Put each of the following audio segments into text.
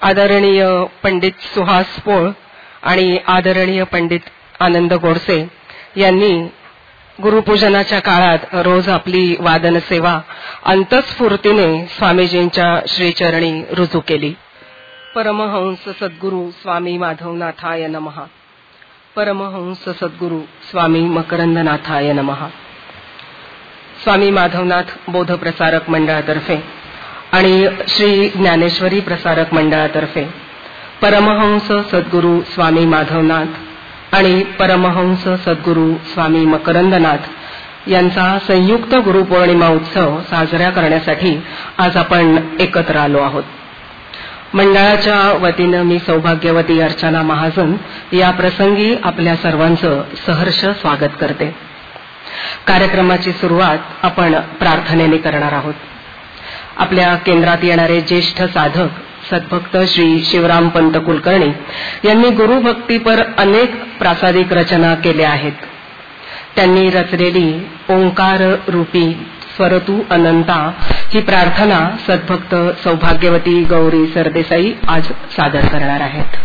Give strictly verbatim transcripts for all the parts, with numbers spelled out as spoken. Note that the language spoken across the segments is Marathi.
आदरणीय पंडित सुहास पोळ आणि आदरणीय पंडित आनंद गोडसे यांनी गुरुपूजनाच्या काळात रोज आपली वादन सेवा अंतस्फूर्तीने स्वामीजींच्या श्रीचरणी रुजू केली. परमहंस सद्गुरू स्वामी माधवनाथाय नमः. परमहंस सद्गुरू स्वामी मकरंदनाथाय नमः. स्वामी माधवनाथ बौद्ध प्रसारक मंडळातर्फे आणि श्री ज्ञानेश्वरी प्रसारक मंडळातर्फे परमहंस सद्गुरू स्वामी माधवनाथ आणि परमहंस सद्गुरू स्वामी मकरंदनाथ यांचा संयुक्त गुरुपौर्णिमा उत्सव साजरा करण्यासाठी आज आपण एकत्र आलो आहोत. मंडळाच्या वतीनं मी सौभाग्यवती अर्चना महाजन या प्रसंगी आपल्या सर्वांचं सहर्ष स्वागत करते. कार्यक्रमाची सुरुवात आपण प्रार्थनेने करणार आहोत. आपल्या केंद्रात येणारे ज्येष्ठ साधक सद्भक्त श्री शिवराम पंत कुलकर्णी यांनी गुरुभक्तीपर अनेक प्रासादिक रचना केल्या आहेत. त्यांनी रचलेली ओंकार रूपी स्वरतू अनंता ही प्रार्थना सद्भक्त सौभाग्यवती गौरी सरदेसाई आज सादर करणार आहेत.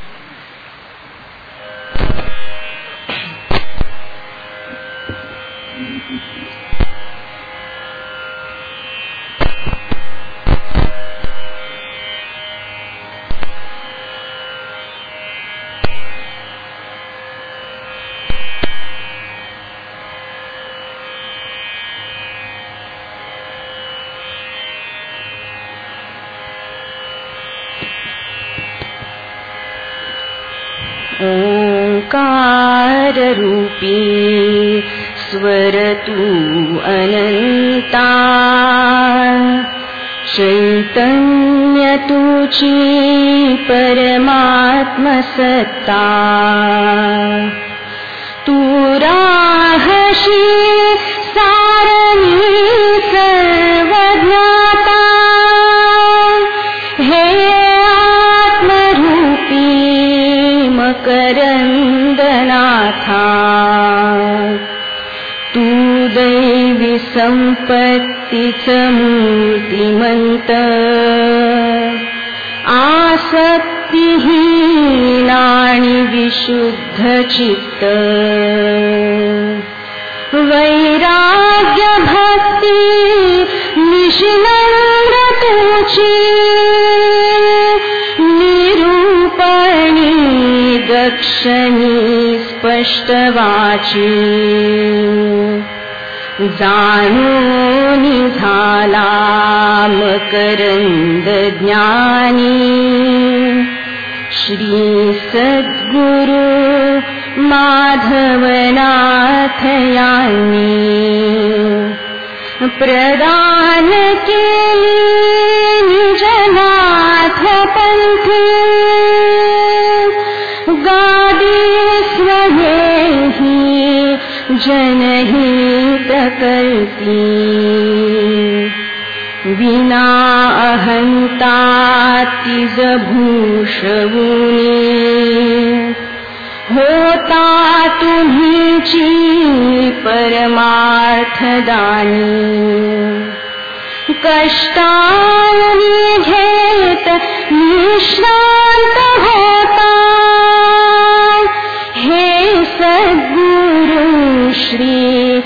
ओंकार रूपी स्वरतू अनंता चैतन्य तुझी परमात्म सत्ता तू राहशी सारणी सर्वज्ञाता हे आत्मरूपी मकरंदनाथा तू दैवी संपत्तीच मूर्तिमंत आसक्तिहीन आणि विशुद्ध चित्त वैराग्य भक्ती निष्नंद तुझी निरूपणी दक्षिणी स्पष्ट वाची जाणून झाला मकरंद ज्ञानी श्री सद्गुरु माधवनाथ यांनी प्रदान केली निजनाथ पंथी गादी स्वहेही जनहित करती विना अहंता तिज भूषवुनी होता तुम्हीची परमार्थ दानी कष्टानी घेत निष्णांत होता हे सद्गुरु श्री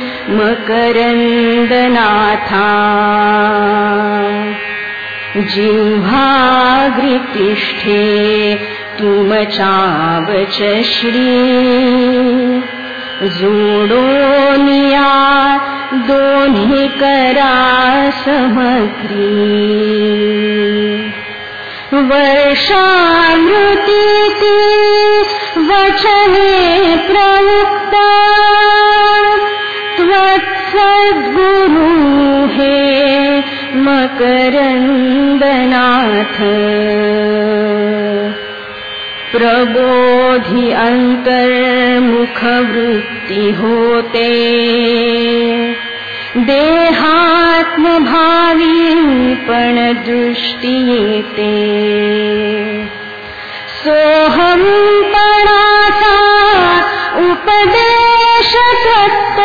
मकरंदनाथा जिह्वाग्रि तिष्ठे तुमचावच श्री जोडोनिया दोन्ही करा समग्री वर्षामृती वचने प्रयुक्ता त्वत्सद्गुरु हे मकरंदनाथ प्रबोधि अंतर्मुख वृत्ती होते देहात्म भावी पण दृष्टी येते सोहम पणाचा उपदेश सत्तो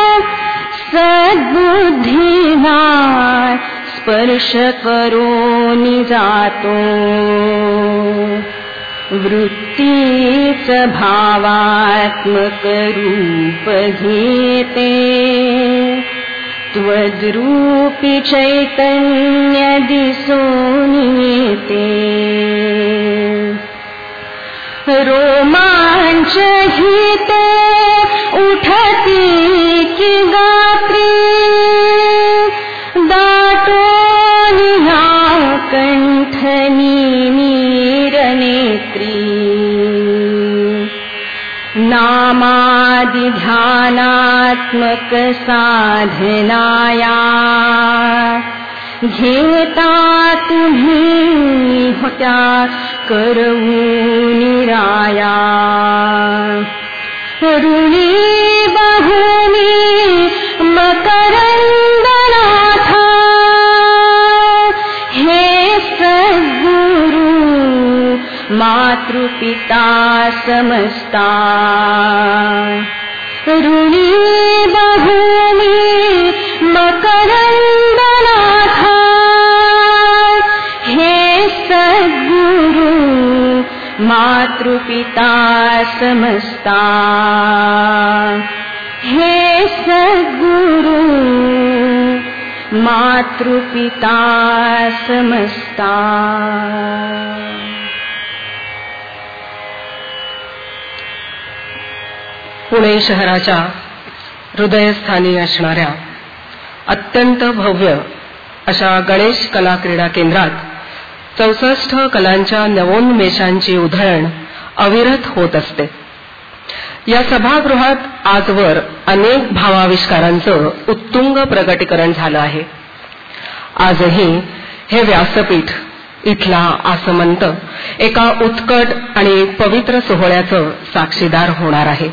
सद्बुद्धिमान स्पर्श करो निजातो वृत्तीच भावात्मक रूप घेते त्वद्रूपी चैतन्य दिसून येते रोमांच घेते उठती की गात्री दाटून ह्या कंठनी नीरनेत्री नामादि ध्यानात्मक साधनाया घेता तुम्ही होत्या करवून राया ऋणी बहुनी मकरंदनाथा हे सद्गुरु मातृपिता समस्ता ऋणी बहुनी मकरंदनाथा हे सद्गुरु मातृपिता समस्ता हे सद्गुरु मातृपिता समस्ता. पुणे शहराच्या हृदयस्थानी असणाऱ्या अत्यंत भव्य अशा गणेश कला क्रीडा केंद्रात चौसष्ट कलांच्या नवोन्मेषांची उधळण अविरत होत असते. या सभागृहात आजवर अनेक भावाविष्कारांचं उत्तुंग प्रगटीकरण झालं आहे. आजही हे व्यासपीठ इथला आसमंत एका उत्कट आणि पवित्र सोहळ्याचं साक्षीदार होणार आहे.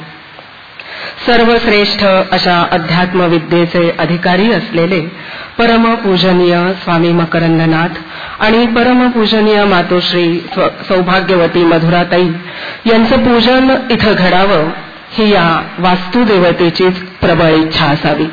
सर्वश्रेष्ठ अशा अध्यात्म विद्येचे अधिकारी असलेले परमपूजनीय स्वामी मकरंदनाथ आणि परमपूजनीय मातोश्री सौभाग्यवती मधुराताई यांचं पूजन इथं घडावं ही या वास्तुदेवतेचीच प्रबळ इच्छा असावी.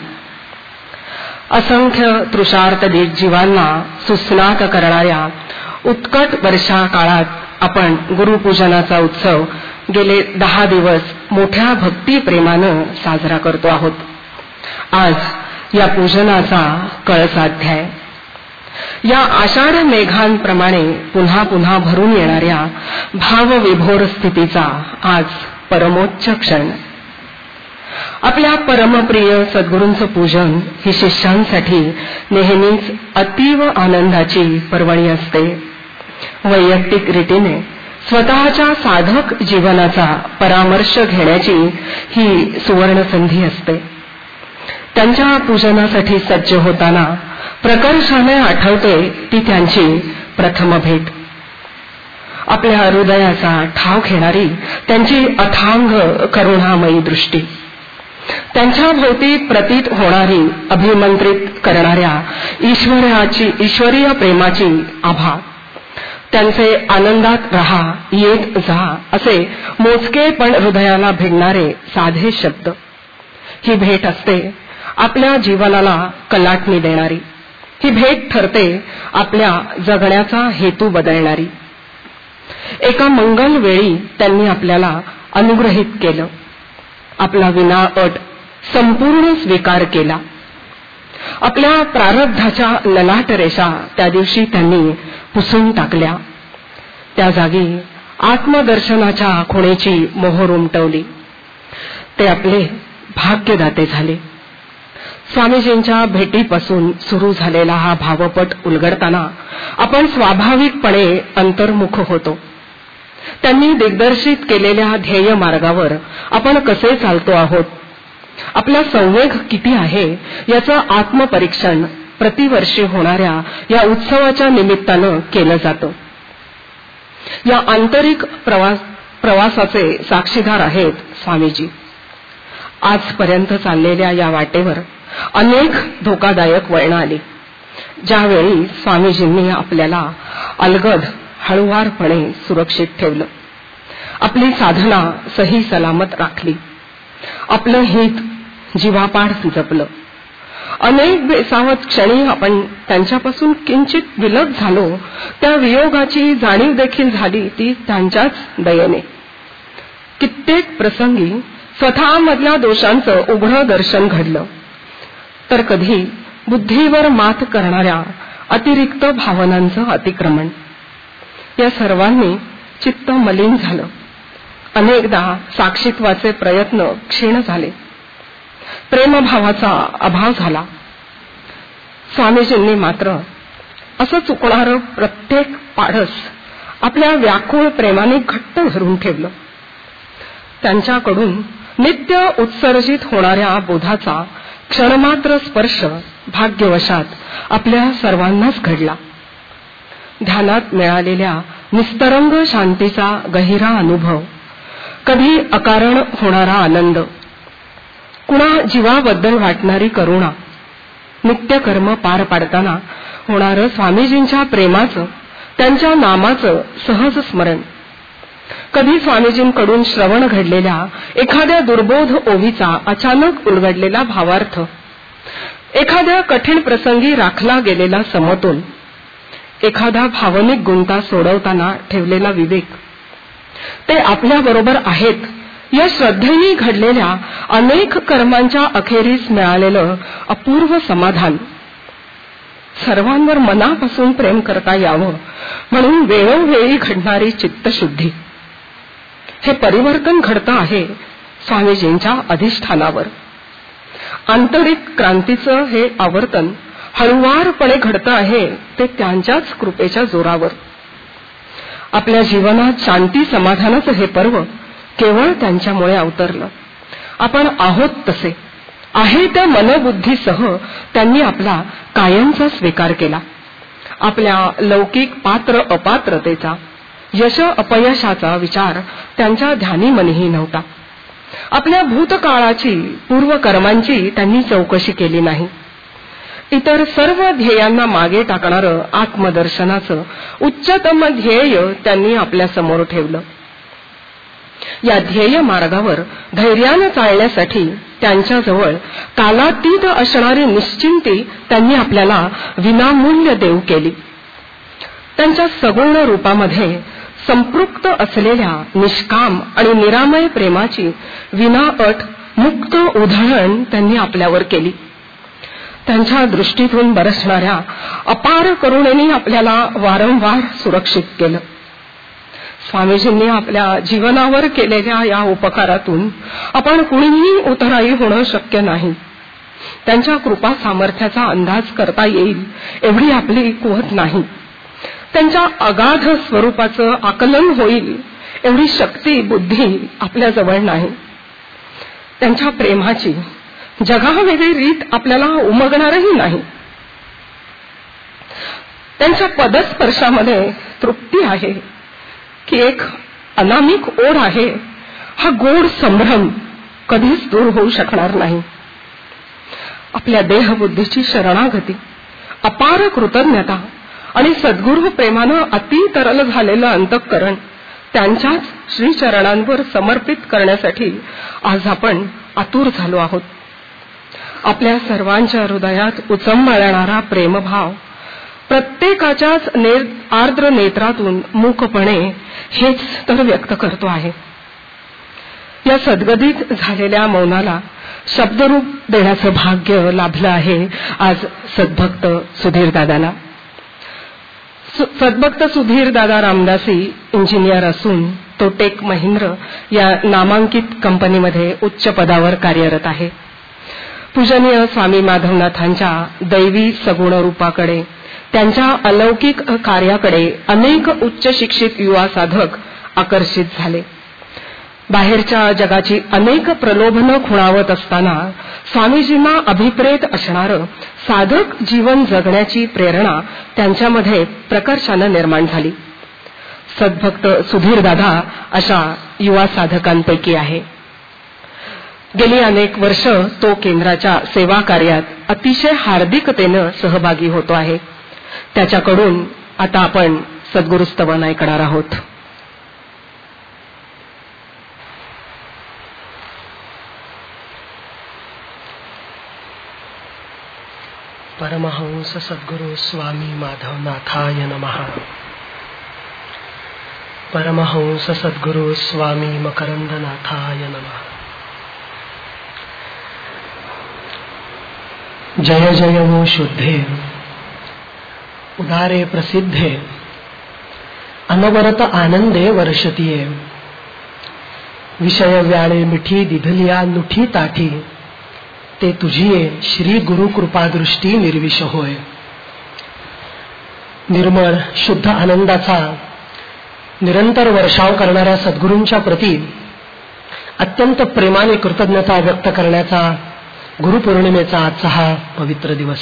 असंख्य तृषार्त जीवांना सुस्नात करणाऱ्या उत्कट वर्षा काळात आपण गुरुपूजनाचा उत्सव गेले दहा दिवस मोठ्या भक्तिप्रेमानं साजरा करतो आहोत. आज या पूजनाचा कळसाध्याय. या आषाढ मेघांप्रमाणे पुन्हा पुन्हा भरून येणाऱ्या भावविभोर स्थितीचा आज परमोच्च क्षण. आपल्या परमप्रिय सद्गुरूंचं पूजन ही शिष्यांसाठी नेहमीच अतीव आनंदाची पर्वणी असते. वैयक्तिक रीतीने स्वतःच्या साधक जीवनाचा परामर्श घेण्याची ही सुवर्ण संधी असते. त्यांच्या पूजनासाठी सज्ज होताना प्रकर्षाने आठवते ती त्यांची प्रथम भेट. आपल्या हृदयाचा ठाव घेणारी त्यांची अथांग करुणामयी दृष्टी, त्यांच्या भोवती प्रतीत होणारी अभिमंत्रित करणाऱ्या ईश्वराची ईश्वरीय प्रेमाची आभा, त्यांचे आनंदात रहा येत जा असे मोजके पण हृदयाला भिडणारे साधे शब्द. ही भेट असते आपल्या जीवनाला कलाटणी देणारी. ही भेट ठरते आपल्या जगण्याचा हेतू बदलणारी. एका मंगल वेळी त्यांनी आपल्याला अनुग्रहित केलं. आपला विना अट संपूर्ण स्वीकार केला. आपल्या प्रारब्धाच्या ललाट रेषा त्या दिवशी त्यांनी पुसून टाकल्या. त्या जागी आत्मदर्शनाच्या खुणेची मोहर उमटवली. ते आपले भाग्यदाते झाले. स्वामीजींच्या भेटीपासून सुरू झालेला हा भावपट उलगडताना आपण स्वाभाविकपणे अंतर्मुख होतो. त्यांनी दिग्दर्शित केलेल्या ध्येय मार्गावर आपण कसे चालतो आहोत, आपला संवेग किती आहे याचं आत्मपरीक्षण प्रतिवर्षी होणाऱ्या या उत्सवाच्या निमित्तानं केलं जातं. या आंतरिक प्रवास प्रवासाचे साक्षीदार आहेत स्वामीजी. आजपर्यंत चाललेल्या या वाटेवर अनेक धोकादायक वळणं आली, ज्यावेळी स्वामीजींनी आपल्याला अलगद हळुवारपणे सुरक्षित ठेवलं. आपली साधना सही सलामत राखली. आपलं हित जीवापाड जपलं. अनेक बेसावत क्षणी आपण त्यांच्यापासून किंचित विलग झालो, त्या वियोगाची जाणीव देखील झाली ती त्यांच्याच दयेने. कित्येक प्रसंगी स्वतःमधल्या दोषांचं उघडं दर्शन घडलं, तर कधी बुद्धीवर मात करणाऱ्या अतिरिक्त भावनांचं अतिक्रमण. या सर्वांनी चित्त मलिन झालं. अनेकदा साक्षीत्वाचे प्रयत्न क्षीण झाले, प्रेमभावाचा अभाव झाला. स्वामीजींनी मात्र असं चुकणारं प्रत्येक पाडस आपल्या व्याकुळ प्रेमाने घट्ट धरून ठेवलं. त्यांच्याकडून नित्य उत्सर्जित होणाऱ्या बोधाचा क्षणमात्र स्पर्श भाग्यवशात आपल्या सर्वांनाच घडला. ध्यानात मिळालेल्या निस्तरंग शांतीचा गहिरा अनुभव, कधी अकारण होणारा आनंद, कुणा जीवाबद्दल वाटणारी करुणा, नित्यकर्म पार पाडताना होणारं स्वामीजींच्या प्रेमाचं, त्यांच्या नामाचं सहज स्मरण, कधी स्वामीजींकडून श्रवण घडलेल्या एखाद्या दुर्बोध ओवीचा अचानक उलगडलेला भावार्थ, एखाद्या कठीण प्रसंगी राखला गेलेला समतोल, एखादा भावनिक गुंता सोडवताना ठेवलेला विवेक, ते आपल्याबरोबर आहेत या श्रद्धेने घडलेल्या अनेक कर्मांच्या अखेरीस मिळालेलं अपूर्व समाधान, सर्वांवर मनापासून प्रेम करता यावं म्हणून वेळोवेळी घडणारी चित्तशुद्धी, हे परिवर्तन घडतं आहे स्वामीजींच्या अधिष्ठानावर. आंतरिक क्रांतीचं हे आवर्तन हळुवारपणे घडतं आहे ते त्यांच्याच कृपेच्या जोरावर. आपल्या जीवनात शांती समाधानाचं हे पर्व केवळ त्यांच्यामुळे अवतरलं. आपण आहोत तसे आहे त्या मनबुद्धीसह त्यांनी आपला कायमचा स्वीकार केला. आपल्या लौकिक पात्र अपात्रतेचा, यश अपयशाचा विचार त्यांच्या ध्यानीमनीही नव्हता. आपल्या भूतकाळाची, पूर्वकर्मांची त्यांनी चौकशी केली नाही. इतर सर्व ध्येयांना मागे टाकणारं आत्मदर्शनाचं उच्चतम ध्येय त्यांनी आपल्या समोर ठेवलं. या ध्येय मार्गावर धैर्यानं चालण्यासाठी त्यांच्याजवळ कालातीत असणारी निश्चिंती त्यांनी आपल्याला विनामूल्य देऊ केली. त्यांच्या सगुण रूपामध्ये संपृक्त असलेल्या निष्काम आणि निरामय प्रेमाची विनाअट मुक्त उधळण त्यांनी आपल्यावर केली. त्यांच्या दृष्टीतून बरसणाऱ्या अपार करुणेने आपल्याला वारंवार सुरक्षित केलं. स्वामीजींनी आपल्या जीवनावर केलेल्या या उपकारातून आपण कुणीही उतराई होणं शक्य नाही. त्यांच्या कृपा सामर्थ्याचा अंदाज करता येईल एवढी आपली कुवत नाही. त्यांच्या अगाध स्वरूपाचं आकलन होईल एवढी शक्ती, बुद्धी आपल्याजवळ नाही. त्यांच्या प्रेमाची जगावेगळी रीत आपल्याला उमगणारही नाही. त्यांच्या पदस्पर्शामध्ये तृप्ती आहे की एक अनामिक ओढ आहे, हा गोड संभ्रम कधीच दूर होऊ शकणार नाही. आपल्या देहबुद्धीची शरणागती, अपार कृतज्ञता आणि सद्गुरू प्रेमानं अति तरल झालेलं अंतःकरण त्यांच्याच श्रीचरणांवर समर्पित करण्यासाठी आज आपण आतुर झालो आहोत. आपल्या सर्वांच्या हृदयात उचंबळणारा प्रेमभाव प्रत्येकाच्याच आर्द्र नेत्रातून मूकपणे हेच तर व्यक्त करतो आहे. या सद्गदित झालेल्या मौनाला शब्दरूप देण्याचं भाग्य लाभलं आहे आज सद्भक्त सुधीरदादाला. सद्भक्त सुधीरदादा रामदासी इंजिनियर असून तो टेक महिंद्र या नामांकित कंपनीमध्ये उच्च पदावर कार्यरत आहे. पूजनीय स्वामी माधवनाथांच्या दैवी सगुण रूपाकडे, त्यांच्या अलौकिक कार्याकडे अनेक उच्च शिक्षित युवा साधक आकर्षित झाले. बाहेरच्या जगाची अनेक प्रलोभनं खुणावत असताना स्वामीजींना अभिप्रेत असणारं साधक जीवन जगण्याची प्रेरणा त्यांच्यामध्ये प्रकर्षानं निर्माण झाली. सद्भक्त सुधीरदादा अशा युवा साधकांपैकी आहे. गेली अनेक वर्ष तो केंद्राच्या सेवा कार्यात अतिशय हार्दिकतेनं सहभागी होतो आहे. त्याच्याकडून आता आपण सद्गुरुस्तवन ऐकणार आहोत. परमहंस सद्गुरु स्वामी माधवनाथाय नमः. परमहंस सद्गुरु स्वामी मकरंदनाथाय नमः. जय जय वो शुद्धे उदारे प्रसिद्धे अनवरत आनंदे वर्षतीये. विषय व्याळे मिठी दिधलिया नुठी ताठी ते तुझिये श्री गुरु कृपादृष्टी निर्विष होय. निर्मळ शुद्ध आनंदाचा निरंतर वर्षाव करणाऱ्या सद्गुरूंच्या प्रती अत्यंत प्रेमाने कृतज्ञता व्यक्त करण्याचा गुरुपौर्णिमेचा आजचा हा पवित्र दिवस.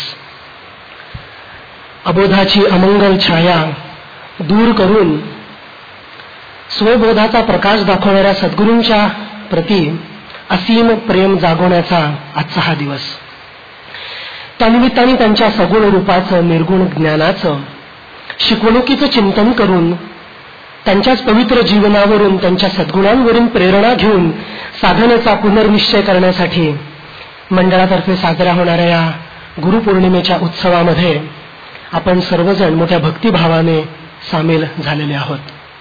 अबोधाची अमंगल छाया दूर करून स्वबोधाचा प्रकाश दाखवणाऱ्या सद्गुरूंच्या प्रती असीम प्रेम जागवण्याचा आजचा हा दिवस. त्यानिमित्ताने त्यांच्या सगुण रूपाचं निर्गुण ज्ञानाचं शिकवणुकीचं चिंतन करून त्यांच्याच पवित्र जीवनावरून त्यांच्या सद्गुणांवरून प्रेरणा घेऊन साधनेचा पुनर्निश्चय करण्यासाठी मंडळातर्फे साजरा होणाऱ्या या गुरुपौर्णिमेच्या उत्सवामध्ये आपण सर्वजण मोठ्या भक्तिभावाने सामील झालेले आहोत.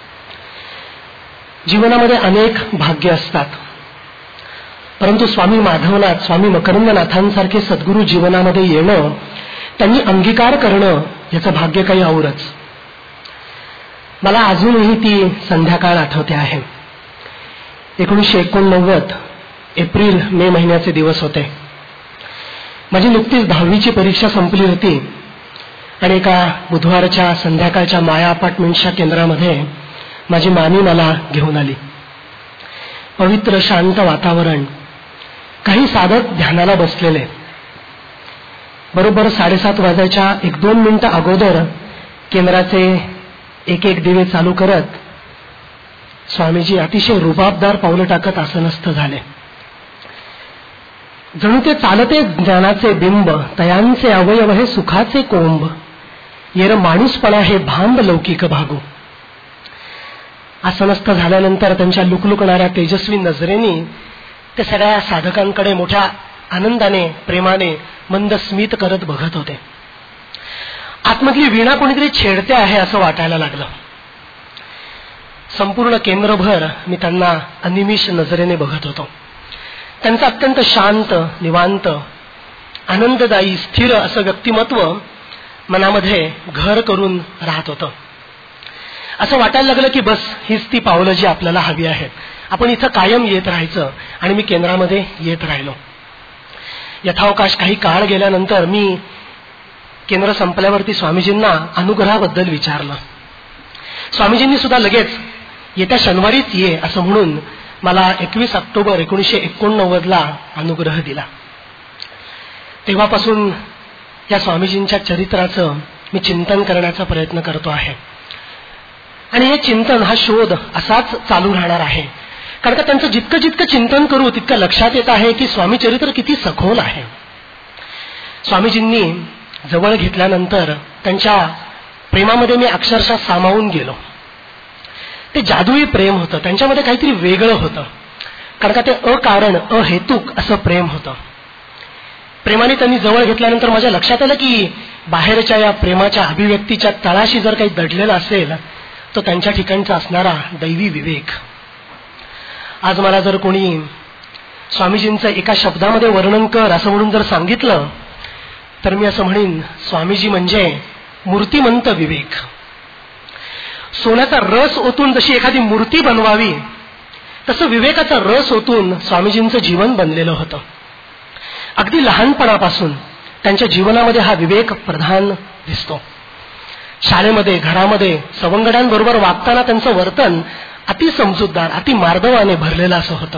जीवनामध्ये अनेक भाग्य असतात, परंतु स्वामी माधवनाथ स्वामी मकरंदनाथांसारखे सद्गुरू जीवनामध्ये येणं, त्यांनी अंगीकार करणं याचं भाग्य काही औरच. मला अजूनही ती संध्याकाळ आठवते आहे. एकोणीसशे एकोणनव्वद एप्रिल मे महिन्याचे दिवस होते. माझी नुकतीच दहावीची परीक्षा संपली होती आणि एका बुधवारच्या संध्याकाळच्या माया अपार्टमेंटच्या केंद्रामध्ये माझी मामी मला घेऊन आली. पवित्र शांत वातावरण, काही साधक ध्यानाला बसलेले. बरोबर साडेसात वाजायच्या एक दोन मिनिटं अगोदर केंद्राचे एक एक दिवे चालू करत स्वामीजी अतिशय रुबाबदार पावलं टाकत आसनस्थ झाले. जणू ते चालते ज्ञानाचे बिंब, तयांचे अवयव हे सुखाचे कोंब, येर माणूसपणा हे भांब लौकिक भागू. आसनस्थ झाल्यानंतर त्यांच्या लुकलुकणाऱ्या तेजस्वी नजरेनी ते सगळ्या साधकांकडे मोठ्या आनंदाने प्रेमाने मंद स्मित करत बघत होते. आतमधली वीणा कोणीतरी छेडते आहे असं वाटायला लागलं. संपूर्ण केंद्रभर मी त्यांना अनिमिष नजरेने बघत होतो. त्यांचं अत्यंत शांत, निवांत, आनंददायी, स्थिर असं व्यक्तिमत्व मनामध्ये घर करून राहत होतं. असं वाटायला लागलं की बस हीच ती पावलं जी आपल्याला हवी आहेत. आपण इथं कायम येत राहायचं. आणि मी केंद्रामध्ये येत राहिलो. यथावकाश काही काळ गेल्यानंतर मी केंद्र संपल्यावरती स्वामीजींना अनुग्रहाबद्दल विचारलं. स्वामीजींनी सुद्धा लगेच येत्या शनिवारीच ये असं म्हणून मला एकवीस ऑक्टोबर एकोणीसशे एकोणनव्वद ला अनुग्रह दिला. तेव्हापासून या स्वामीजींच्या चरित्राचं मी चिंतन करण्याचा प्रयत्न करतो आहे. आणि हे चिंतन, हा शोध असाच चालू राहणार आहे. कारण का त्यांचं जितकं जितकं चिंतन करू तितकं लक्षात येत आहे की स्वामी चरित्र किती सखोल आहे. स्वामीजींनी जवळ घेतल्यानंतर त्यांच्या प्रेमामध्ये मी अक्षरशः सामावून गेलो. ते जादुई प्रेम होतं. त्यांच्यामध्ये काहीतरी वेगळं होतं. कारण का ते अकारण अहेतुक असं प्रेम होतं. प्रेमाने त्यांनी जवळ घेतल्यानंतर माझ्या लक्षात आलं की बाहेरच्या या प्रेमाच्या अभिव्यक्तीच्या तळाशी जर काही दडलेलं असेल तो त्यांच्या ठिकाणचा असणारा दैवी विवेक. आज मला जर कोणी स्वामीजींचं एका शब्दामध्ये वर्णन कर असं म्हणून जर सांगितलं तर मी असं म्हणेन, स्वामीजी म्हणजे मूर्तिमंत विवेक. सोन्याचा रस ओतून जशी एखादी मूर्ती बनवावी तसं विवेकाचा रस ओतून स्वामीजींचं जीवन बनलेलं होतं. अगदी लहानपणापासून त्यांच्या जीवनामध्ये हा विवेक प्रधान दिसतो. शाळेमध्ये, घरामध्ये सवंगड्यांबरोबर वागताना त्यांचं वर्तन अति समजूतदार, अति मार्दवाने भरलेलं असं होतं.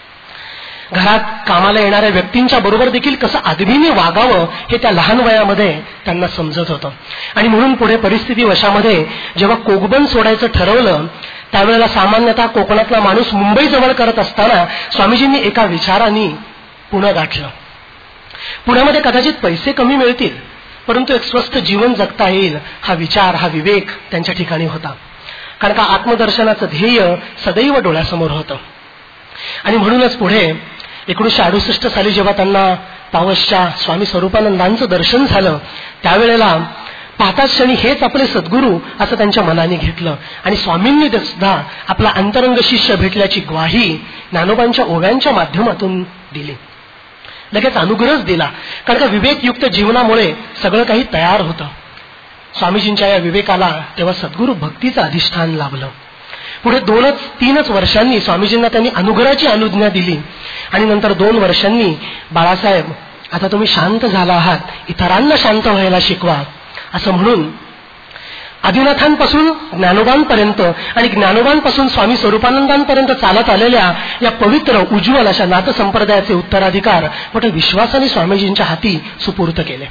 घरात कामाला येणाऱ्या व्यक्तींच्या बरोबर देखील कसं आदबीने वागावं हे त्या लहान वयामध्ये त्यांना समजत होतं. आणि म्हणून पुढे परिस्थिती वशामध्ये जेव्हा कोकबन सोडायचं ठरवलं त्यावेळेला सामान्यतः कोकणातला माणूस मुंबई जवळ करत असताना स्वामीजींनी एका विचाराने पुणे गाठलं. पुण्यामध्ये कदाचित पैसे कमी मिळतील परंतु एक स्वस्थ जीवन जगता येईल हा विचार, हा विवेक त्यांच्या ठिकाणी होता. कारण का आत्मदर्शनाचं ध्येय सदैव डोळ्यासमोर होतं. आणि म्हणूनच पुढे एकोणीसशे अडुसष्ट साली जेव्हा त्यांना पावसच्या स्वामी स्वरूपानंदांचं दर्शन झालं, त्यावेळेला पाहताच क्षणी हेच आपले सद्गुरू असं त्यांच्या मनाने घेतलं आणि स्वामींनी सुद्धा आपला अंतरंग शिष्य भेटल्याची ग्वाही ज्ञानोबांच्या ओव्यांच्या माध्यमातून दिली. लगेच अनुग्रहच दिला, कारण का विवेकयुक्त जीवनामुळे सगळं काही तयार होतं. स्वामीजींच्या या विवेकाला तेव्हा सद्गुरू भक्तीचं अधिष्ठान लाभलं. पुढे दोनच तीनच वर्षांनी स्वामीजींना त्यांनी अनुग्रहाची अनुज्ञा दिली आणि नंतर दोन वर्षांनी बाळासाहेब आता तुम्ही शांत झाला आहात, इतरांना शांत व्हायला शिकवा असं म्हणून आदिनाथांपासून ज्ञानोबांपर्यंत आणि ज्ञानोबांपासून स्वामी स्वरूपानंदांपर्यंत चालत आलेल्या या पवित्र उज्ज्वल अशा नाथसंप्रदायाचे उत्तराधिकार मोठ्या विश्वासाने स्वामीजींच्या हाती सुपूर्त केले.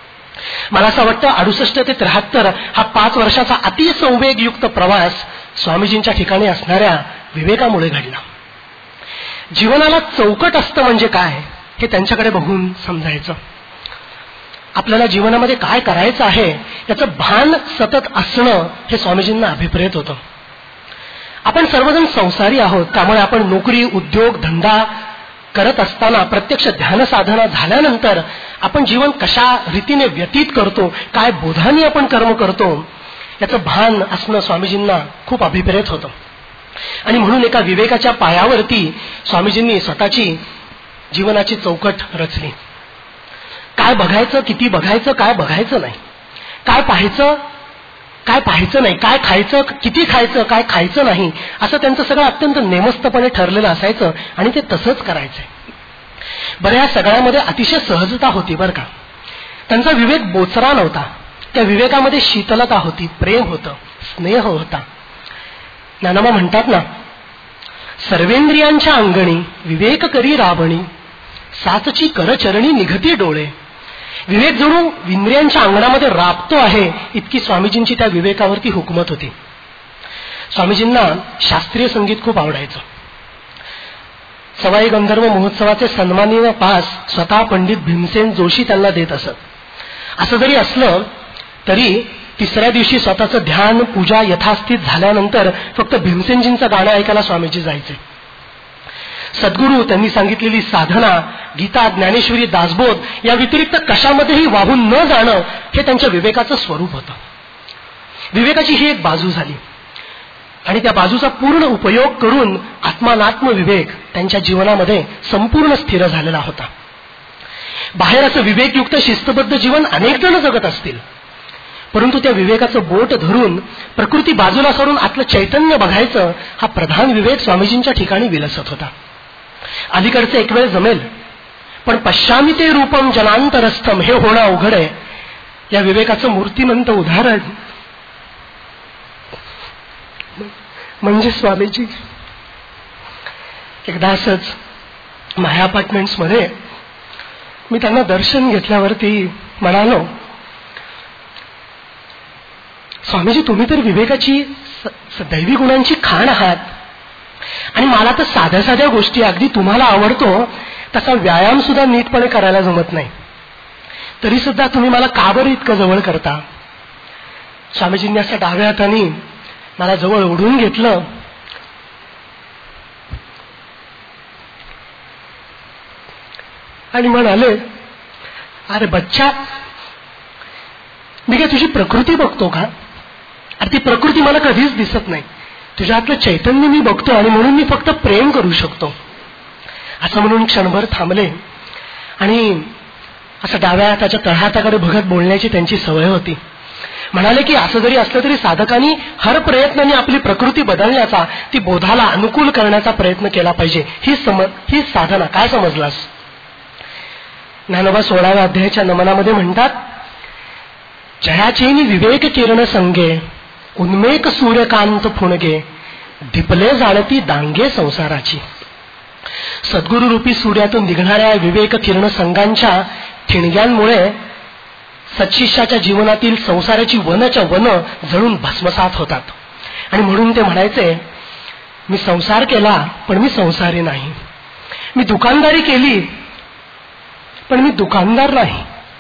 मला असं वाटतं अडुसष्ट ते त्र्याहत्तर हा पाच वर्षाचा अति संवेगयुक्त प्रवास स्वामीजींच्या ठिकाणी असणाऱ्या विवेकामुळे घडला. जीवनाला चौकट असतं म्हणजे काय हे त्यांच्याकडे बघून समजायचं. आपल्याला जीवनामध्ये काय करायचं आहे याचं भान सतत असणं हे स्वामीजींना अभिप्रेत होतं. आपण सर्वजण संसारी आहोत, त्यामुळे आपण नोकरी उद्योग धंदा करत असताना प्रत्यक्ष ध्यान साधना झाल्यानंतर आपण जीवन कशा रीतीने व्यतीत करतो, काय बोधाने आपण कर्म करतो याचं भान असणं स्वामीजींना खूप अभिप्रेत होतं. आणि म्हणून एका विवेकाच्या पायावरती स्वामीजींनी स्वतःची जीवनाची चौकट रचली. काय बघायचं, किती बघायचं, काय बघायचं नाही, काय पाहायचं, काय पाहायचं नाही, काय खायचं, किती खायचं, काय खायचं नाही, असं त्यांचं सगळं अत्यंत नेमस्तपणे ठरलेलं असायचं आणि ते तसंच करायचंय. बरं, या सगळ्यामध्ये अतिशय सहजता होती बरं का. त्यांचा विवेक बोचरा नव्हता, त्या विवेकामध्ये शीतलता होती, प्रेम होतं, स्नेह होता. ज्ञानोबा म्हणतात ना, सर्वेंद्रियांच्या अंगणी विवेक करी राबणी, सातची करचरणी निघती डोळे. विवेक जणू इंद्रियांच्या अंगणामध्ये राबतो आहे इतकी स्वामीजींची त्या विवेकावरती हुकमत होती. स्वामीजींना शास्त्रीय संगीत खूप आवडायचं. सवाई गंधर्व महोत्सवाचे सन्माननीय पास स्वतः पंडित भीमसेन जोशी त्यांना देत असत. असं जरी असलं तरी तिसऱ्या दिवशी स्वतःचं ध्यान पूजा यथास्थित झाल्यानंतर फक्त भीमसेनजींचं गाणं ऐकायला स्वामीजी जायचे. सद्गुरू त्यांनी सांगितलेली साधना, गीता, ज्ञानेश्वरी, दासबोध या व्यतिरिक्त कशामध्येही वाहून न जाणं हे त्यांच्या विवेकाचं स्वरूप होतं. विवेकाची ही एक बाजू झाली आणि त्या बाजूचा पूर्ण उपयोग करून आत्मानात्म विवेक त्यांच्या जीवनामध्ये संपूर्ण स्थिर झालेला होता. बाहेर असं विवेकयुक्त शिस्तबद्ध जीवन अनेक जण जगत असतील, परंतु त्या विवेकाचं बोट धरून प्रकृती बाजूला सोडून आपलं चैतन्य बघायचं हा प्रधान विवेक स्वामीजींच्या ठिकाणी विलसत होता. अलीकडचे एक वेळ जमेल, पण पश्चामी ते रूपम जनांतरस्थम हे होणं अवघड आहे. या विवेकाचं मूर्तिमंत उदाहरण म्हणजे स्वामीजी. एकदा असंच माया अपार्टमेंट्स मध्ये मी त्यांना दर्शन घेतल्यावरती म्हणालो, स्वामीजी तुम्ही तर विवेकाची दैवी गुणांची खाण आहात आणि मला तर साध्या साध्या गोष्टी अगदी तुम्हाला आवडतो तसा व्यायाम सुद्धा नीटपणे करायला जमत नाही, तरी सुद्धा तुम्ही मला का बरं इतकं जवळ करता. स्वामीजींनी असं डाव्या हाताने मला जवळ ओढून घेतलं आणि म्हणाले, अरे बच्चा, मी काय तुझी प्रकृती बघतो का? अरे ती प्रकृती मला कधीच दिसत नाही, तुझ्यातलं चैतन्य मी बघतो आणि म्हणून मी फक्त प्रेम करू शकतो. असं म्हणून क्षणभर थांबले आणि असं डाव्या हाताच्या तळहाताकडे बघत बोलण्याची त्यांची सवय होती. म्हणाले की असं जरी असलं तरी साधकांनी हर प्रयत्नाने आपली प्रकृती बदलण्याचा, ती बोधाला अनुकूल करण्याचा प्रयत्न केला पाहिजे. ही सम ही साधना. काय समजलास? ज्ञानोबा सोळाव्या अध्यायाच्या नमनामध्ये म्हणतात, जयाचेनी विवेक किरण संगे, उन्मेक सूर्यकांत फुणगे, धिपले जाणती दांगे संसाराची. सद्गुरू रूपी सूर्यातून निघणाऱ्या विवेक किरण संघांच्या ठिणग्यांमुळे सत्शिष्याच्या जीवनातील संसाराची वनच्या वन जळून भस्मसात होतात. आणि म्हणून ते म्हणायचे, मी संसार केला पण मी संसारी नाही, मी दुकानदारी केली पण मी दुकानदार नाही,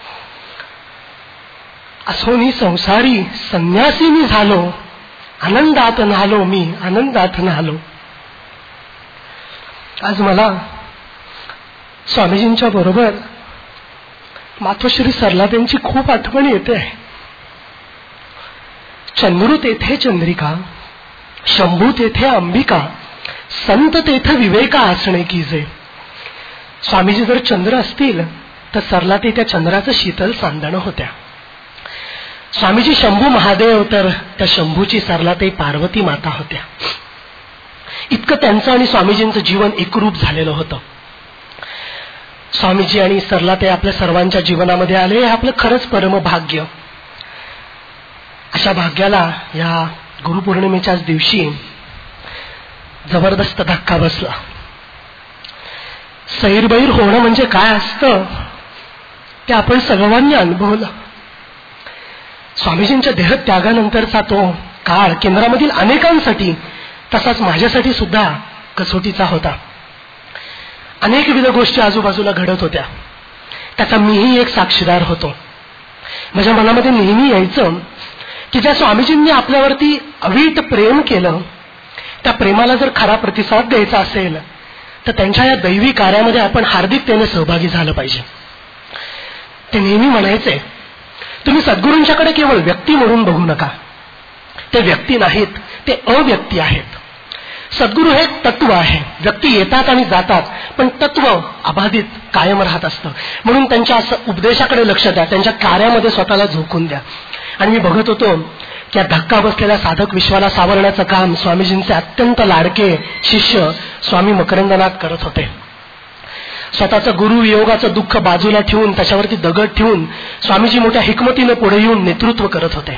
असो मी संसारी संन्यासी मी झालो, आनंदात नालो मी आनंदात नालो. आज मला स्वामीजींच्या बरोबर मातोश्री सरलादेंची खूप आठवण येते आहे. चंद्रू तेथे चंद्रिका, शंभू तेथे अंबिका, संत तेथे विवेका असणे कीजे. स्वामीजी जर चंद्र असतील तर सरलाते त्या चंद्राचं शीतल सांदणं होत्या. स्वामीजी शंभू महादेव तर त्या शंभूची सरलाते पार्वती माता होत्या. इतकं त्यांचं आणि स्वामीजींचं जीवन एकरूप झालेलं होतं. स्वामीजी आणि सरलाते आपल्या सर्वांच्या जीवनामध्ये आले हे आपलं खरंच परम भाग्य. अशा भाग्याला या गुरुपौर्णिमेच्याच दिवशी जबरदस्त धक्का बसला. सैरबैर होणं म्हणजे काय असतं ते आपण सर्वांनी अनुभवलं. स्वामीजींच्या देहत्यागानंतरचा तो काळ केंद्रामधील अनेकांसाठी तसाच माझ्यासाठी सुद्धा कसोटीचा होता. अनेकविध गोष्टी आजूबाजूला घडत होत्या. त्याचा मीही एक साक्षीदार होतो. माझ्या मनामध्ये नेहमी यायचं की ज्या स्वामीजींनी आपल्यावरती अवीट प्रेम केलं त्या प्रेमाला जर खरा प्रतिसाद द्यायचा असेल तर त्यांच्या या दैवी कार्यामध्ये आपण हार्दिकतेने सहभागी झालं पाहिजे. ते नेहमी म्हणायचे, तुम्ही सद्गुरूंच्याकडे केवळ व्यक्ती म्हणून बघू नका. ते व्यक्ती नाहीत, ते अव्यक्ती आहेत. सद्गुरू हे तत्व आहे. व्यक्ती येतात आणि जातात, पण तत्व अबाधित कायम राहत असतं. म्हणून त्यांच्या उपदेशाकडे लक्ष द्या, त्यांच्या कार्यामध्ये स्वतःला झोकून द्या. आणि मी बघत होतो की धक्का बसलेल्या साधक विश्वाला सावरण्याचं काम स्वामीजींचे अत्यंत लाडके शिष्य स्वामी मकरंदनाथ करत होते. स्वतःचं गुरुवियोगाचं दुःख बाजूला ठेवून त्याच्यावरती दगड ठेवून स्वामीजी मोठ्या हिकमतीनं पुढे येऊन नेतृत्व करत होते.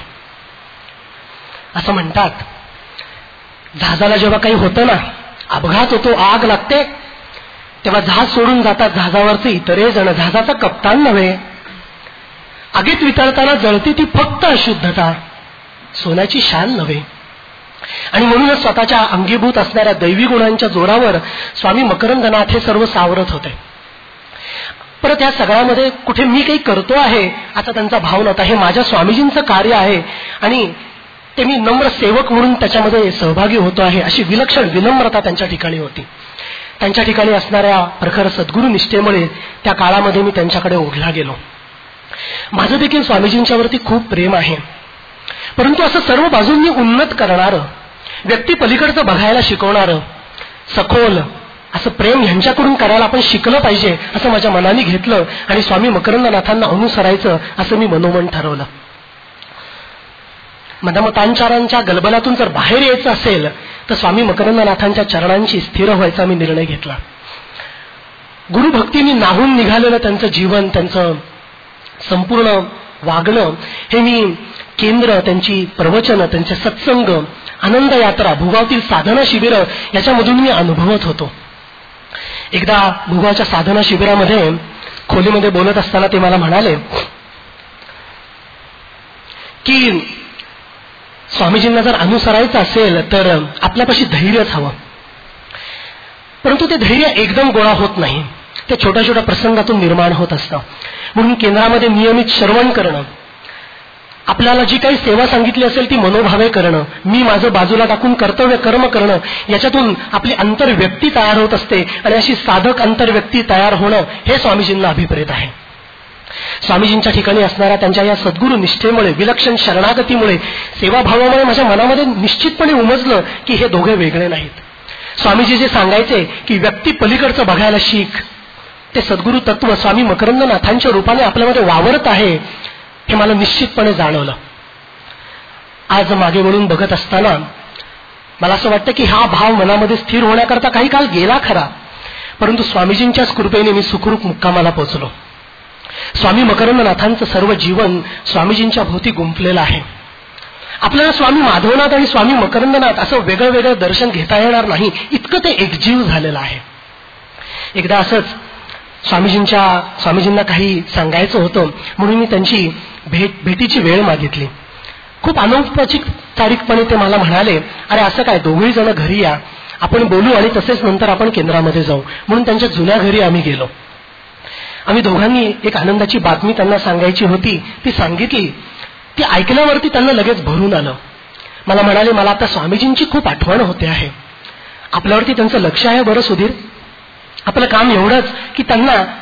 असं म्हणतात, जहाजाला जेव्हा काही होतं ना, अपघात होतो, आग लागते, तेव्हा जहाज सोडून जातात जहाजावरचे इतरही जण. जहाजाचा कप्तान नव्हे. आगीत वितळताना जळती ती फक्त अशुद्धता, सोन्याची शान नव्हे. आणि म्हणूनच स्वतःच्या अंगीभूत असणाऱ्या दैवी गुणांच्या जोरावर स्वामी मकरंदनाथ हे सर्व सावरत होते. परत या सगळ्यामध्ये कुठे मी काही करतो आहे असा त्यांचा भाव नव्हता. हे माझ्या स्वामीजींचं कार्य आहे आणि ते मी नम्र सेवक म्हणून त्याच्यामध्ये सहभागी होतो आहे, अशी विलक्षण विनम्रता त्यांच्या ठिकाणी होती. त्यांच्या ठिकाणी असणाऱ्या प्रखर सद्गुरू निष्ठेमुळे त्या काळामध्ये मी त्यांच्याकडे ओढला गेलो. माझं देखील स्वामीजींच्यावरती खूप प्रेम आहे, परंतु असं सर्व बाजूंनी उन्नत करणारं, व्यक्ती पलीकडचं बघायला शिकवणारं, सखोल असं प्रेम ह्यांच्याकडून करायला आपण शिकलं पाहिजे असं माझ्या मनाने घेतलं आणि स्वामी मकरंदनाथांना अनुसरायचं असं मी मनोमन ठरवलं. मदमतांचारांच्या गलबलातून जर बाहेर यायचं असेल तर स्वामी मकरंदनाथांच्या चरणांशी स्थिर व्हायचा मी निर्णय घेतला. गुरुभक्तीने नाहून निघालेलं त्यांचं जीवन, त्यांचं संपूर्ण वागणं हे मी केंद्र, त्यांची प्रवचनं, त्यांचे सत्संग, आनंद यात्रा, भुगावतील साधना शिबिरं याच्यामधून मी अनुभवत होतो. एकदा भुगावच्या साधना शिबिरामध्ये खोलीमध्ये बोलत असताना ते मला म्हणाले की स्वामीजींना जर अनुसरायचं असेल तर आपल्यापाशी धैर्यच हवं. परंतु ते धैर्य एकदम गोळा होत नाही, ते छोट्या छोट्या प्रसंगातून निर्माण होत असतं. म्हणून केंद्रामध्ये नियमित श्रवण करणं, आपल्याला जी काही सेवा सांगितली असेल ती मनोभावे करणं, मी माझं बाजूला टाकून कर्तव्य कर्म करणं, याच्यातून आपली अंतर्व्यक्ती तयार होत असते आणि अशी साधक अंतर्व्यक्ती तयार होणं हे स्वामीजींना अभिप्रेत आहे. स्वामीजींच्या ठिकाणी असणाऱ्या त्यांच्या या सद्गुरू निष्ठेमुळे, विलक्षण शरणागतीमुळे, सेवाभावामुळे माझ्या मनामध्ये निश्चितपणे उमजलं की हे दोघे वेगळे नाहीत. स्वामीजी जे सांगायचे की व्यक्ती पलीकडचं बघायला शिक, ते सद्गुरू तत्व स्वामी मकरंदनाथांच्या रूपाने आपल्यामध्ये वावरत आहे हे मला निश्चितपणे जाणवलं. आज मागे वळून बघत असताना मला असं वाटतं की हा भाव मनामध्ये स्थिर होण्याकरता काही काळ गेला खरा, परंतु स्वामीजींच्याच कृपेने मी सुखरूप मुक्कामाला पोहोचलो. स्वामी मकरंदनाथांचं सर्व जीवन स्वामीजींच्या भोवती गुंफलेलं आहे. आपल्याला स्वामी माधवनाथ आणि स्वामी मकरंदनाथ असं वेगळं वेगळं दर्शन घेता येणार नाही, इतकं ते एकजीव झालेलं आहे. एकदा असंच स्वामीजींच्या स्वामीजींना काही सांगायचं होतं म्हणून मी त्यांची भेट भेटीची वेळ मागितली. खूप अनौपचारिकपणे ते मला म्हणाले, अरे असं काय, दोघेही जण घरी या, आपण बोलू आणि तसेच नंतर आपण केंद्रामध्ये जाऊ. म्हणून त्यांच्या जुन्या घरी आम्ही गेलो. आम्ही दोघांनी एक आनंदाची बातमी त्यांना सांगायची होती, ती सांगितली. ती ऐकल्यावरती त्यांना लगेच भरून आलं. मला म्हणाले, मला आता स्वामीजींची खूप आठवण होते आहे. आपल्यावरती त्यांचं लक्ष आहे बरं सुधीर. आपलं काम एवढंच की त्यांना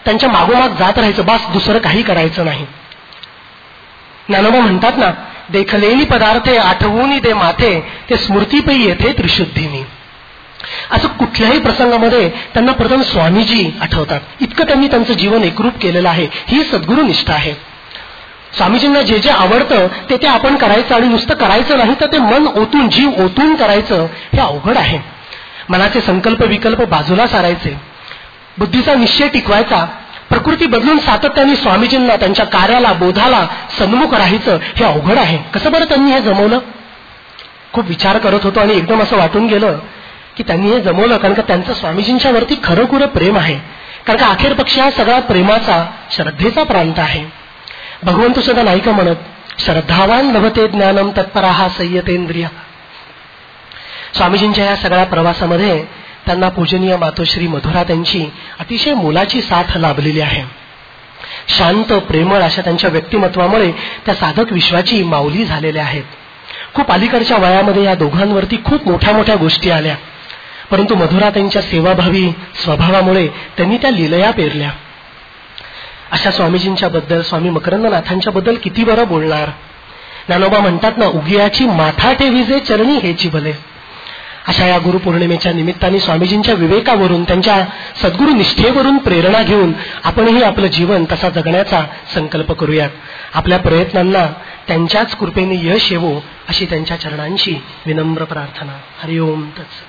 त्यांच्या मागोमाग जात राहायचं, बस दुसरं काही करायचं नाही. ज्ञानोबा म्हणतात ना, देखलेली पदार्थे आठवून दे माथे, ते स्मृतीपै येथे त्रिशुद्धीनी. असं कुठल्याही प्रसंगामध्ये त्यांना प्रथम स्वामीजी आठवतात. इतकं त्यांनी त्यांचं जीवन एकरूप केलेलं आहे. ही सद्गुरू निष्ठा आहे. स्वामीजींना जे जे आवडतं ते ते आपण करायचं, आणि नुसतं करायचं नाही तर ते मन ओतून, जीव ओतून करायचं. हे अवघड आहे. मनाचे संकल्प विकल्प बाजूला सारायचे, बुद्धीचा निश्चय टिकवायचा, प्रकृती बदलून सातत्याने स्वामीजींना, त्यांच्या कार्याला, बोधाला सन्मुख राहायचं. हे अवघड आहे. कसं बरं त्यांनी हे जमवलं? खूप विचार करत होतो आणि एकदम असं वाटून गेलं की त्यांनी हे जमवलं कारण का त्यांचं स्वामीजींच्या वरती खरंखुरं प्रेम आहे. कारण का अखेर पक्ष हा सगळा प्रेमाचा, श्रद्धेचा प्रांत आहे. भगवंत सुद्धा नाही का म्हणत, श्रद्धावान लभते ज्ञानम तत्पराहा संयतेंद्रिय. स्वामीजींच्या या सगळ्या प्रवासामध्ये त्यांना पूजनीय मातोश्री मधुरा त्यांची अतिशय मोलाची साथ लाभलेली आहे. शांत प्रेमळ अशा त्यांच्या व्यक्तिमत्वामुळे त्या साधक विश्वाची माऊली झालेल्या आहेत. खूप अलीकडच्या वयामध्ये या दोघांवरती खूप मोठ्या मोठ्या गोष्टी आल्या, परंतु मधुरा त्यांच्या सेवाभावी स्वभावामुळे त्यांनी त्या लीलया पेरल्या. अशा स्वामीजींच्या बद्दल, स्वामी मकरंदनाथांच्या बद्दल किती बरं बोलणार. ज्ञानोबा म्हणतात ना, उगियाची माथा ठेवीजे चरणी हेची भले. अशा या गुरुपौर्णिमेच्या निमित्ताने स्वामीजींच्या विवेकावरून, त्यांच्या सद्गुरू निष्ठेवरून प्रेरणा घेऊन आपणही आपलं जीवन तसा जगण्याचा संकल्प करूयात. आपल्या प्रयत्नांना त्यांच्याच कृपेने यश येवो अशी त्यांच्या चरणांची विनम्र प्रार्थना. हरिओम तत्सत.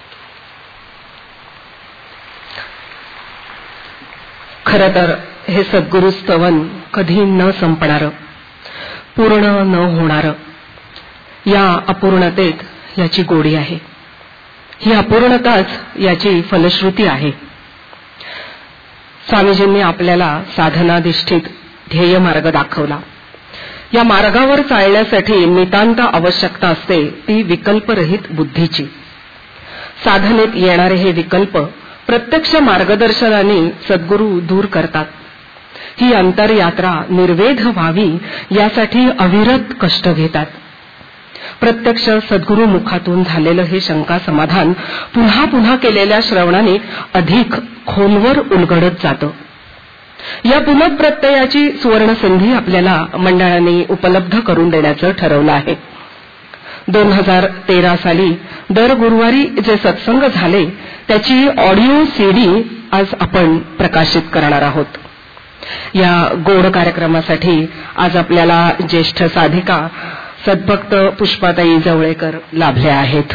खरं तर हे सद्गुरु स्तवन कधी न संपणारं, पूर्ण न होणारं, या अपूर्णतेत याची गोडी आहे. ही अपूर्णताच याची फलश्रुती आहे. स्वामीजींनी आपल्याला साधनाधिष्ठित ध्येय मार्ग दाखवला. या मार्गावर चालण्यासाठी नितांत आवश्यकता असते ती विकल्परहित बुद्धीची. साधनेत येणारे हे विकल्प प्रत्यक्ष मार्गदर्शनाने सद्गुरू दूर करतात. ही अंतरयात्रा निर्वेध व्हावी यासाठी अविरत कष्ट घेतात. प्रत्यक्ष सद्गुरू मुखातून झालेलं हे शंका समाधान पुन्हा पुन्हा केलेल्या श्रवणाने अधिक खोलवर उलगडत जातं. या पुनःप्रत्ययाची सुवर्णसंधी आपल्याला मंडळाने उपलब्ध करून देण्याचं ठरवलं आहे. दोन हजार तेरा साली दर गुरुवारी जे सत्संग झाले त्याची ऑडिओ सीडी आज आपण प्रकाशित करणार आहोत. या गोड कार्यक्रमासाठी आज आपल्याला ज्येष्ठ साधिका सद्भक्त पुष्पाताई जवळेकर लाभल्या आहेत.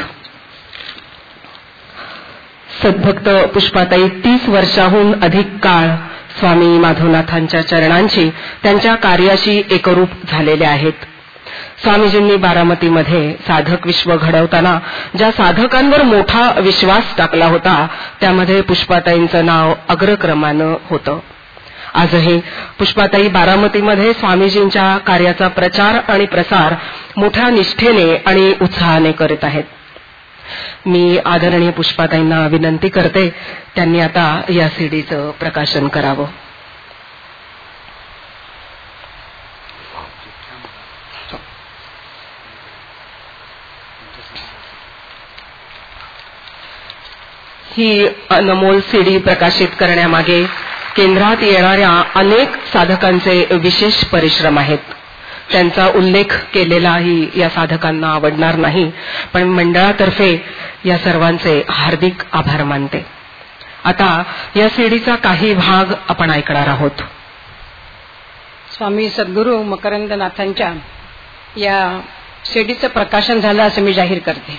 सद्भक्त पुष्पाताई तीस वर्षाहून अधिक काळ स्वामी माधवनाथांच्या चरणांची, त्यांच्या कार्याशी एकरूप झालेल्या आहेत. स्वामीजींनी बारामतीमध्ये साधक विश्व घडवताना ज्या साधकांवर मोठा विश्वास टाकला होता त्यामध्ये पुष्पाताईंचं नाव अग्रक्रमानं होतं. आजही पुष्पाताई बारामतीमध्ये स्वामीजींच्या कार्याचा प्रचार आणि प्रसार मोठ्या निष्ठेने आणि उत्साहाने करीत आहेत. मी आदरणीय पुष्पाताईंना विनंती करते त्यांनी आता या सीडीचं प्रकाशन करावं. ही अनमोल सीडी प्रकाशित करण्यामागे केंद्रात येणाऱ्या अनेक साधकांचे विशेष परिश्रम आहेत. त्यांचा उल्लेख केलेलाही या साधकांना आवडणार नाही, पण मंडळातर्फे या सर्वांचे हार्दिक आभार मानते. आता या सीडीचा काही भाग आपण ऐकणार आहोत. स्वामी सद्गुरू मकरंदनाथांच्या या सीडीचं प्रकाशन झालं असं मी जाहीर करते.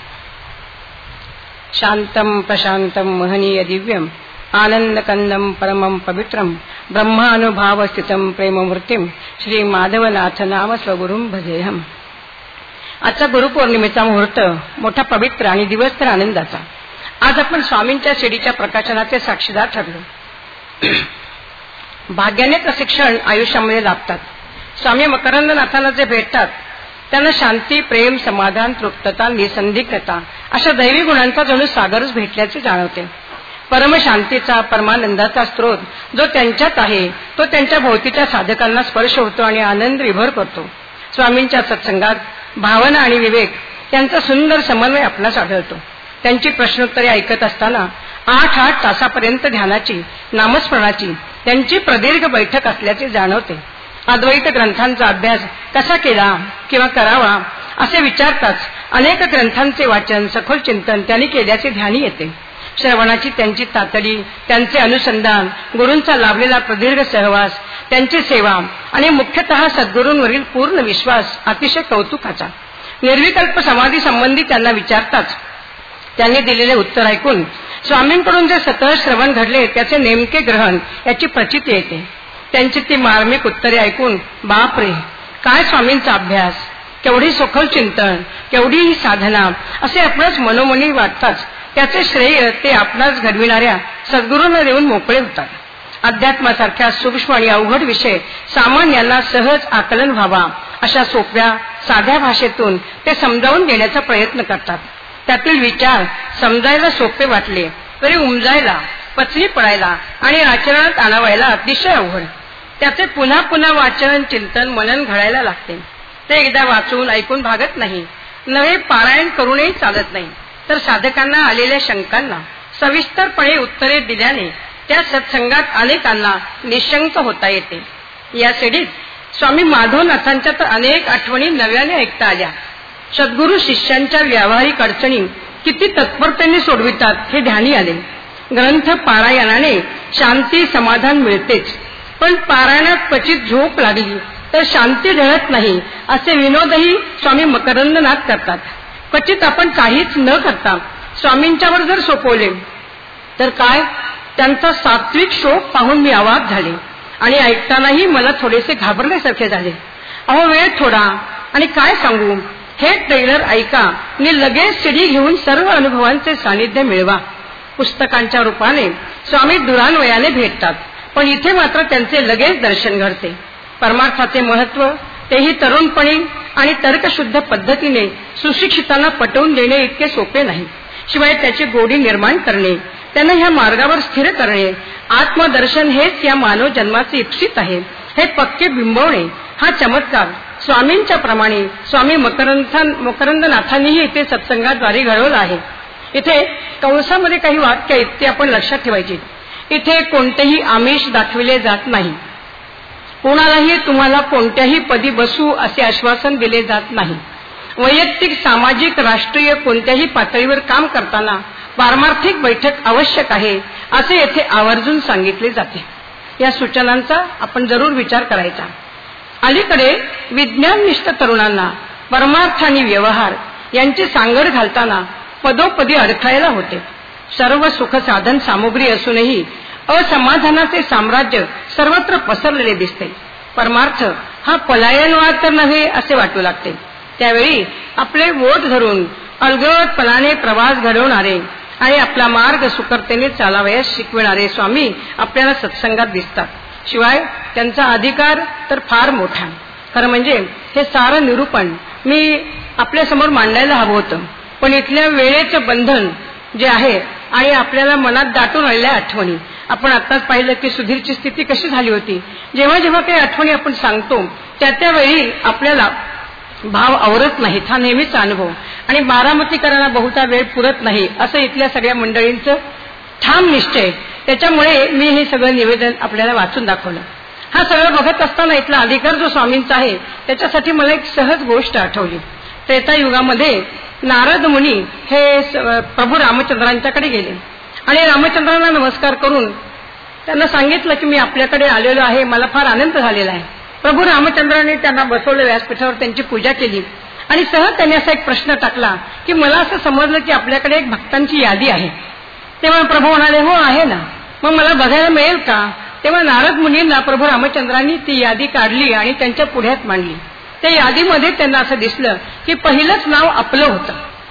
शांतम प्रशांतम महनीय दिव्यम आनंदकंदम परमं पवित्रम ब्रह्मानुभाव स्थितम प्रेममूर्तिम श्री माधवनाथ नाम स्वगुरुम भजेहम. आजचा गुरुपौर्णिमेचा मुहूर्त मोठा पवित्र आणि दिवस तर आनंदाचा. आज आपण स्वामींच्या सीडीच्या प्रकाशनाचे साक्षीदार ठरलो. भाग्याने प्रशिक्षण आयुष्यामध्ये लाभतात. स्वामी मकरंदनाथांना जे भेटतात त्यांना शांती, प्रेम, समाधान, तृप्तता, निसंदिग्धता अशा दैवी गुणांचा जणू सागरच भेटल्याचे जाणवते. परमशांतीचा, परमानंदाचा स्रोत जो त्यांच्यात आहे तो त्यांच्या भोवतीच्या साधकांना स्पर्श होतो आणि आनंद विभोर करतो. स्वामींच्या सत्संगात भावना आणि विवेक यांचा सुंदर समन्वय आपणास आढळतो. त्यांची प्रश्नोत्तरे ऐकत असताना आठ आठ तासापर्यंत ध्यानाची, नामस्मरणाची त्यांची प्रदीर्घ बैठक असल्याचे जाणवते. अद्वैत ग्रंथांचा अभ्यास कसा केला किंवा करावा असे विचारताच अनेक ग्रंथांचे वाचन सखोल चिंतन त्यांनी केल्याचे ध्यानी येते. श्रवणाची त्यांची तातडी, त्यांचे अनुसंधान, गुरूंचा लाभलेला प्रदीर्घ सहवास, त्यांची सेवा आणि मुख्यतः सद्गुरूंवरील पूर्ण विश्वास अतिशय कौतुकाचा. निर्विकल्प समाधी संबंधी त्यांना विचारताच त्यांनी दिलेले उत्तर ऐकून स्वामींकडून जे सतत श्रवण घडले त्याचे नेमके ग्रहण याची प्रचिती येते. त्यांची ती मार्मिक उत्तरे ऐकून बापरे, काय स्वामींचा अभ्यास, केवढी सखोल चिंतन, केवढी ही साधना असे आपणास मनोमनी वाटताच त्याचे श्रेय ते आपणास घडविणाऱ्या सद्गुरूंना देऊन मोकळे होतात. अध्यात्मासारख्या सूक्ष्म आणि अवघड विषय सामान्यांना सहज आकलन व्हावा अशा सोप्या साध्या भाषेतून ते समजावून देण्याचा प्रयत्न करतात. त्यातील विचार समजायला सोपे वाटले तरी उमजायला, पचनी पडायला आणि आचरणात आणावायला अतिशय अवघड. त्याचे पुन्हा पुन्हा वाचन, चिंतन, मनन घडायला लागते. ते एकदा वाचून ऐकून भागत नाही, नवे पारायण करूनही चालत नाही. तर साधकांना आलेल्या शंकांना सविस्तरपणे उत्तरे दिल्याने त्या सत्संगात अनेकांना निशंक होता येते. या सिडीत स्वामी माधवनाथांच्या तर अनेक आठवणी नव्याने ऐकता आल्या. सद्गुरू शिष्यांच्या व्यावहारिक अडचणी किती तत्परतेने सोडवितात हे ध्यानी आले. ग्रंथ पारायणाने शांती समाधान मिळतेच, पण पारायणात क्वचित झोप लागली तर शांती ढळत नाही असे विनोदही स्वामी मकरंदनाथ करतात. क्वचित आपण काहीच न करता स्वामींच्यावर जर सोपवले तर काय, त्यांचा सात्विक शोक पाहून मी अवाक झाले आणि ऐकतानाही मला थोडेसे घाबरल्यासारखे झाले. अहो वेळ थोडा आणि काय सांगू, हे ट्रेलर ऐका आणि लगेच सीडी घेऊन सर्व अनुभवांचे सानिध्य मिळवा. पुस्तकांच्या रूपाने स्वामी दुरान्वयाने भेटतात, पण इथे मात्र त्यांचे लगेच दर्शन घडते. परमार्थाचे महत्व तेही तरुणपणी आणि तर्कशुद्ध पद्धतीने सुशिक्षितांना पटवून देणे इतके सोपे नाही. शिवाय त्याची गोडी निर्माण करणे, त्यांना ह्या मार्गावर स्थिर करणे, आत्मदर्शन हेच या मानव जन्माचे इप्सित आहे हे पक्के बिंबवणे हा चमत्कार स्वामींच्या प्रमाणे स्वामी मकरंद मकरंदनाथांनीही इथे सत्संगाद्वारे घडवला आहे. इथे कंसामध्ये काही वाक्य आहेत ते आपण लक्षात ठेवायची. इथे कोणतेही आमिष दाखविले जात नाही, कोणालाही तुम्हाला कोणत्याही पदी बसू असे आश्वासन दिले जात नाही. वैयक्तिक, सामाजिक, राष्ट्रीय कोणत्याही पातळीवर काम करताना पारमार्थिक बैठक आवश्यक आहे असे येथे आवर्जून सांगितले जाते. या सूचनांचा आपण जरूर विचार करायचा. अलीकडे विज्ञाननिष्ठ तरुणांना परमार्थ आणि व्यवहार यांची सांगड घालताना पदोपदी अडथळायला होते. सर्व सुख साधन सामुग्री असूनही असमाधानाचे साम्राज्य सर्वत्र पसरलेले दिसते. परमार्थ हा पलायनवाद तर नव्हे असे वाटू लागते. त्यावेळी आपले वोट धरून अलगदपणाने प्रवास घडवणारे आणि आपला मार्ग सुकरतेने चालावयास शिकविणारे स्वामी आपल्याला सत्संगात दिसतात. शिवाय त्यांचा अधिकार तर फार मोठा. खरं म्हणजे हे सारं निरूपण मी आपल्या समोर मांडायला हवं होतं, पण इथल्या वेळेचं बंधन जे आहे आणि आपल्याला मनात दाटून आलेल्या आठवणी, आपण आत्ताच पाहिलं की सुधीरची स्थिती कशी झाली होती. जेव्हा जेव्हा काही आठवणी आपण सांगतो त्या त्यावेळी आपल्याला भाव आवरत नाहीत, हा नेहमीचा अनुभव. आणि बारामतीकरांना बहुता वेळ पुरत नाही असं इथल्या सगळ्या मंडळींचं ठाम निश्चय. त्याच्यामुळे मी हे सगळं निवेदन आपल्याला वाचून दाखवलं. हा सगळं बघत असताना इथला अधिकार जो स्वामींचा आहे त्याच्यासाठी मला एक सहज गोष्ट आठवली. त्रेतायुगामध्ये नारद मुनी हे प्रभू रामचंद्रांच्याकडे गेले आणि रामचंद्रांना नमस्कार करून त्यांना सांगितलं की मी आपल्याकडे आलेलो आहे, मला फार आनंद झालेला आहे. प्रभू रामचंद्रांनी त्यांना बसवलं व्यासपीठावर, त्यांची पूजा केली आणि सहज त्यांनी असा एक प्रश्न टाकला की मला असं समजलं की आपल्याकडे एक भक्तांची यादी आहे. तेव्हा प्रभू म्हणाले हो आहे ना, मग मला बघायला मिळेल का. तेव्हा नारद मुनींना प्रभू रामचंद्रांनी ती यादी काढली आणि त्यांच्या पुढ्यात मांडली. त्या यादीमध्ये त्यांना असं दिसलं की पहिलंच नाव आपलं होतं.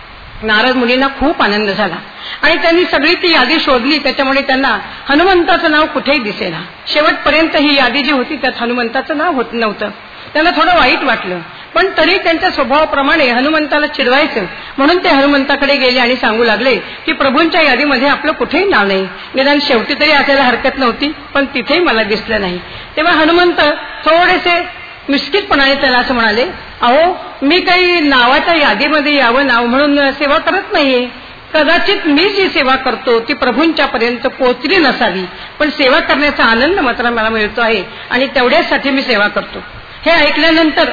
नारद मुनींना खूप आनंद झाला आणि त्यांनी सगळी ती यादी शोधली. त्याच्यामुळे त्यांना हनुमंताचं नाव कुठेही दिसेना. शेवटपर्यंत ही यादी जी होती त्यात हनुमंताचं नाव होत नव्हतं. त्यांना थोडं वाईट वाटलं, पण तरी त्यांच्या स्वभावाप्रमाणे हनुमंताला चिडवायचं म्हणून ते हनुमंताकडे गेले आणि सांगू लागले की प्रभूंच्या यादीमध्ये आपलं कुठेही नाव नाही. निदान शेवटी तरी असायला हरकत नव्हती, पण तिथेही मला दिसलं नाही. तेव्हा हनुमंत थोडेसे मिस्कितपणाने त्याला असं म्हणाले, अहो मी काही नावाच्या यादीमध्ये यावं नाव म्हणून सेवा करत नाहीये. कदाचित मी जी सेवा करतो ती प्रभूंच्या पर्यंत पोहोचली नसावी, पण सेवा करण्याचा आनंद मात्र मला मिळतो आहे आणि तेवढ्यासाठी मी सेवा करतो. हे ऐकल्यानंतर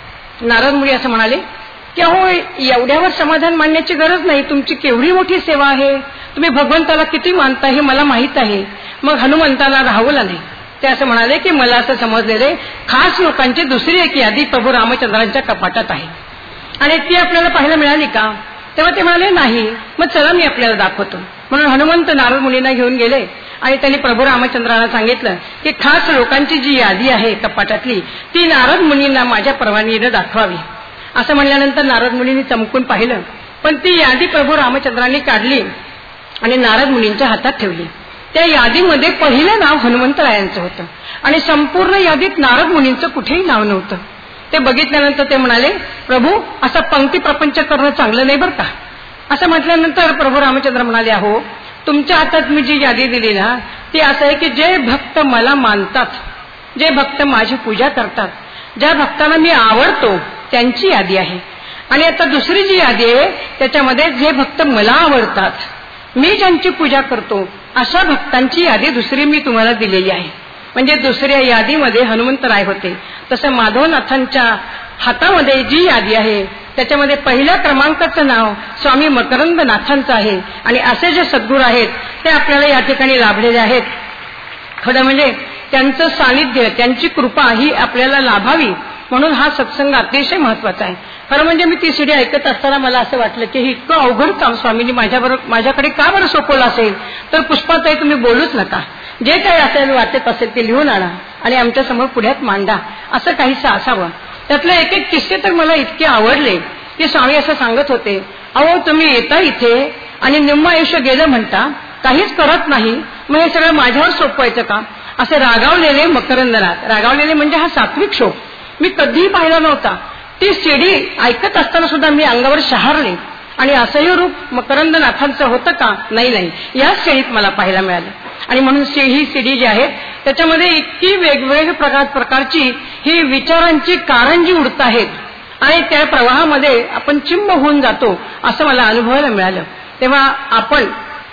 नारद मुनी असं म्हणाले की अहो, एवढ्यावर समाधान मानण्याची गरज नाही, तुमची केवढी मोठी सेवा आहे, तुम्ही भगवंताला किती मानता हे मला माहीत आहे. मग हनुमंताला राहवलं नाही. ते असं म्हणाले की मला असं समजलेले खास लोकांची दुसरी एक यादी प्रभू रामचंद्रांच्या कपाटात आहे आणि ती आपल्याला पाहायला मिळाली का? तेव्हा ते म्हणाले नाही. मग चला मी आपल्याला दाखवतो. म्हणून हनुमंत नारद मुनींना घेऊन गेले आणि त्यांनी प्रभू रामचंद्रांना सांगितलं की खास लोकांची जी यादी आहे कपाटातली ती नारद मुनींना माझ्या परवानगीने दाखवावी. असं म्हणल्यानंतर नारद मुनींनी चमकून पाहिलं, पण ती यादी प्रभू रामचंद्रांनी काढली आणि नारद मुनींच्या हातात ठेवली. त्या यादीमध्ये पहिलं नाव हनुमंतरायांचं होतं आणि संपूर्ण यादीत नारद मुनींचं कुठेही नाव नव्हतं. ते बघितल्यानंतर ते म्हणाले, प्रभू असं पंक्ती प्रपंच करणं चांगलं नाही बरं का. असं म्हटल्यानंतर प्रभू रामचंद्र म्हणाले, अहो तुमच्या हातात मी जी यादी दिली ना ती असं आहे की जे भक्त मला मानतात, जे भक्त माझी पूजा करतात, ज्या भक्तांना मी आवडतो त्यांची यादी आहे. आणि आता दुसरी जी यादी आहे त्याच्यामध्ये जे भक्त मला आवडतात, मी ज्यांची पूजा करतो अशा भक्तांची यादी दुसरी मी तुम्हाला दिलेली आहे. म्हणजे दुसऱ्या यादीमध्ये हनुमंतराय होते. तसं माधवनाथांच्या हातामध्ये जी यादी आहे त्याच्यामध्ये पहिल्या क्रमांकाचं नाव स्वामी मकरंदनाथांचं आहे आणि असे जे सद्गुरू आहेत ते आपल्याला या ठिकाणी लाभलेले आहेत. खरं म्हणजे त्यांचं सानिध्य, त्यांची कृपा ही आपल्याला लाभावी म्हणून हा सत्संग अतिशय महत्वाचा आहे. खरं म्हणजे मी ती सीडी ऐकत असताना मला असं वाटलं की हे इतकं अवघड काम स्वामींनी माझ्याबरोबर माझ्याकडे का बरं सोपवलं असेल. तर पुष्पाताई तुम्ही बोलूच नका, जे काही असेल वाटत असेल ते लिहून आणा आणि आमच्या समोर पुढ्यात मांडा, असं काहीसं असावं. त्यातले एक एक किस्से तर मला इतके आवडले की स्वामी असं सांगत होते, अहो तुम्ही येता इथे आणि निम्म आयुष्य गेलं म्हणता, काहीच करत नाही, मग हे सगळं माझ्यावर सोपवायचं का? असे रागावलेले मकरंदनाथ. रागावलेले म्हणजे हा सात्विक शोक मी कधीही पाहिला नव्हता. ती सीडी ऐकत असताना सुद्धा मी अंगावर शहारले आणि असंही रूप मकरंदनाथांचं होतं का? नाही नाही, याच सीडीत मला पाहायला मिळालं. आणि म्हणून ही सीडी जी आहे त्याच्यामध्ये इतकी वेगवेगळ्या प्रकार प्रकारची ही विचारांची कारंजी उडत आहेत आणि त्या प्रवाहामध्ये आपण चिंब होऊन जातो असं मला अनुभवायला मिळालं. तेव्हा आपण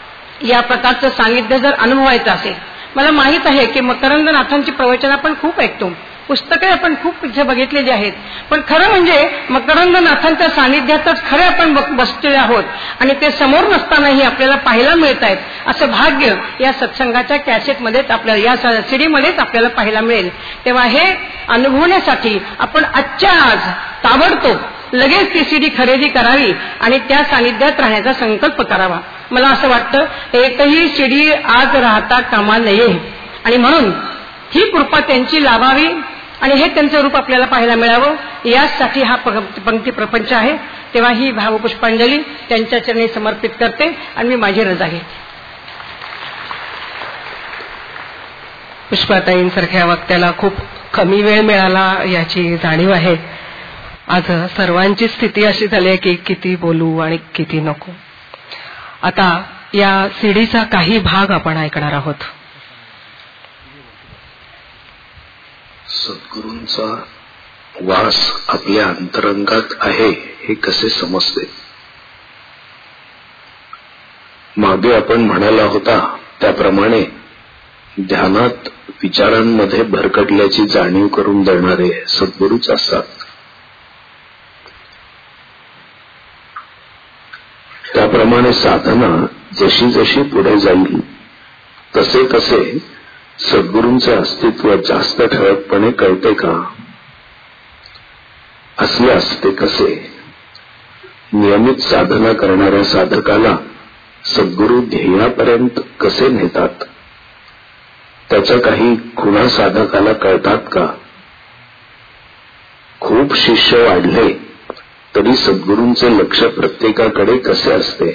या प्रकारचं सानिध्य जर अनुभवायचं असेल, मला माहित आहे की मकरंदनाथांची प्रवचन आपण खूप ऐकतो, पुस्तके आपण खूप इथे बघितलेली आहेत, पण खरं म्हणजे मकरंदनाथांच्या सानिध्यातच खरे आपण बसलेले आहोत आणि ते समोर नसतानाही आपल्याला पाहायला मिळत आहेत. असं भाग्य या सत्संगाच्या कॅसेटमध्येच आपल्याला, या सीडीमध्येच आपल्याला पाहायला मिळेल. तेव्हा हे अनुभवण्यासाठी आपण आजच्या आज ताबडतोब लगेच ती सीडी खरेदी करावी आणि त्या सानिध्यात राहण्याचा संकल्प करावा. मला असं वाटतं एकही सीडी आज राहता कामा नये आणि म्हणून ही कृपा त्यांची लाभावी आणि हे त्यांचं रूप आपल्याला पाहायला मिळावं यासाठी हा पंक्ती प्रपंच आहे. तेव्हा ही भावपुष्पांजली त्यांच्या चरणी समर्पित करते आणि मी माझी रजा घेते. पुष्पाताईंसारख्या वक्त्याला खूप कमी वेळ मिळाला याची जाणीव आहे. आज सर्वांची स्थिती अशी झाली आहे की किती बोलू आणि किती नको. आता या सीडीचा काही भाग आपण ऐकणार आहोत. सद्गुरूंचा वास आपल्या अंतरंगात आहे हे कसे समजते? मागे आपण म्हणाला होता त्याप्रमाणे ध्यानात विचारांमध्ये भरकटल्याची जाणीव करून देणारे सद्गुरूच असतात. त्याप्रमाणे साधना जशी जशी पुढे जाईल तसे तसे सद्गुरूंचे अस्तित्व जास्त ठळकपणे कळते का? असल्यास ते कसे? नियमित साधना करणाऱ्या साधकाला सद्गुरू ध्येयापर्यंत कसे नेतात? त्याच्या काही खुणा साधकाला कळतात का? खूप शिष्य वाढले तरी सद्गुरूंचे लक्ष प्रत्येकाकडे कसे असते?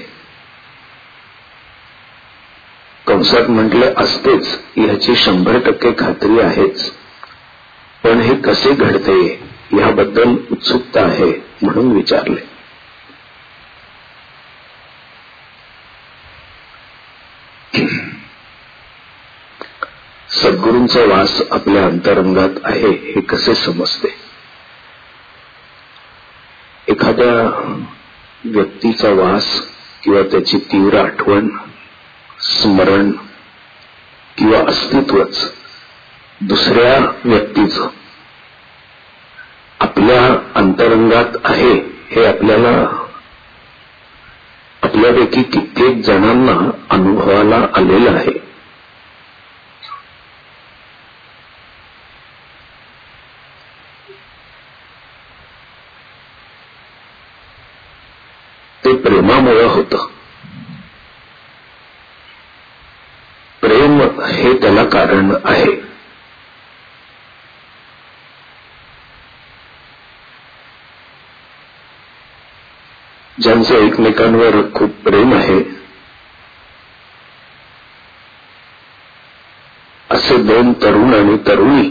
कंसात म्हटले असतेच ह्याची शंभर टक्के खात्री आहेच, पण हे कसे घडते याबद्दल उत्सुकता आहे म्हणून विचारले. सद्गुरूंचा वास आपल्या अंतरंगात आहे हे कसे समजते? एखाद्या व्यक्तीचा वास किंवा त्याची तीव्र आठवण, स्मरण किंवा अस्तित्वच दुसऱ्या व्यक्तीचं आपल्या अंतरंगात आहे हे आपल्याला आपल्यापैकी कित्येक जणांना अनुभवाला आलेलं आहे. ते प्रेमामुळे होतं. प्रेम हे त्याला कारण आहे. ज्यांचं एकमेकांवर खूप प्रेम आहे असे दोन तरुण आणि तरुणी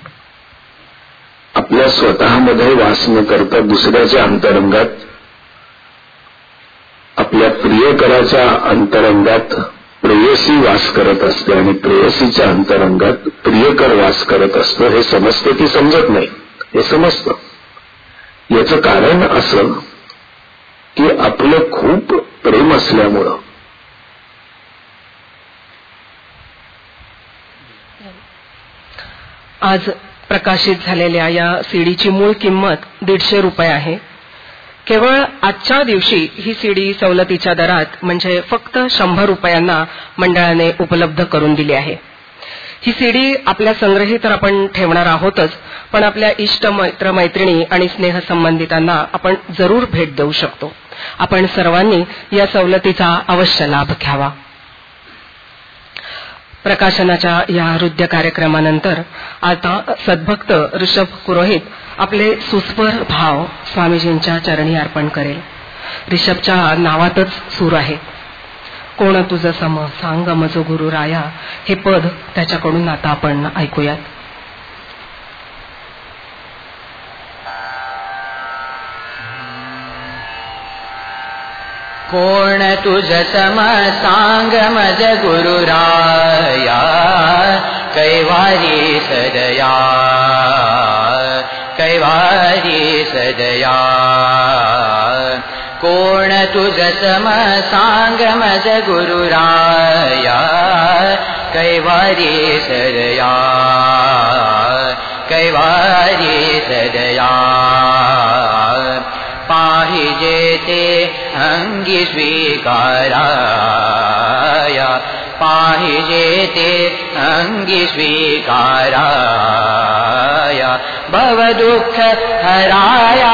आपल्या स्वतःमध्ये वास न करता दुसऱ्याच्या अंतरंगात, आपल्या प्रियकराच्या अंतरंगात प्रेयसी वास करत असते आणि प्रेयसीच्या अंतरंगात प्रियकर वास करत असतो. हे समजते की समजत नाही? हे समजतं. याचं कारण असं की आपलं खूप प्रेम असल्यामुळं आज प्रकाशित झालेल्या या सीडीची मूळ किंमत दीडशे रुपये आहे. केवळ आजच्या दिवशी ही सीडी सवलतीच्या दरात म्हणजे फक्त शंभर रुपयांना मंडळाने उपलब्ध करून दिली आहे. ही सीडी आपल्या संग्रही तर आपण ठेवणार आहोतच, पण आपल्या इष्ट मित्र मैत्रिणी आणि स्नेहसंबंधितांना आपण जरूर भेट देऊ शकतो. आपण सर्वांनी या सवलतीचा अवश्य लाभ घ्यावा. प्रकाशनाच्या या हृदय कार्यक्रमानंतर आता सद्भक्त ऋषभ पुरोहित आपले सुस्वर भाव स्वामीजींच्या चरणी अर्पण करेल. ऋषभच्या नावातच सूर आहे. कोण तुझं सम सांग मज गुरु राया, हे पद त्याच्याकडून आता आपण ऐकूयात. कोण तुझ सम सांग मज गुरु राया, कैवारी सदया कैवारी सदया. कोण तुझ सम सांग मज गुरु राया, कैवारी सदया कैवारी सदया. पाहिजे ते अंगी स्वीकाराया, पाहिजे ते अंगी स्वीकाराया. भव दुःख हराया,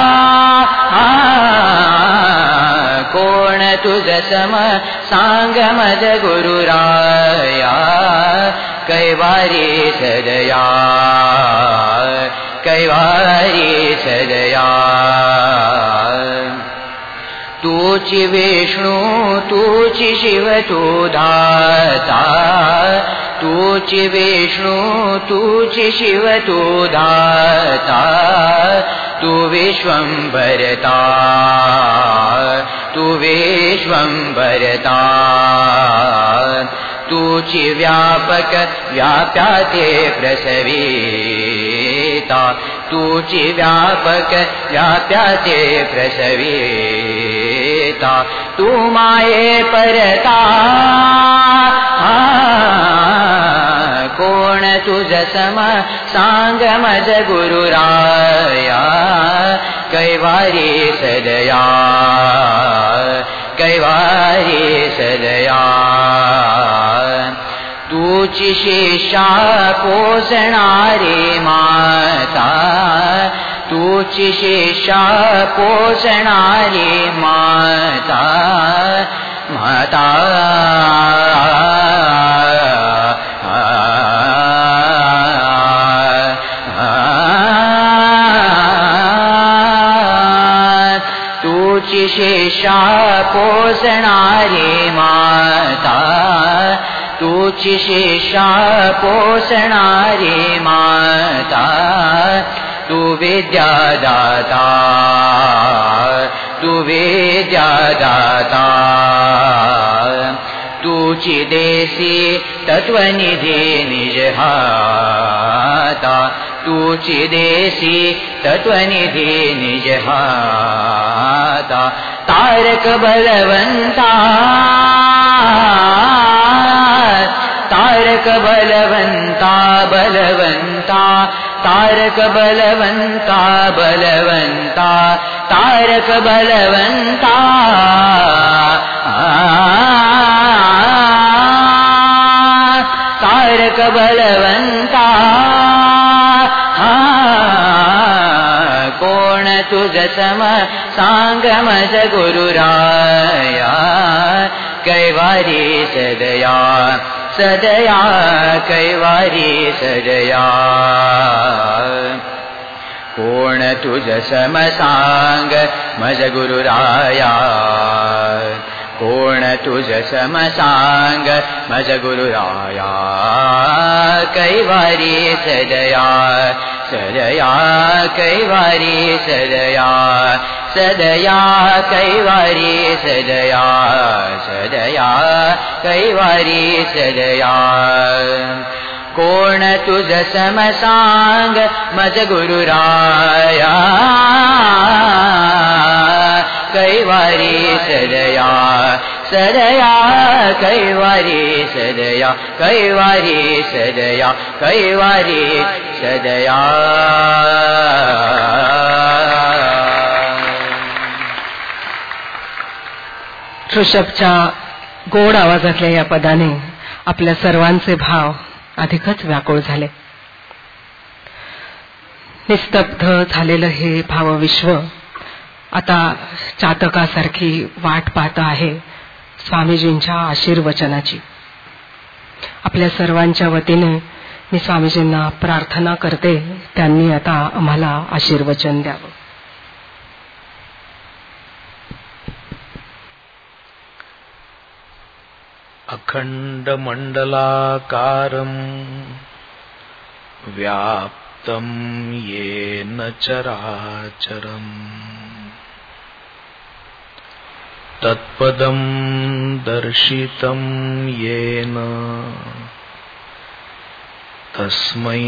कोण तुझ सम सांग मज गुरु राया, कैवारी सदया कैवारी सदया. तूची विष्णू तूची शिव तू दाता, तूची विष्णू तूची शिव तू दाता. तू विश्वंभरता तू विश्वंभरता. तूची व्यापक व्याप्याते प्रसविता, तूची व्यापक व्याप्याते प्रसविता. तू माये परता, कोण तुझ सम सांग मज गुरु राया, कैवारी सदया कैवारी सदया. तूची शिष्या पोसणारी माता, तूची शिष्या पोसणारी माता. माता तूची शिष्या पोसणारी माता, तूची शिष्या पोसणारी माता. तू विद्यादाता तू विद्यादाता. तूची देसी तत्वनिधी निज हाता, तूची देसी तत्वनिधी निज हाता. तारक बलवंता तारक बलवंता बलवंता तारक बलवंता बलवंता तारक बलवंता तारक बलवंता कोण तुझ सम सांग मज गुरुराया कैवारी सदया सदया कैवारी सदया कोण तुझ सम सांग मज गुरुराया कोण तुझ सम सांग मज गुरुराया कैवारी सदया सदया कैवारी सदया सदया कैवारी सदया सदया कैवारी सदया कोण तुझ सम सांग मज गुरुराया कैवारी सदया सदया कैवारी सदया कैवारी सदया कैवारी सदया ऋषभच्या गोड आवाजातल्या या पदाने आपल्या सर्वांचे भाव अधिकच व्याकुळ झाले. निस्तब्ध झालेलं हे भावविश्व आता चातकासारखी वाट पाहत आहे स्वामीजींच्या आशीर्वचनाची. आपल्या सर्वांच्या वतीने मी स्वामीजींना प्रार्थना करते, त्यांनी आता आम्हाला आशीर्वचन द्यावं. अखंडमंडलाकारं व्याप्तं येन चराचरम् तत्पदं दर्शितं येन तस्मै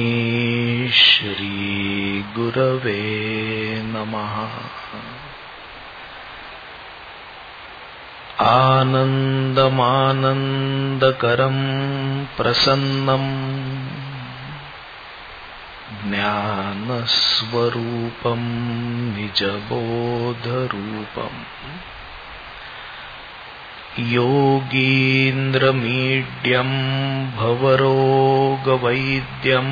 श्री गुरवे नमः. आनन्दमानन्दकरं प्रसन्नं ज्ञानस्वरूपं निजबोधरूपम् योगीन्द्रमीड्यं भवरोगवैद्यं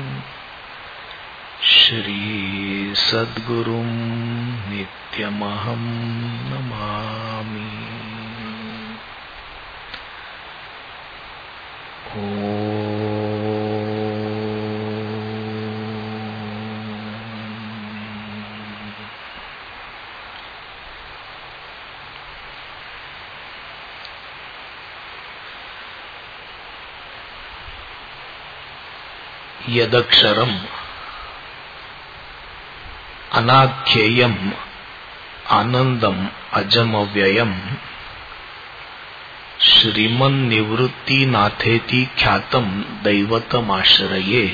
श्रीसद्गुरुं नित्यमहं नमामि. ओ यदक्षरम् अनाख्येयम् आनन्दम् अजमव्ययम् श्रीमन्निवृत्तिनाथेति ख्यातं दैवतमाश्रये.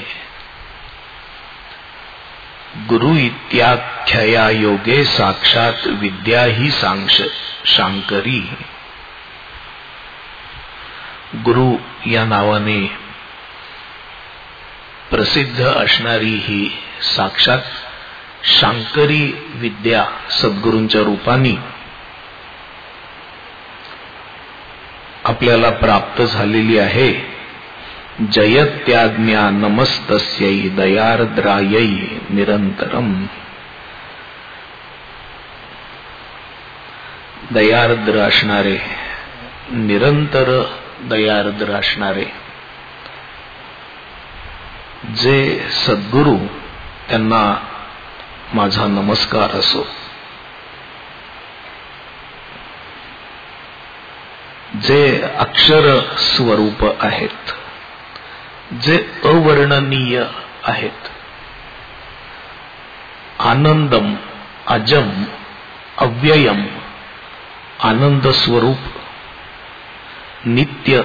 गुरु इत्याख्यया योगे साक्षात् विद्या ही सांश शांकरी. गुरु या नावाने प्रसिद्ध असणारी ही साक्षात शांकरी विद्या सद्गुरूंच्या रूपाने आपल्याला प्राप्त झालेली आहे. जयत्याज्ञा नमस्तस्यै दयार्द्रायै निरंतरम. दयार्द्र असणारे, निरंतर दयार्द्र असणारे जे सद्गुरू, त्यांना माझा नमस्कार असो. जे अक्षर स्वरूप आहेत, जे अवर्णनीय आहेत, आनंदम अजम अव्ययम, आनंद स्वरूप, नित्य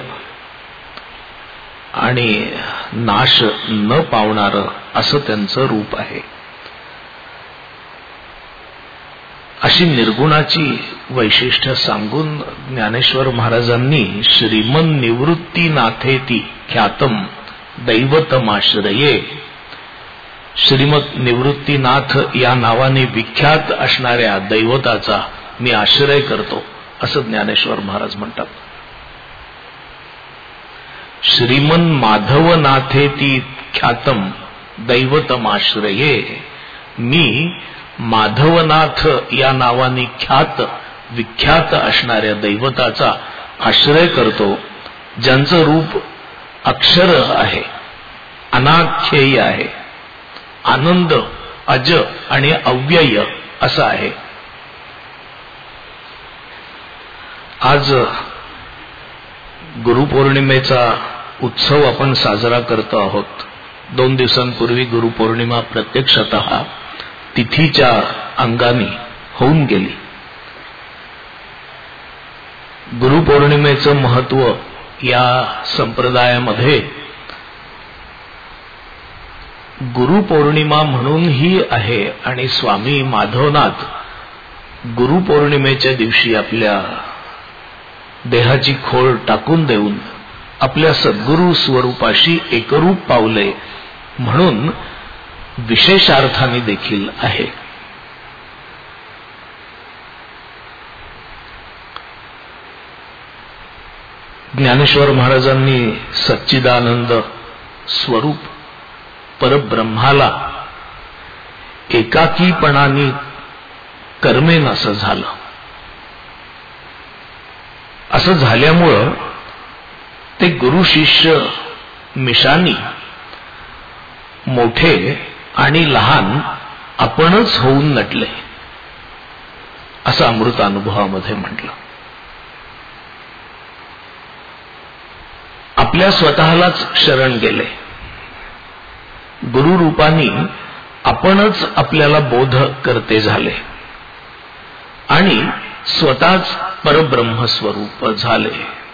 आणि नाश न पावणारं असं त्यांचं रूप आहे. अशी निर्गुणाची वैशिष्ट्य सांगून ज्ञानेश्वर महाराजांनी श्रीमन निवृत्तीनाथेती ख्यातम दैवतमाश्रये, श्रीमद निवृत्तीनाथ या नावाने विख्यात असणाऱ्या दैवताचा मी आश्रय करतो असं ज्ञानेश्वर महाराज म्हणतात. श्रीमन माधवनाथेती ख्यातम दैवतमाश्रये, मी माधवनाथ या नावाने ख्यात विख्यात असणाऱ्या दैवताचा आश्रय करतो, ज्यांचं रूप अक्षर आहे, अनाख्येय आहे, आनंद, अज आणि अव्यय असं आहे. आज गुरुपौर्णिमेचा उत्सव आपण साजरा करतो आहोत. दोन दिवसांपूर्वी गुरुपौर्णिमा प्रत्यक्षतः तिथीच्या अंगाने होऊन गेली. गुरुपौर्णिमेचं महत्व या संप्रदायामध्ये गुरुपौर्णिमा म्हणूनही आहे आणि स्वामी माधवनाथ गुरुपौर्णिमेच्या दिवशी आपल्या देहाची खोड टाकून देऊन आपल्या सद्गुरु स्वरूपाशी एकरूप पावले म्हणून विशेषार्थाने देखील आहे. ज्ञानेश्वर महाराजांनी सच्चिदानंद स्वरूप परब्रह्माला एकाकीपणाने कर्मेन असं झालं. असं झाल्यामुळं ते गुरु शिष्य मिशानी मोठे आणि लहान आपणच होऊन नटले असं अमृत अनुभवामध्ये म्हटलं. आपल्या स्वतःलाच शरण गेले. गुरुरूपानी आपणच आपल्याला बोध करते झाले आणि स्वतःच परब्रह्मस्वरूप झाले.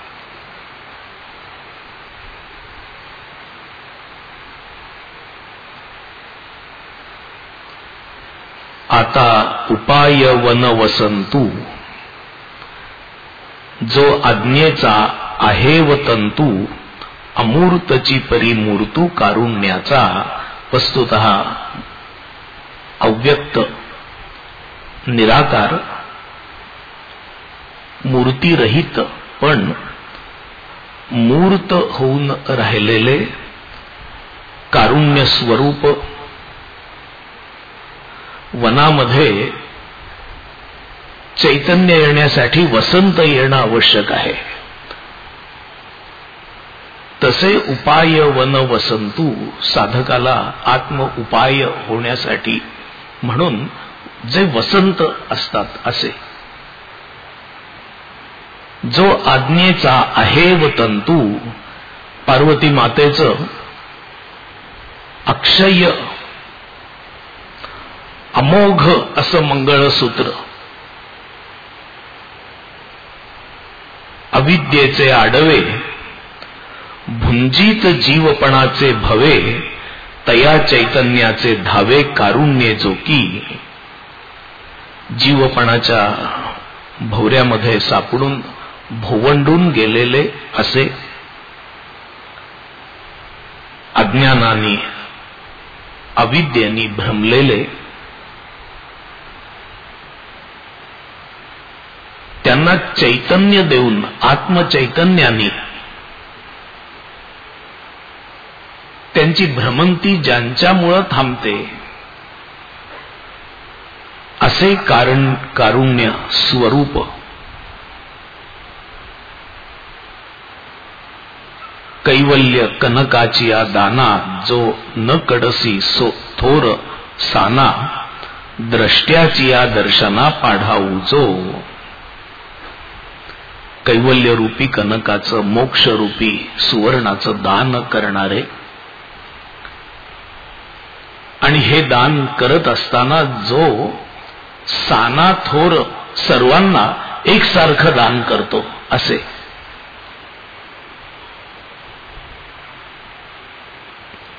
आता उपाय वन वसंतू, जो आज्ञेचा आहे व तंतू, अमूर्तची परिमूर्तू कारुण्याचा. वस्तुतः अव्यक्त निराकार मूर्तीरहित पण मूर्त होऊन राहिलेले कारुण्य स्वरूप वनामध्ये चैतन्य येण्यासाठी वसंत येणं आवश्यक आहे. तसे उपाय वन वसंतू, साधकाला आत्म उपाय होण्यासाठी म्हणून जे वसंत असतात असे. जो आज्ञेचा आहे व तंतू, पार्वती मातेचं अक्षय अमोघ असं मंगळसूत्र, अविद्येचे आडवे भुंजीत जीवपणाचे भवे, तया चैतन्याचे धावे कारुण्ये जोकी. जीवपणाच्या भोवऱ्यामध्ये सापडून भोवंडून गेलेले असे अज्ञानाने अविद्येने भ्रमलेले, त्यांना चैतन्य देऊन आत्मचैतन्याने त्यांची भ्रमंती ज्यांच्यामुळं थांबते असे कारण कारुण्य स्वरूप कैवल्य कनकाची या दाना, जो न कडसी सो थोर साना, द्रष्ट्याची या दर्शना पाढाऊ जो. कैवल्य रूपी कनकाचं, मोक्ष रूपी सुवर्णाचं दान करणारे, आणि हे दान करत असताना जो साना थोर सर्वांना एकसारखं दान करतो असे.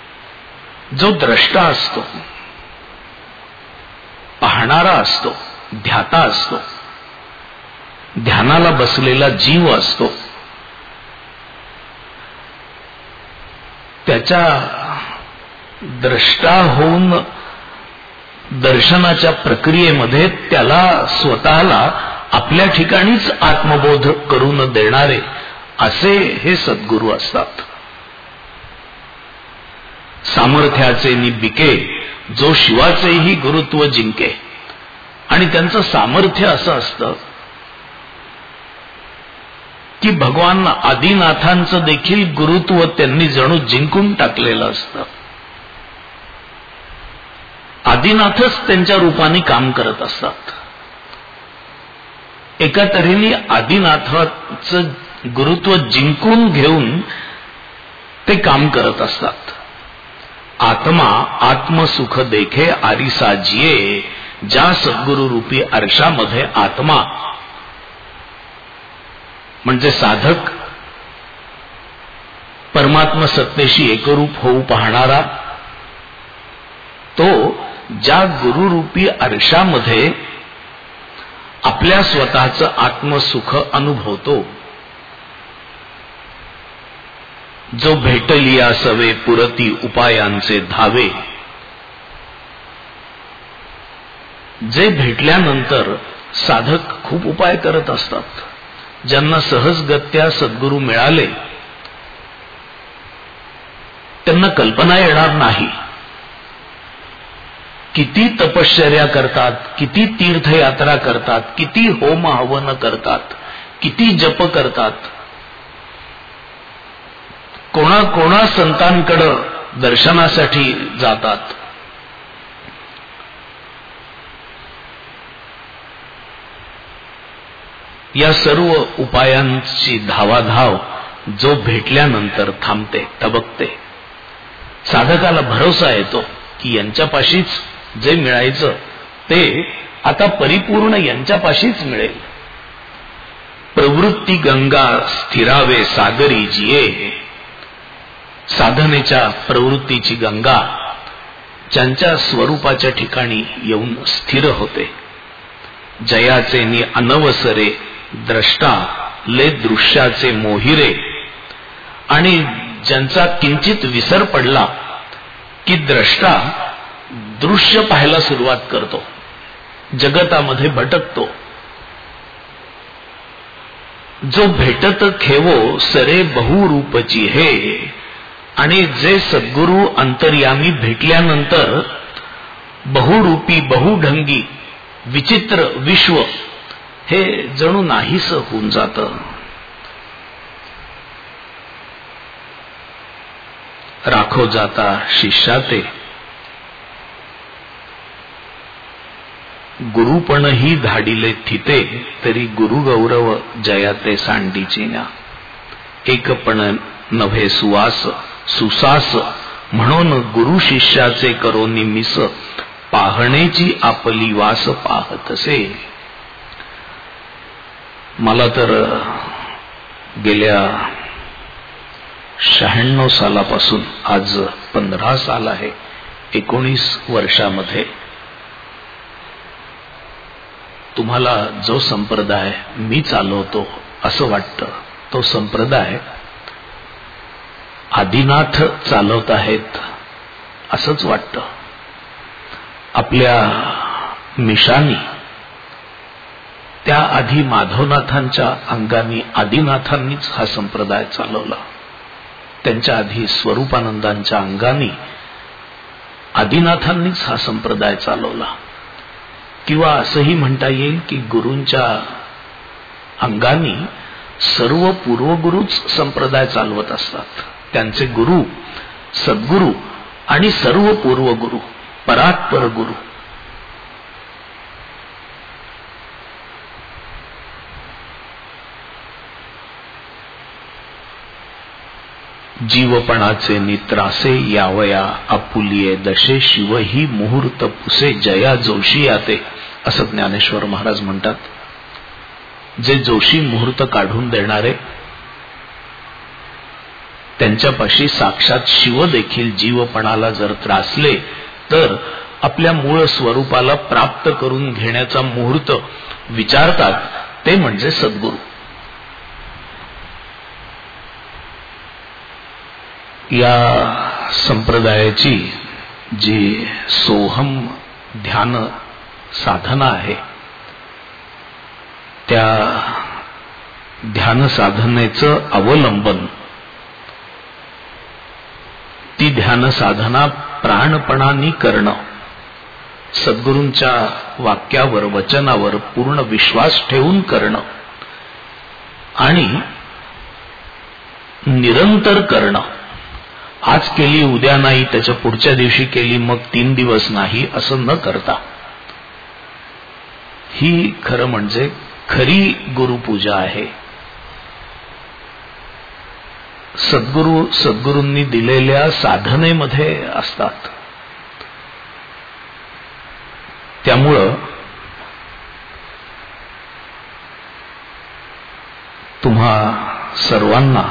जो द्रष्टा असतो, पाहणारा असतो, ध्याता असतो, ध्यानाला बसलेला जीव असतो. त्याच्या द्रष्टा होऊन दर्शनाच्या प्रक्रियेमध्ये त्याला स्वतःला आपल्या ठिकाणीच आत्मबोध करून देणारे असे हे सद्गुरू असतात. सामर्थ्याचे निबिके जो शिवाचेही गुरुत्व जिंके. आणि त्यांचं सामर्थ्य असं असतं की भगवान आदिनाथांचं देखील गुरुत्व त्यांनी जणू जिंकून टाकलेलं असतं. आदिनाथच त्यांच्या रूपाने काम करत असतात. एका तऱ्हेने आदिनाथाचं गुरुत्व जिंकून घेऊन ते काम करत असतात. आत्मा आत्मसुख देखे आरिसा जिये, ज्या सद्गुरु रूपी आरशामध्ये आत्मा म्हणजे साधक परमात्मा सत्तेशी एकरूप होऊ पाहणारा, तो ज्या गुरुरूपी आरशामध्ये आपल्या स्वतःचं आत्मसुख अनुभवतो, जो भेटलिया सवे पुरती उपायांचे धावे, जे भेटल्यानंतर साधक खूप उपाय करत असतात. ज्यांना सहजगत्या सद्गुरू मिळाले त्यांना कल्पना येणार नाही किती तपश्चर्या करतात, किती तीर्थयात्रा करतात, किती होम हवन करतात, किती जप करतात, कोणा कोणा संतांकडं दर्शनासाठी जातात. या सर्व उपायांची धावाधाव जो भेटल्यानंतर थांबते, तबकते. साधकाला भरोसा येतो की यांच्यापाशीच जे मिळायचं ते आता परिपूर्ण यांच्यापाशीच मिळेल. प्रवृत्ती गंगा स्थिरावे सागरी जिये, साधनेच्या प्रवृत्तीची गंगा ज्यांच्या स्वरूपाच्या ठिकाणी येऊन स्थिर होते. जयाचे नि अनवसरे द्रष्टा ले दृश्याचे मोहिरे, आणि ज्यांचा किंचित विसर पडला की द्रष्टा दृश्य पाहायला सुरुवात करतो, जगतामध्ये भटकतो. जो भेटत खेवो सरे बहुरूपची हे, आणि जे सद्गुरू अंतर्यामी भेटल्यानंतर बहुरूपी बहुढंगी विचित्र विश्व हे जणू नाहीस होऊन जातं. राखो जाता शिष्याते गुरुपणही धाडिले थिते, तरी गुरुगौरव जयाते सांडीची न्या. एकपण नव्हे सुवास सुसास, म्हणून गुरु शिष्याचे करोनी मिस, पाहणेची आपली वास पाहतसे. मला तर गेल्या शहाण्णव सालापासून आज पंधरा साल आहे, एकोणीस वर्षामध्ये तुम्हाला जो संप्रदाय मी चालवतो असं वाटतं, तो संप्रदाय आदिनाथ चालवत आहेत असंच वाटतं. आपल्या मिशानी त्याआधी माधवनाथांच्या अंगाने आदिनाथांनीच हा संप्रदाय चालवला. त्यांच्या आधी स्वरूपानंदांच्या अंगाने आदिनाथांनीच हा संप्रदाय चालवला. किंवा असंही म्हणता येईल की गुरूंच्या अंगाने सर्व पूर्वगुरूच संप्रदाय चालवत असतात. त्यांचे गुरु सद्गुरू आणि सर्व पूर्वगुरू परात्पर गुरु. जीवपणाचे नित्रासे यावया आपुलिये दशे, शिवही मुहूर्त पुसे जया जोशी याते, असं ज्ञानेश्वर महाराज म्हणतात. जे जोशी मुहूर्त काढून देणारे त्यांच्यापाशी साक्षात शिव देखील जीवपणाला जर त्रासले तर आपल्या मूळ स्वरूपाला प्राप्त करून घेण्याचा मुहूर्त विचारतात ते म्हणजे सद्गुरू. या संप्रदायाची जी सोहम ध्यान साधना आहे त्या ध्यान साधनेचं अवलंबन, ती ध्यान साधना प्राणपणाने करणं, सद्गुरूंच्या वाक्यावर वचनावर पूर्ण विश्वास ठेवून करणं आणि निरंतर करणं. आज केली उद्या नाही, त्याच्या पुढच्या दिवशी केली मग तीन दिवस नाही, असं न करता ही खरं म्हणजे खरी गुरुपूजा आहे. सद्गुरू सद्गुरूंनी दिलेल्या साधनेमध्ये असतात. त्यामुळं तुम्हा सर्वांना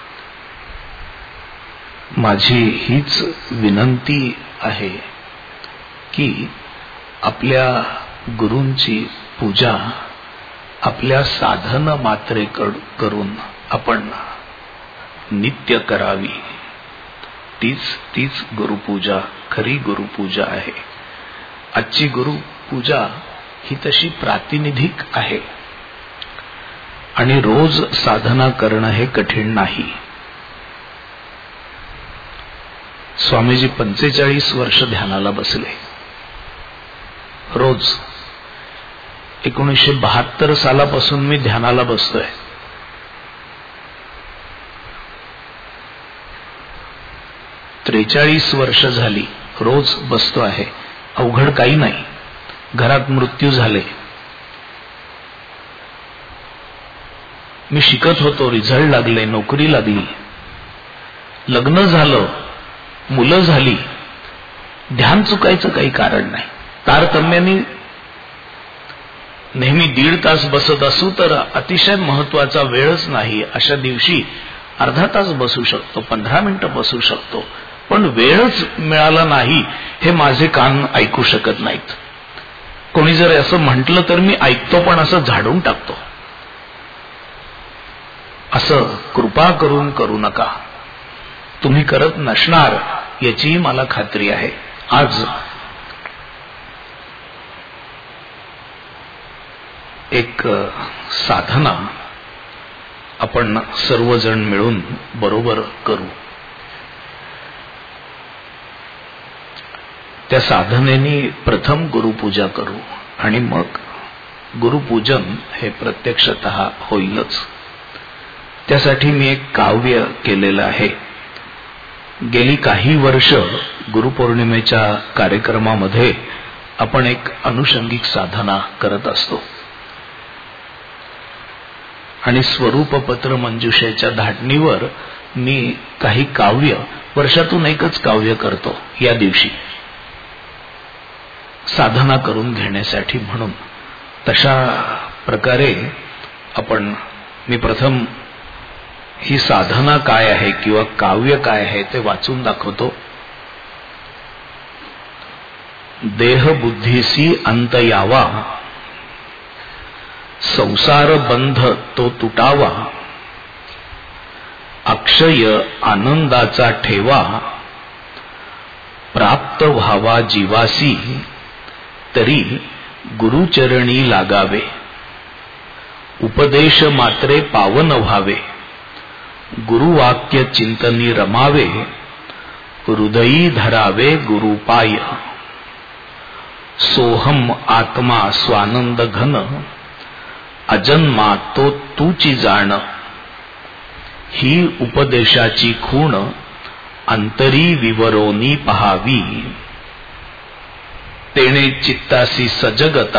माझी हीच विनंती आहे की आपल्या गुरूंची पूजा आपल्या साधन मात्रे करून आपण नित्य करावी. तीच तीच गुरुपूजा खरी गुरुपूजा आहे. आजची गुरुपूजा ही तशी प्रातिनिधिक आहे आणि रोज साधना करणं हे कठीण नाही. स्वामीजी पंचेचाळीस वर्ष ध्यानाला बसले रोज. एकोणीसशे बहात्तर सालापासून मी ध्यानाला बसतोय. त्रेचाळीस वर्ष झाली रोज बसतो आहे. अवघड काही नाही. घरात मृत्यू झाले, मी शिकत होतो, रिझल्ट लागले, नोकरी लागली, लग्न झालं, मुलं झाली, ध्यान चुकायचं काही कारण नाही. तारतम्याने नेहमी दीड तास बसत असू तर अतिशय महत्वाचा वेळच नाही, अशा दिवशी अर्धा तास बसू शकतो, पंधरा मिनिटं बसू शकतो, पण वेळच मिळाला नाही हे माझे कान ऐकू शकत नाहीत. कोणी जर असं म्हटलं तर मी ऐकतो, पण असं झाडून टाकतो. असं कृपा करून करू नका. तुम्ही करत नसणार याचीही मला खात्री आहे. आज एक साधना आपण सर्वजण मिळून बरोबर करू. त्या साधनेने प्रथम गुरुपूजा करू आणि मग गुरुपूजन हे प्रत्यक्षतः होईलच. त्यासाठी मी एक काव्य केलेलं आहे. गेली काही वर्ष गुरुपौर्णिमेच्या कार्यक्रमामध्ये आपण एक अनुषंगिक साधना करत असतो आणि स्वरूपपत्र मंजुषेच्या धाटणीवर मी काही काव्य, वर्षातून एकच काव्य करतो या दिवशी साधना करून घेण्यासाठी. म्हणून तशा प्रकारे आपण मी प्रथम ही साधना काय आहे किंवा काव्य काय आहे ते वाचून दाखवतो. देह बुद्धीसी अंत यावा, संसार बंध तो तुटावा, अक्षय आनंदाचा ठेवा, प्राप्त व्हावा जीवासी, तरी गुरुचरणी लागावे, उपदेश मात्रे पावन व्हावे, गुरुवाक्य चिंतनी रमावे, हृदयी धरावे गुरुपाय, सोहम आत्मा स्वानंद घन, अजन्मा तो तूची जाण, ही उपदेशाची खूण अंतरी विवरोनी पहावी, तेणे चित्तासी सजगता,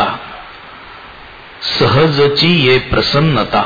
सहजची ये प्रसन्नता,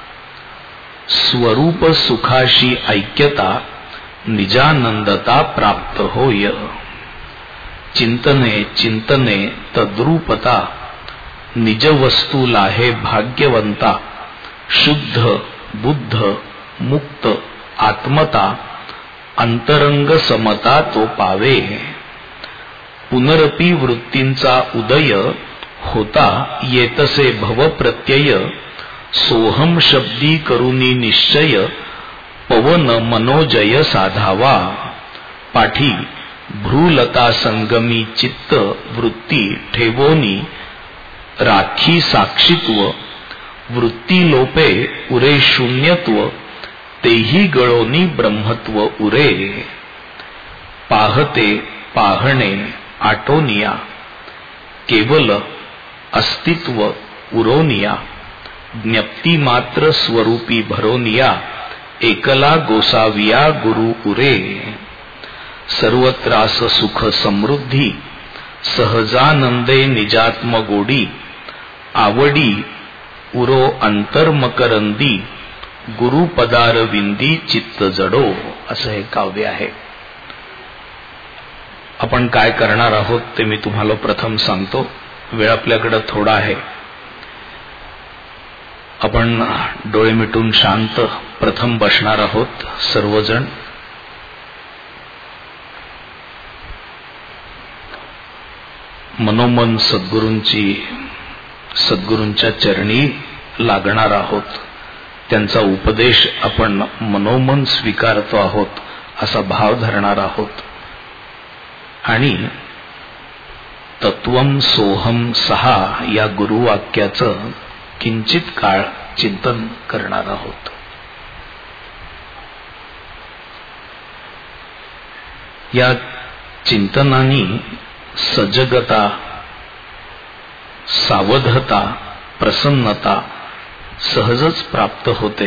स्वरूप सुखाशी ऐक्यता, निजानंदता प्राप्त होय, चिंतने चिंतने तद्रूपता, निज वस्तू लाहे भाग्यवंता, शुद्ध बुद्ध मुक्त आत्मता, अंतरंग समता तो पावे, पुनरपी वृत्तींचा उदय होता येतसे भव प्रत्यय सोहम शब्दी करुनी निश्चय पवन मनोजय साधावा पाठी भ्रूलता संगमी चित्त वृत्ती ठेवोनी राखी साक्षित्व वृत्ती लोपे उरे शून्यत्व तेही गळोनी ब्रह्मत्व उरे पाहते पाहणे आटोनिया केवल अस्तित्व उरोनिया ज्ञप्ती मात्र स्वरूपी भरोनिया एकला गोसाविया गुरु उरे सर्वत्रास सुख समृद्धी सहजानंदे निजात्म गोडी आवडी उरो अंतर्मकरंदी गुरुपदार विंदी चित्त जडो असं हे काव्य आहे. आपण काय करणार आहोत ते मी तुम्हाला प्रथम सांगतो. वेळ आपल्याकडे थोडा आहे. आपण डोळे मिटून शांत प्रथम बसणार आहोत सर्वजण. मनोमन सद्गुरूंची सद्गुरूंच्या चरणी लागणार आहोत. त्यांचा उपदेश आपण मनोमन स्वीकारतो आहोत असा भाव धरणार आहोत आणि तत्वम सोहम सहा या गुरुवाक्याचं किंचित काळ चिंतन करणार आहोत. या चिंतनानी सजगता सावधता प्रसन्नता सहजच प्राप्त होते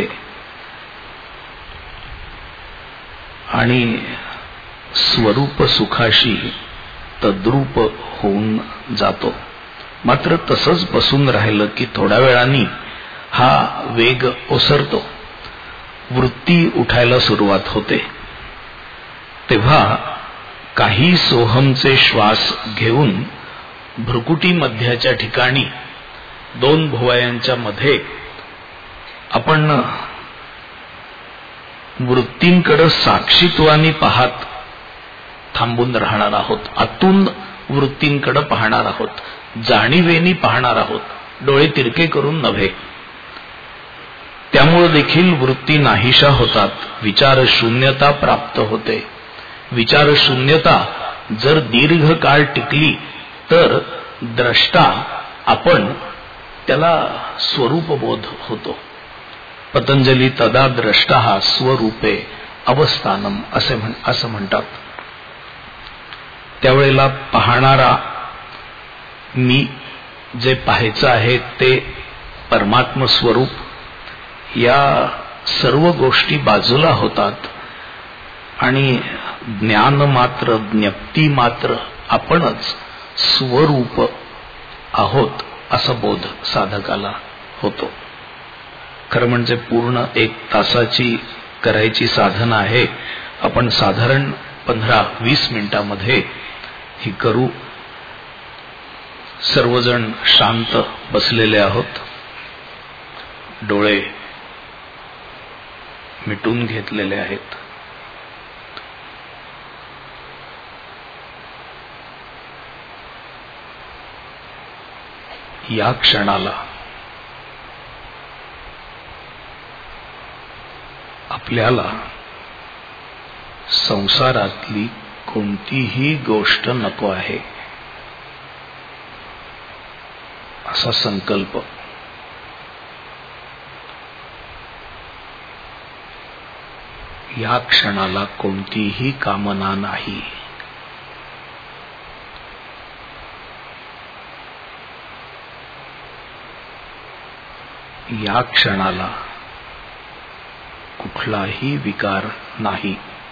आणि स्वरूप सुखाशी तद्रूप होऊन जातो. मात्र तसंच बसून राहिलं की थोड्या वेळाने हा वेग ओसरतो, वृत्ती उठायला सुरुवात होते. तेव्हा काही सोहमचे श्वास घेऊन भ्रुकुटी मध्याच्या ठिकाणी दोन भुवयांच्या मध्ये आपण वृत्तींकडे साक्षीत्वानी पाहत थांबून राहणार आहोत. आतून वृत्तींकडे पाहणार आहोत, जाणीवेनी पाहणार आहोत, डोळे तिरके करून नव्हे. त्यामुळे देखील वृत्ती नाहीशा होतात, विचार शून्यता प्राप्त होते. विचार शून्यता जर दीर्घ काळ टिकली तर द्रष्टा आपण त्याला स्वरूपबोध होतो. पतंजली तदा द्रष्टा स्वरूपे अवस्थानम असे म्हण असं म्हणतात. त्यावेळेला पाहणारा मी जे पाहायचं आहे ते परमात्म स्वरूप या सर्व गोष्टी बाजूला होतात आणि ज्ञान मात्र ज्ञप्ती मात्र आपणच स्वरूप आहोत असा बोध साधकाला होतो. खरं म्हणजे पूर्ण एक तासाची करायची साधना आहे. आपण साधारण पंधरा वीस मिनिटांमध्ये ही करू. सर्वजण शांत बसलेले आहोत, डोळे मिटून घेतलेले आहेत. या क्षणाला आपल्याला संसारातली कोणतीही गोष्ट नको आहे असा संकल्प. या क्षणाला कोणतीही कामना नाही. या क्षणाला कुठलाही विकार नाही.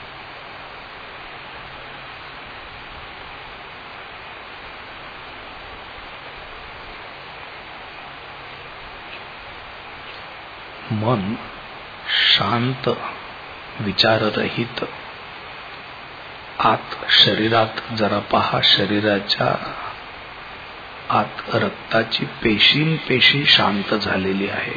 मन शांत विचाररहित आत शरीरात जरा पहा. शरीराच्या आत रक्ताची पेशीन पेशी शांत झालेली आहे.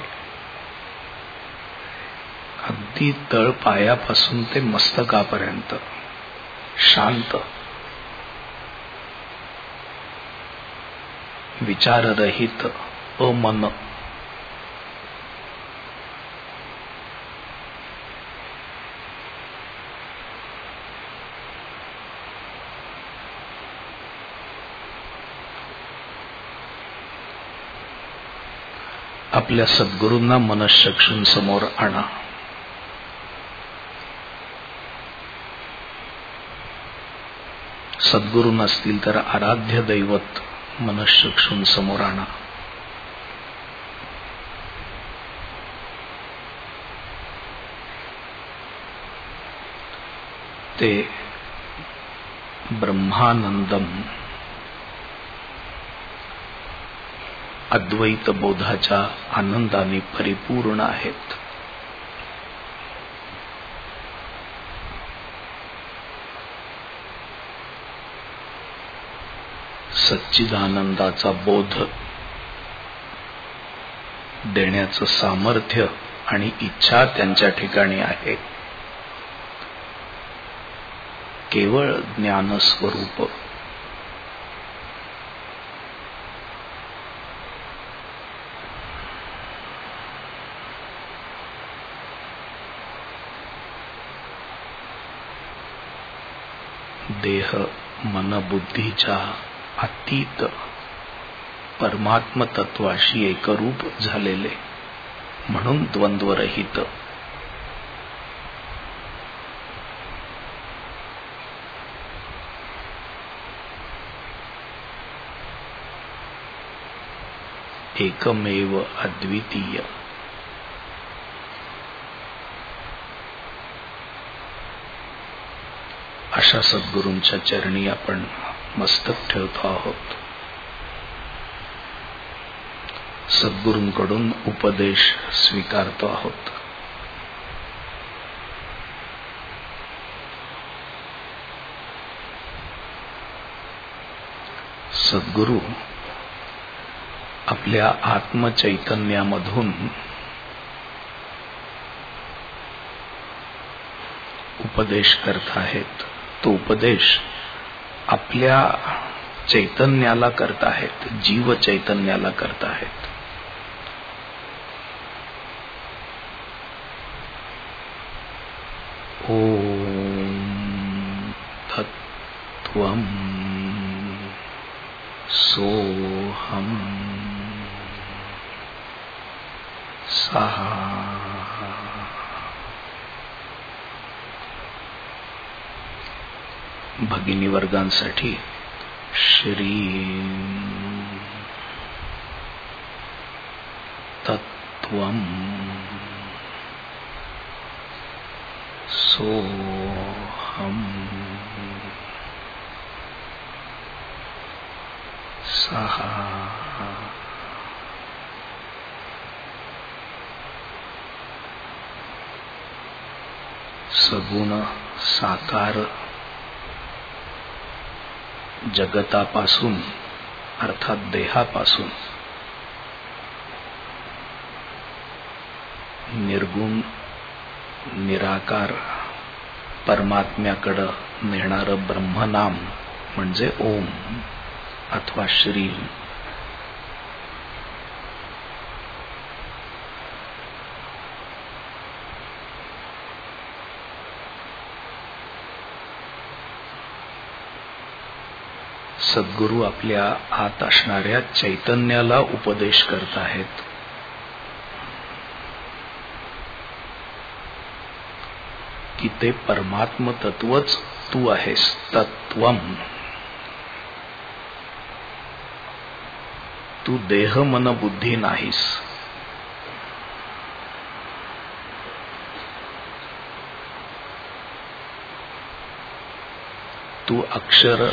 अगदी तळ पायापासून ते मस्तकापर्यंत शांत. विचाररहित अमन, आपल्या सद्गुरूंना मनःचक्षून समोर आणा. सद्गुरू नसतील तर आराध्य दैवत मनःचक्षून समोर आणा. ते ब्रह्मानंदम अद्वैत बोधाच्या आनंदाने परिपूर्ण आहेत. सच्चिदानंदाचा बोध देण्याचं सामर्थ्य आणि इच्छा त्यांच्या ठिकाणी आहे. केवळ ज्ञानस्वरूप देह मन बुद्धीच्या अतीत परमात्म तत्वाशी एकरूप झालेले म्हणून द्वंद्वरहित. एकमेव अद्वितीय. अशा सद्गुरूंच्या चरणी आपण मस्तक ठेवतो आहोत. सद्गुरूंकडून उपदेश स्वीकारतो आहोत. सद्गुरू आपल्या आत्मचैतन्यामधून उपदेश करत आहेत. तो उपदेश आपल्या चैतन्याला करत आहेत, जीव चैतन्याला करत आहेत. ओम तत्वम सोहम सहा. भगिनी वर्गांसाठी श्री तत्वम सोहम सहा. सगुण साकार जगतापासून अर्थात देहापासून निर्गुण निराकार परमात्म्याकडं नेणारं ब्रह्मनाम म्हणजे ओम अथवा श्री. सद्गुरू आपल्या आत असणाऱ्या चैतन्याला उपदेश करत आहेत. की ते परमात्म तत्वच तू आहेस. तत्वम. तू देह मन बुद्धी नाहीस. तू अक्षर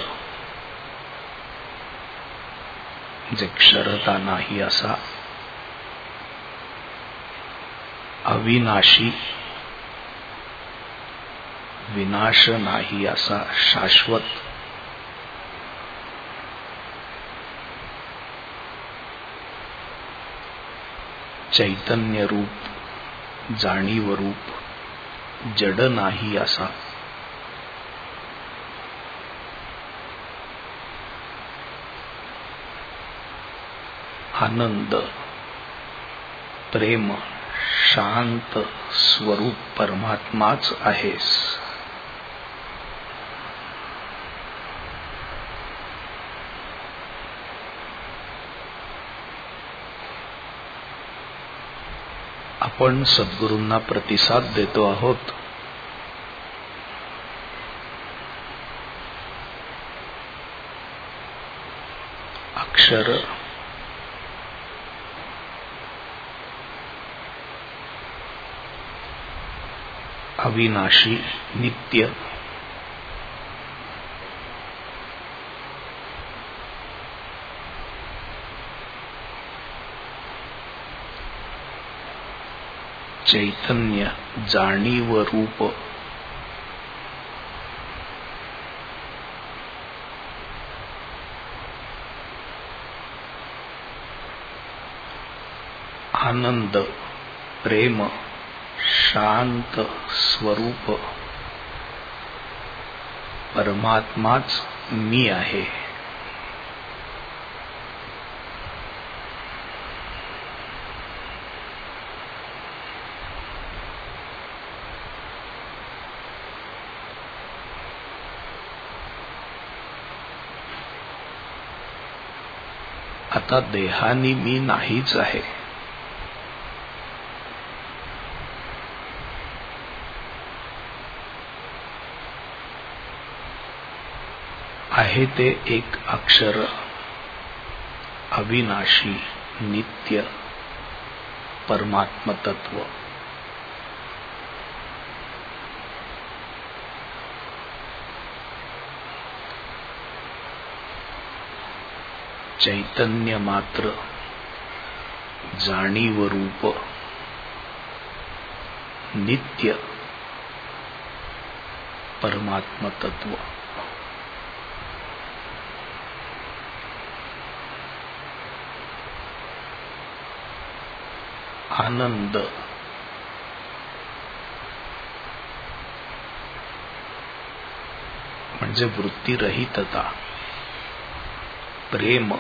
जे क्षरता नाही असा अविनाशी विनाश नाही असा शाश्वत चैतन्य रूप जाणीव रूप जड नाही असा आनंद, प्रेम, शांत स्वरूप परमात्माच आहेस. आपण सद्गुरूंना प्रतिसाद देतो आहोत. अक्षर, अविनाशी, नित्य, चैतन्य, जाणीव रूप, आनंद, प्रेम, शांत स्वरूप परमात्माच मी आहे. आता देहानी मी नाहीच आहे. आहे ते एक अक्षर, अविनाशी, नित्य परमात्म तत्व. चैतन्य मात्र, जाणीव रूप, नित्य परमात्म तत्व. आनंद, म्हणजे वृत्तीरहितता. प्रेम,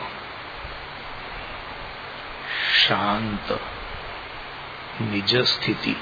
शांत, निजस्थिती.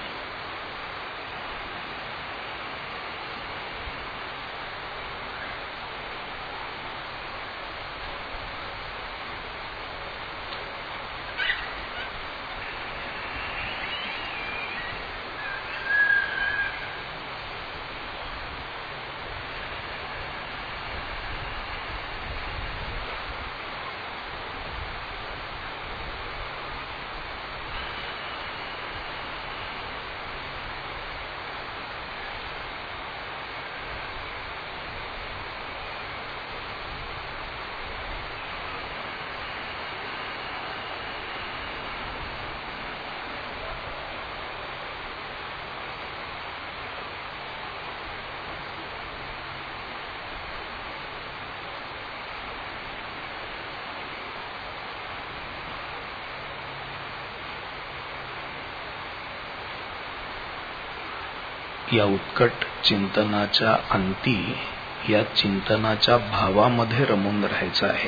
या उत्कट चिंतनाच्या अंती या चिंतनाच्या भावामध्ये रमून राहायचं आहे.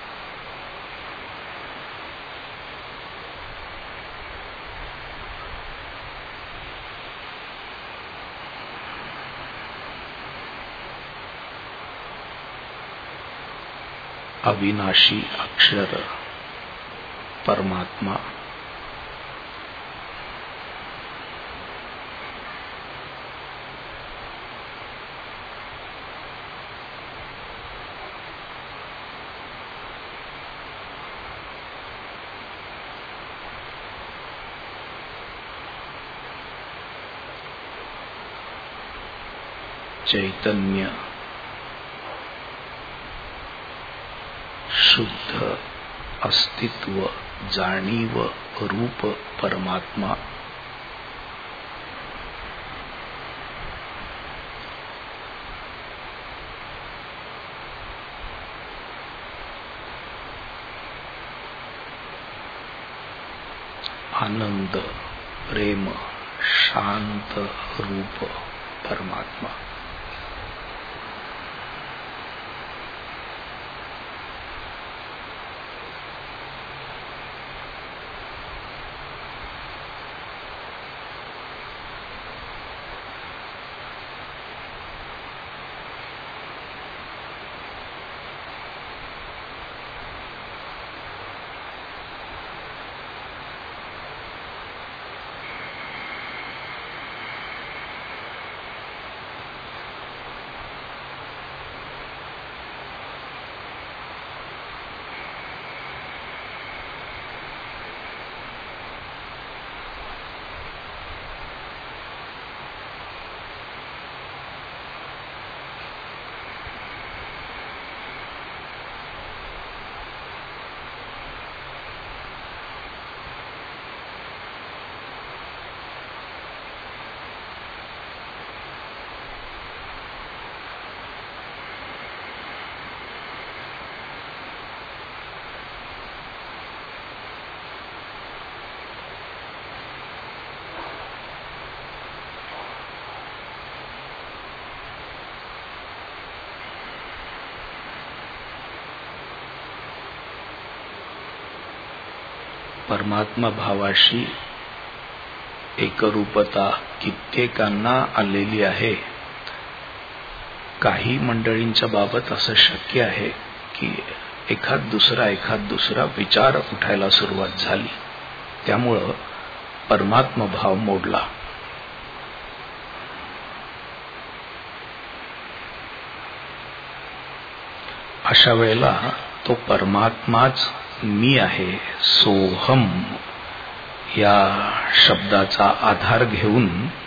अविनाशी अक्षर परमात्मा, चैतन्य, शुद्ध अस्तित्व, जाणीव रूप परमात्मा. आनंद, प्रेम, शांत रूप परमात्मा. परमात्मा भावाशी एकरूपता कित्येकांना आलेली आहे. काही मंडळींच्या बाबत असं शक्य आहे की एखाद दुसरा एखाद दुसरा विचार उठायला सुरुवात झाली, त्यामुळं परमात्मा भाव मोडला. अशा वेळेला तो परमात्माच मी आहे, सोहम या शब्दाचा आधार घेऊन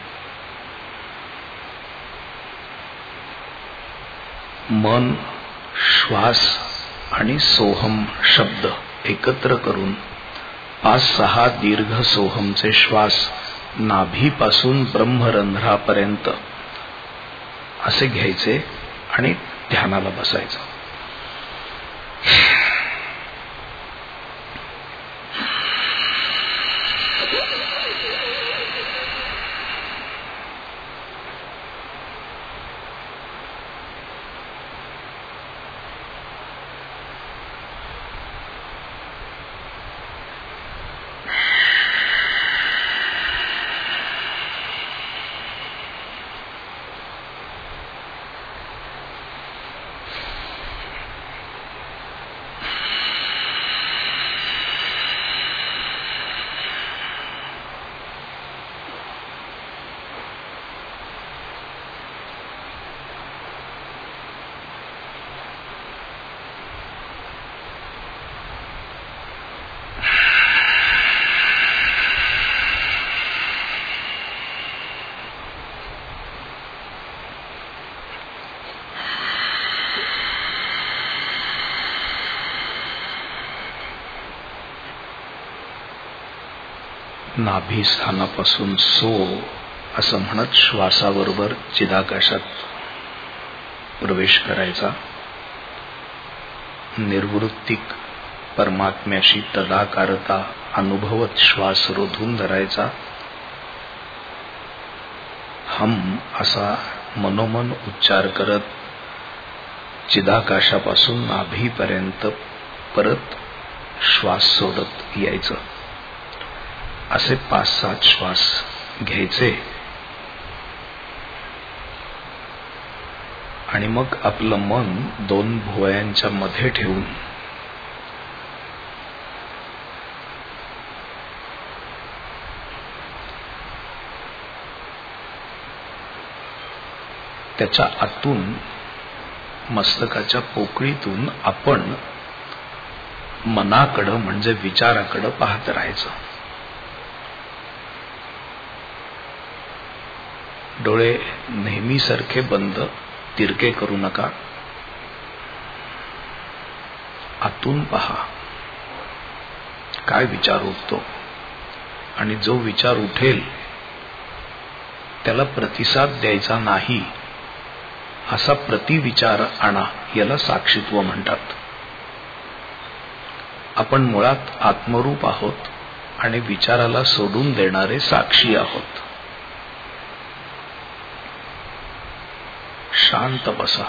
मन, श्वास आणि सोहम शब्द एकत्र करून पाच सहा दीर्घ सोहमचे श्वास नाभीपासून ब्रह्मरंध्रापर्यंत असे घ्यायचे आणि ध्यानाला बसायचं. नाभी स्थानापासून सो असं म्हणत श्वासाबरोबर चिदाकाशात प्रवेश करायचा. निर्वृत्तिक परमात्म्याशी तदाकारता अनुभवत श्वास रोधून धरायचा. हम असा मनोमन उच्चार करत चिदाकाशापासून नाभीपर्यंत परत श्वास सोडत यायचं. असे पाच सात श्वास घ्यायचे आणि मग आपलं मन दोन भुवयांच्या मध्ये ठेवून त्याच्या आतून मस्तकाच्या पोकळीतून आपण मनाकडं म्हणजे विचाराकडं पाहत राहायचं. डोळे नेहमीसारखे बंद, तिरके करू नका. आतून पहा काय विचार उठतो आणि जो विचार उठेल त्याला प्रतिसाद द्यायचा नाही असा प्रतिविचार आणा. याला साक्षीत्व म्हणतात. आपण मुळात आत्मरूप आहोत आणि विचाराला सोडून देणारे साक्षी आहोत. शांत बसा,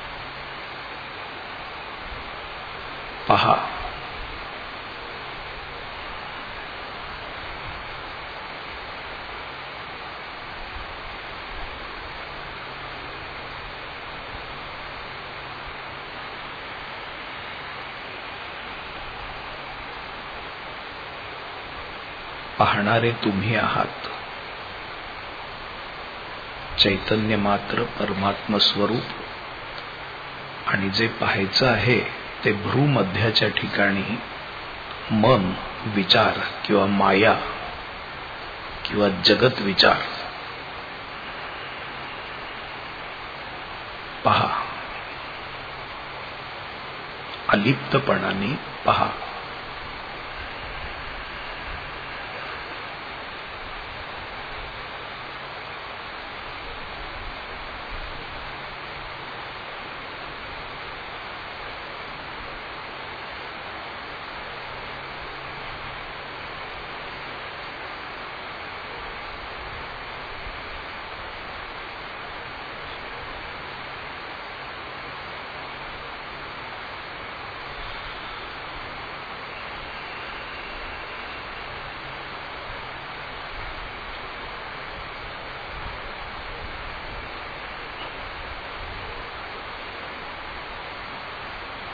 पहा. पाहणारे तुम्ही आहात. चैतन्य मात्र परमात्म स्वरूप, आणि जे पाहायचं आहे ते भ्रूमध्याच्या ठिकाणी मन, विचार किंवा माया किंवा जगत विचार पहा. अलिप्तपणाने पहा.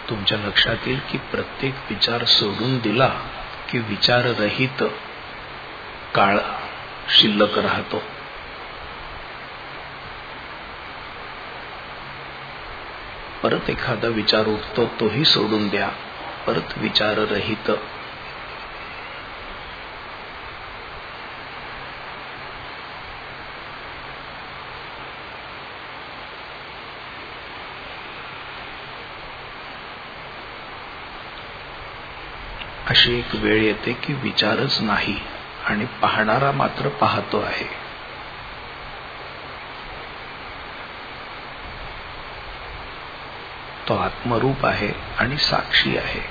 तुमच्या लक्षात येईल की प्रत्येक विचार सोडून दिला की विचाररहित काळ शिल्लक राहतो. परत एखादा विचार उठतो, तोही सोडून द्या, परत विचाररहित. अशी एक वेळ येते की विचारच नाही आणि पाहणारा मात्र पाहतो आहे. तो आत्मरूप आहे आणि साक्षी आहे.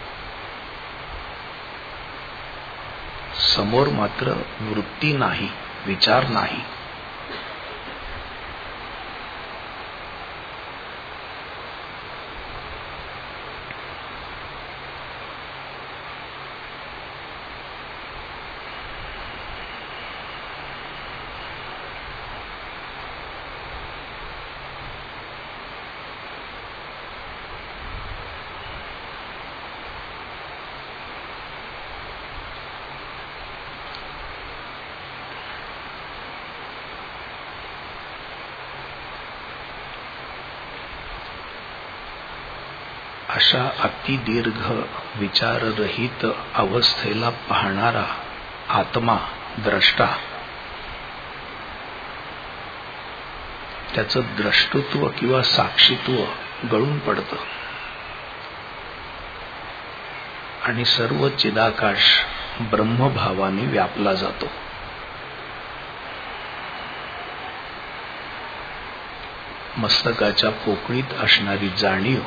समोर मात्र वृत्ती नाही, विचार नाही. अशा अतिदीर्घ विचाररहित अवस्थेला पाहणारा आत्मा द्रष्टा, त्याचं द्रष्टृत्व किंवा साक्षीत्व गळून पडतं आणि सर्व चिदाकाश ब्रह्मभावाने व्यापला जातो. मस्तकाच्या पोकळीत असणारी जाणीव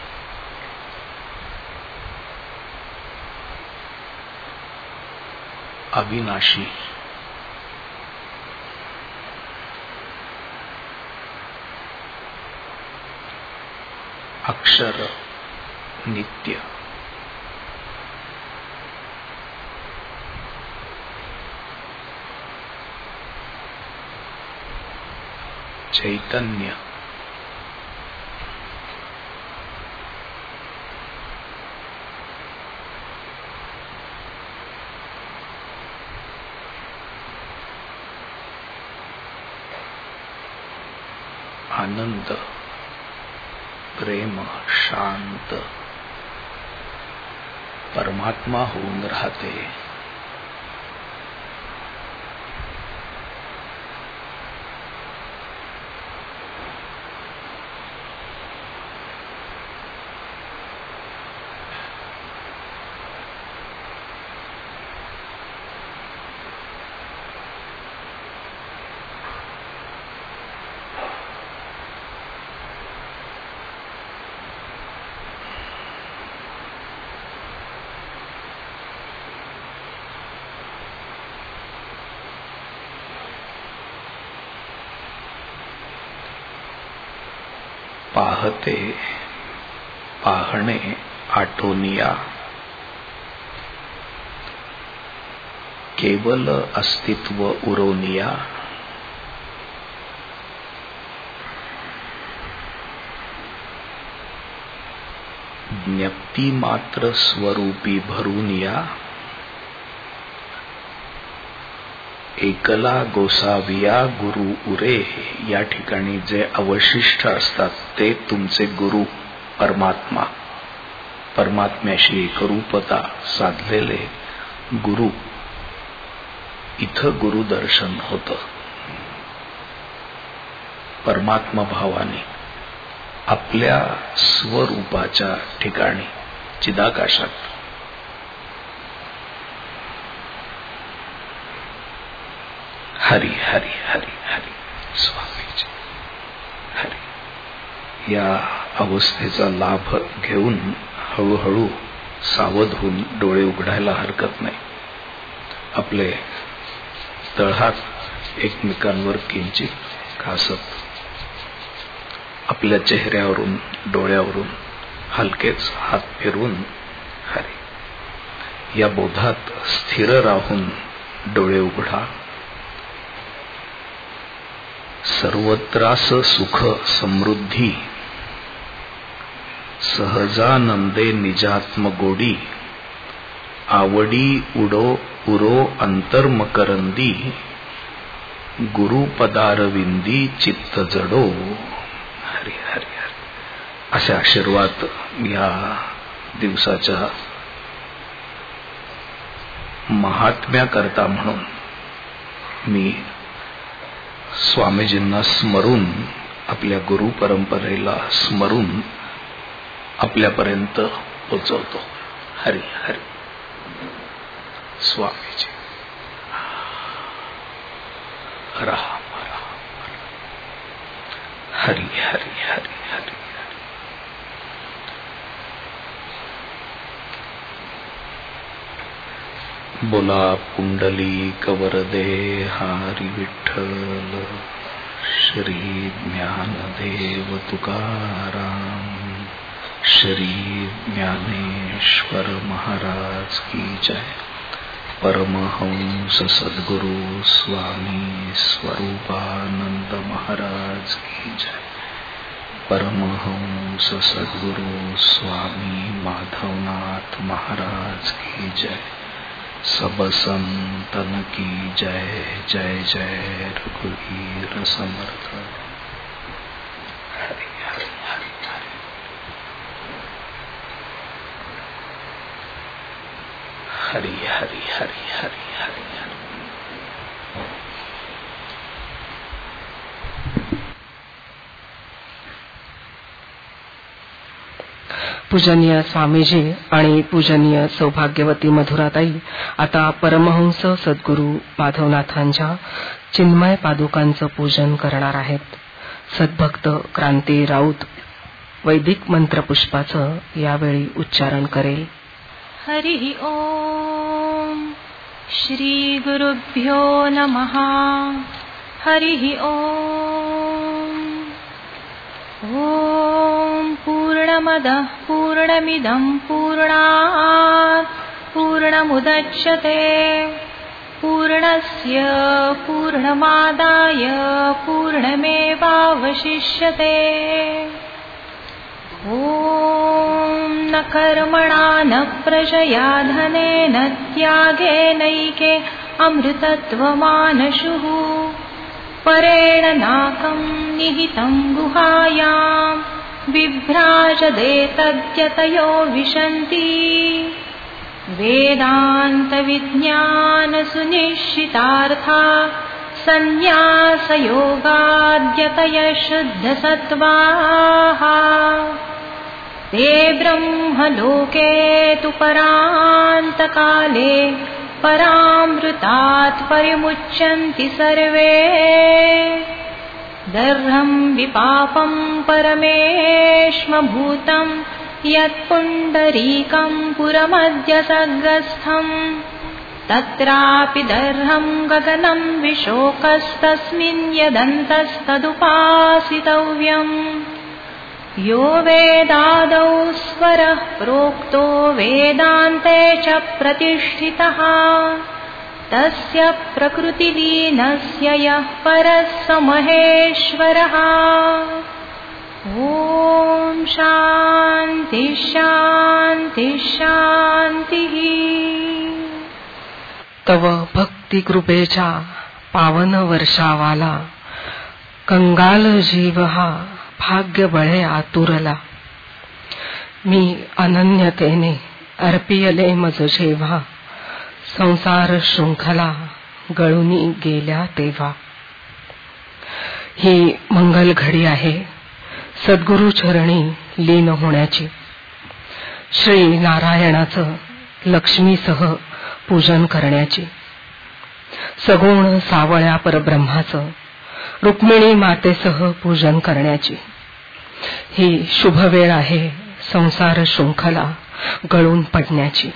अविनाशी, अक्षर, नित्य, चैतन्य, आनंद, प्रेम, शांत परमात्मा होऊन राहते. पाहते, पाहणे आठोनिया, केवल अस्तित्व उरोनिया. ज्ञप्ती मात्र स्वरूपी भरूनिया, एकला गोसाविया गुरु उरे. या ठिकाणी जे अवशिष्ट असतात ते तुमचे गुरु परमात्मा, परमात्म्याशी एकरूपता साधलेले गुरु. इथं गुरुदर्शन होतं परमात्मा भावाने आपल्या स्वरूपाच्या ठिकाणी चिदाकाशात. हरी हरी हरी हरी स्वामीजी हरी. या अवस्थेचा लाभ घेऊन हळूहळू सावध होऊन डोळे उघडायला हरकत नाही. आपले तळहात एकमेकांवर किंचित घासत आपल्या चेहऱ्यावरून डोळ्यावरून हलकेच हात फिरवून हरी. या बोधात स्थिर राहून डोळे उघडा. सर्वत्रास सुख समृद्धी, सहजानंदे निजात्म गोडी आवडी उडो उरो अंतर्मकरंदी गुरुपदारविंदी चित्त जडो. हरी हरी हरी असे आशीर्वाद या दिवसाच्या महात्म्याकरता म्हणून मी स्वामीजींना स्मरून, आपल्या गुरु परंपरेला स्मरून आपल्यापर्यंत पोचवतो. हरी हरी. स्वामीजी राम राम. हरी हरी हरी हरी. बोला पुंडली कवरदे हरी विठ्ठल श्री ज्ञानदेव तुकाराम श्री ज्ञानेश्वर महाराज की जय. परमहंस सद्गुरु स्वामी स्वरूपानंद महाराज की जय. परमहंस सद्गुरु स्वामी माधवनाथ महाराज की जय. सब संतन की जय. जय जय रघुवीर समर्थ. हरि हरि हरि हरि. हरि हरि हरि हरि हरि हरि. पूजनीय स्वामीजी आणि पूजनीय सौभाग्यवती मधुराताई आता परमहंस सद्गुरू माधवनाथांच्या चिन्मय पादुकांचं पूजन करणार आहेत. सद्भक्त क्रांती राऊत वैदिक मंत्रपुष्पाचं यावेळी उच्चारण करेल. हरि ओम श्री गुरुभ्यो नमः. हरि ओम. ओम पूर्णमदः पूर्णमिदं पूर्णात् पूर्णमुदच्यते पूर्णस्य पूर्णमादाय पूर्णमेवावशिष्यते. ओम न कर्मणा न प्रजया धनेन त्यागेनैके अमृतत्वमानशुः परेण नाकं निहितं गुहायां विभ्राजते तद्यतयो विशन्ति. वेदान्त विज्ञान सुनिश्चितार्था संन्यासयोगाद्यतय शुद्धसत्त्वाः ते ब्रह्मलोके तु परान्तकाले परामृतात् परिमुच्यन्ति सर्वे. दर्हं विपापं परमेश्मभूतं यत्पुण्डरीकं पुरमद्य सग्रस्थम् तत्रापि दर्हं गगनं विशोकस्तस्मिन् यदन्तस्तदुपासितव्यम्. यो वेदादौ स्वरः प्रोक्तो वेदान्ते च प्रतिष्ठितः तस्य प्रकृतिलीनस्य यः परः स महेश्वरः. ओम शांति शांति शांतिः. तव भक्ती कृपेच्या पावन वर्षावाला कंगाल जीव हा भाग्य बळे आतुरला. मी अनन्यतेने अर्पियले मज जेव्हा संसार शृंखला गळूनी गेल्या तेव्हा. ही मंगल घडी आहे सद्गुरु चरणी लीन होण्याची. श्री नारायणाचं लक्ष्मीसह पूजन करण्याची. सगुण सावळ्या परब्रह्माचं रुक्मिणी मातेसह पूजन करण्याची. ही शुभ वेळ आहे संसार शृंखला गळून पडण्याची.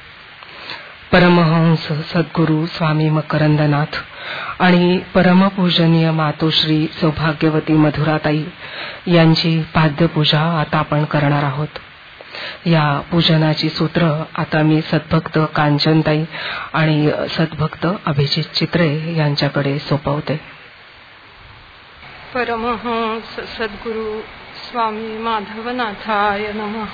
परमहंस सद्गुरू स्वामी मकरंदनाथ आणि परमपूजनीय मातोश्री सौभाग्यवती मधुराताई यांची पाद्यपूजा आता आपण करणार आहोत. या पूजनाची सूत्र आता मी सद्भक्त कांचनताई आणि सद्भक्त अभिजित चित्रे यांच्याकडे सोपवते. परमहंस सद्गुरू स्वामी माधवनाथाय नमः.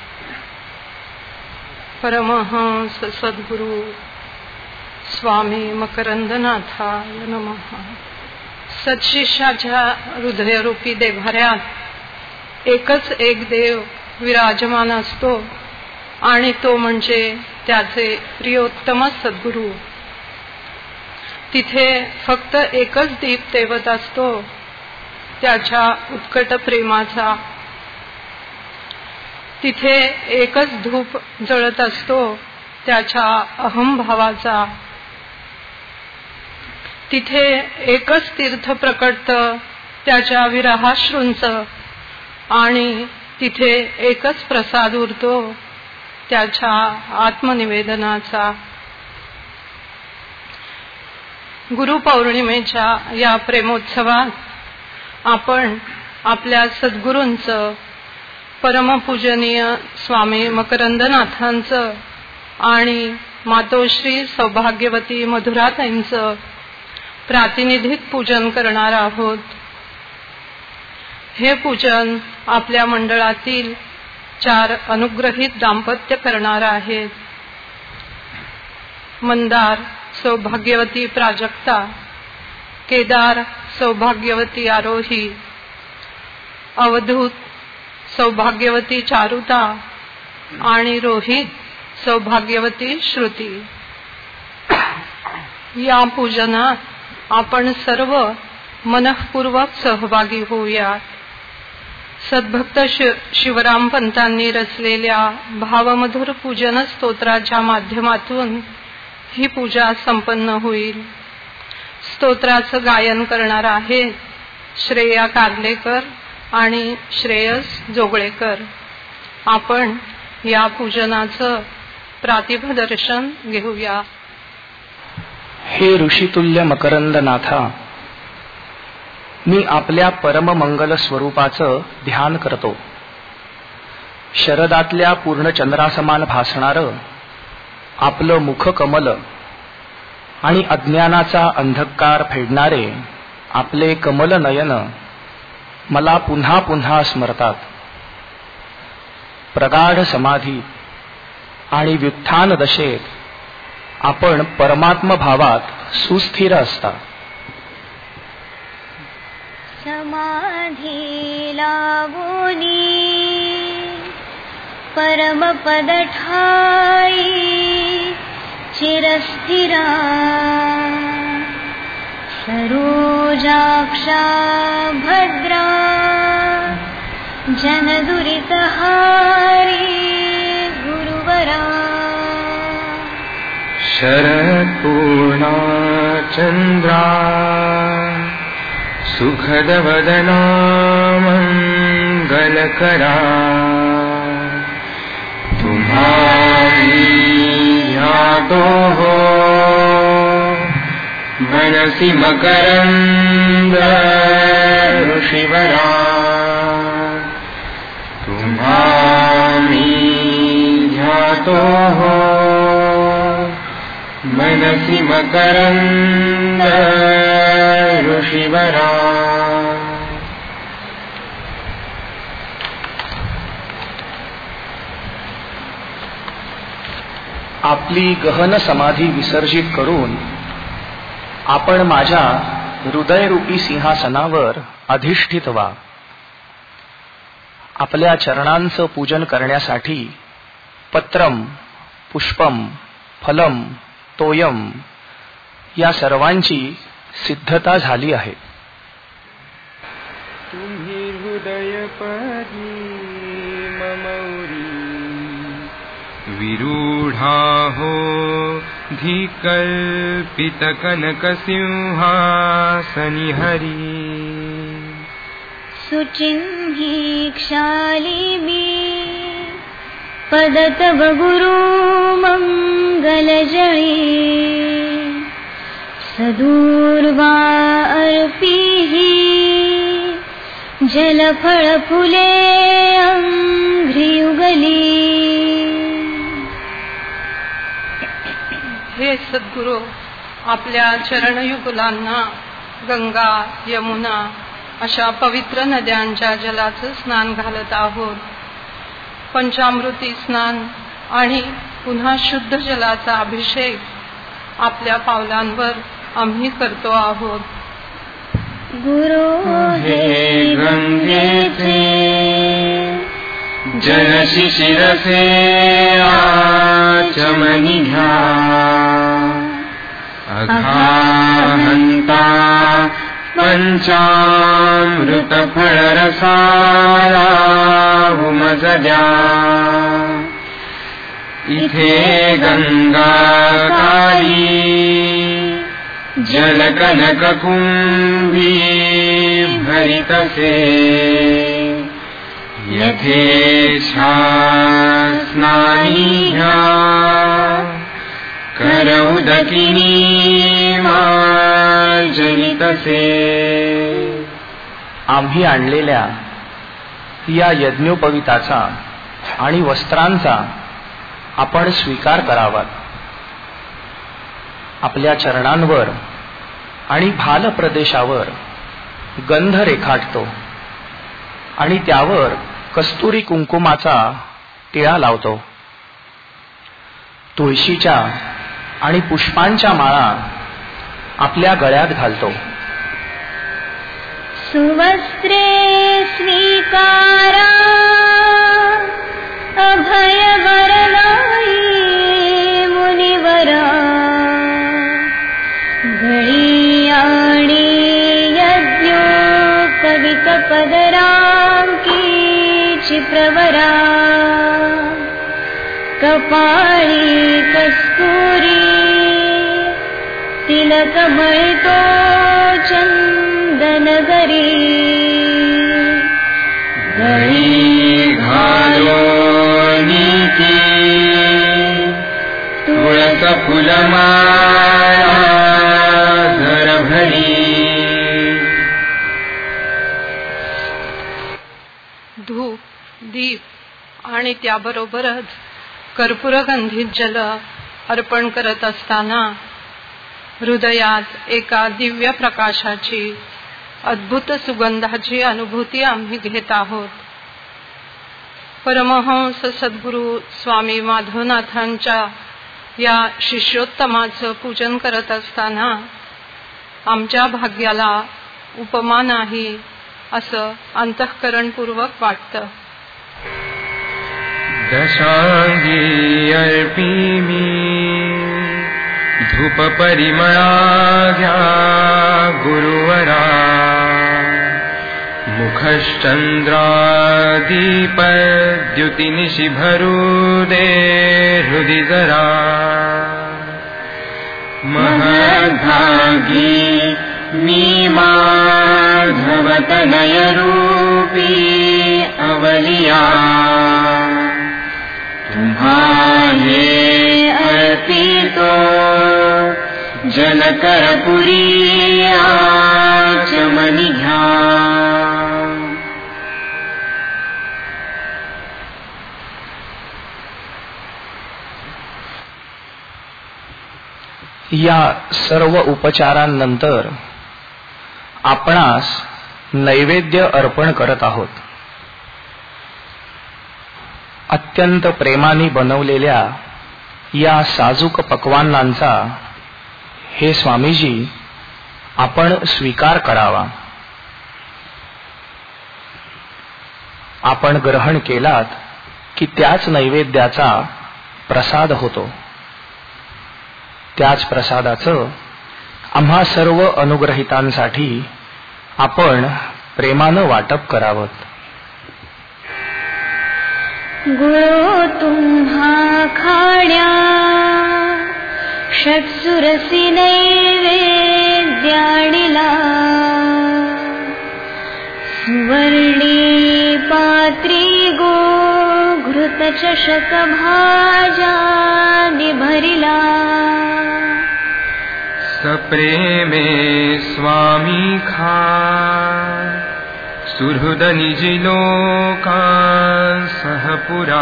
परमहंस सद्गुरु स्वामी मकरंदनाथाय नमः. सत्शिष्याच्या हृदयरूपी देव्हाऱ्यात एकच एक देव विराजमान असतो आणि तो म्हणजे त्याचे प्रियोत्तम सद्गुरु. तिथे फक्त एकच दीप तेवत असतो, त्याच्या उत्कट प्रेमाचा. तिथे एकच धूप जळत असतो, त्याच्या अहंभावाचा. तिथे एकच तीर्थ प्रकटतं, त्याच्या विरहाश्रूंच. आणि तिथे एकच प्रसाद उरतो, त्याच्या आत्मनिवेदनाचा. गुरुपौर्णिमेच्या या प्रेमोत्सवात आपण आपल्या सद्गुरूंचं, परमपूजनीय स्वामी मकरंदनाथांचं आणि मातोश्री सौभाग्यवती मधुराताईंचं प्रातिनिधिक पूजन करणार आहोत. हे पूजन आपल्या मंडळातील चार अनुग्रहित दाम्पत्य करणार आहेत. मंदार सौभाग्यवती प्राजक्ता, केदार सौभाग्यवती आरोही, अवधूत सौभाग्यवती चारुता आणि रोहित सौभाग्यवती श्रुती. या पूजनात आपण सर्व मनःपूर्वक सहभागी होऊयात. सद्भक्त शिवराम पंतांनी रचलेल्या भावमधुर पूजन स्तोत्राच्या माध्यमातून ही पूजा संपन्न होईल. स्तोत्राचं गायन करणार आहेत श्रेया कार्लेकर आणि श्रेयस जोगळेकर. आपण या पूजनाचं प्रातिभदर्शन घेऊया. हे ऋषितुल्य मकरंदनाथा, मी आपल्या परममंगल स्वरूपाचं ध्यान करतो. शरदातल्या पूर्णचंद्रासमान भासणारं आपलं मुखकमल आणि अज्ञानाचा अंधकार फेडणारे आपले कमल नयन मला पुन्हा पुन्हा स्मरतात. प्रगाढ समाधी आणि व्युत्थान दशेत आपण परमात्म भावात सुस्थिर असता. समाधी लावोनी परमपद ठाई चिरस्थिरा, सरोजाक्षा भद्रा जनदुरितहारी गुरुवरा. शरत्पूर्णा चंद्रा सुखदवदना मंगलकरा, तुम्हारी ध्यातो हो मनसि मकरंद ऋषिवरा. तुम्हारी ध्यातो हो मनसि मकरंद ऋषिवरा. आपली गहन समाधी विसर्जित करून आपण माझ्या हृदयरूपी सिंहासनावर अधिष्ठित व्हा. आपल्या चरणांचं पूजन करण्यासाठी पत्रम, पुष्पम, फलम, तोयम या सर्वांची सिद्धता झाली आहे. तुम्ही हृदयपदी ममौरी विरूढा हो धिकल्पित कनक सिंहासनि हरी. सुचिन्ही क्षालिबी पदतव गुरु मंगलजळी. सदूर्वा अर्पीहि जलफळ फुले अंघ्रियुगली. हे सद्गुरु, आपल्या चरणयुगलांना गंगा, यमुना अशा पवित्र नद्यांच्या जलाचं स्नान घालत आहोत. पंचामृती स्नान आणि पुन्हा शुद्ध जलाचा अभिषेक आपल्या पावलांवर आम्ही करतो आहोत. गुरु हे गंगेचे जल शिशिरसे आचमनी घ्या, अघाहंता पंचामृत फळरसाला उमज द्या. इथे गंगा काली जलकनक कुंभी भरितसे, यथेच्छा स्नानी घ्या, करउदकिनी मार्जनितसे. आम्ही आणलेल्या या यज्ञोपवीताचा आणि वस्त्रांचा आपण स्वीकार करावा. आपल्या चरणांवर आणि भाल प्रदेशावर गंध रेखाटतो आणि त्यावर कस्तुरी कुंकुमाचा टिळा लावतो. तुळशीच्या आणि पुष्पांच्या माळा आपल्या गळ्यात घालतो. सुवस्त्रे स्वीकारा अभय वरदाई मुनिवरा, घडी आणि यज्ञोपवीत पदरांकीची प्रवरा, कपाळी कस्तुरी तिलक मळतो चंदनगरी, घडी घालो नीती तुळस फुलमाळा धर भरी. धूप, दीप आणि त्याबरोबरच कर्पूरगंधित जल अर्पण करत असताना हृदयात एका दिव्य प्रकाशाची अद्भुत सुगंधाची अनुभूती आम्ही घेत आहोत. परमहंस सद्गुरू स्वामी माधवनाथांच्या या शिष्योत्तमाचं पूजन करत असताना आमच्या भाग्याला उपमा नाही असं अंतःकरणपूर्वक वाटतं. दशांगी अर्पिमी धूप परिमळा घ्या गुरुवरा, मुखश्चंद्रादीप द्युतिनिशि भरू दे हृदि जरा. महद्भागी मी माधवतनय रूपी अवलिया, तुम्हारे अर्पितो जनकरपुरी आचमनी घ्या. या सर्व उपचारांनंतर आपणास नैवेद्य अर्पण करत आहोत. अत्यंत प्रेमाने बनवलेल्या या साजूक पक्वान्नांचा हे स्वामीजी आपण स्वीकार करावा. आपण ग्रहण केलात की त्याच नैवेद्याचा प्रसाद होतो. त्याच प्रसादाचं आम्हा सर्व अनुग्रहितांसाठी आपण प्रेमानं वाटप करावं. गुरु तुम्हा खाण्या षट्सुरसी नैवेद्याणिला, सुवर्णी पात्री गो घृत चषक भाजानि भरिला. सप्रेमे स्वामी खा सुहृद निजिलोका सहपुरा,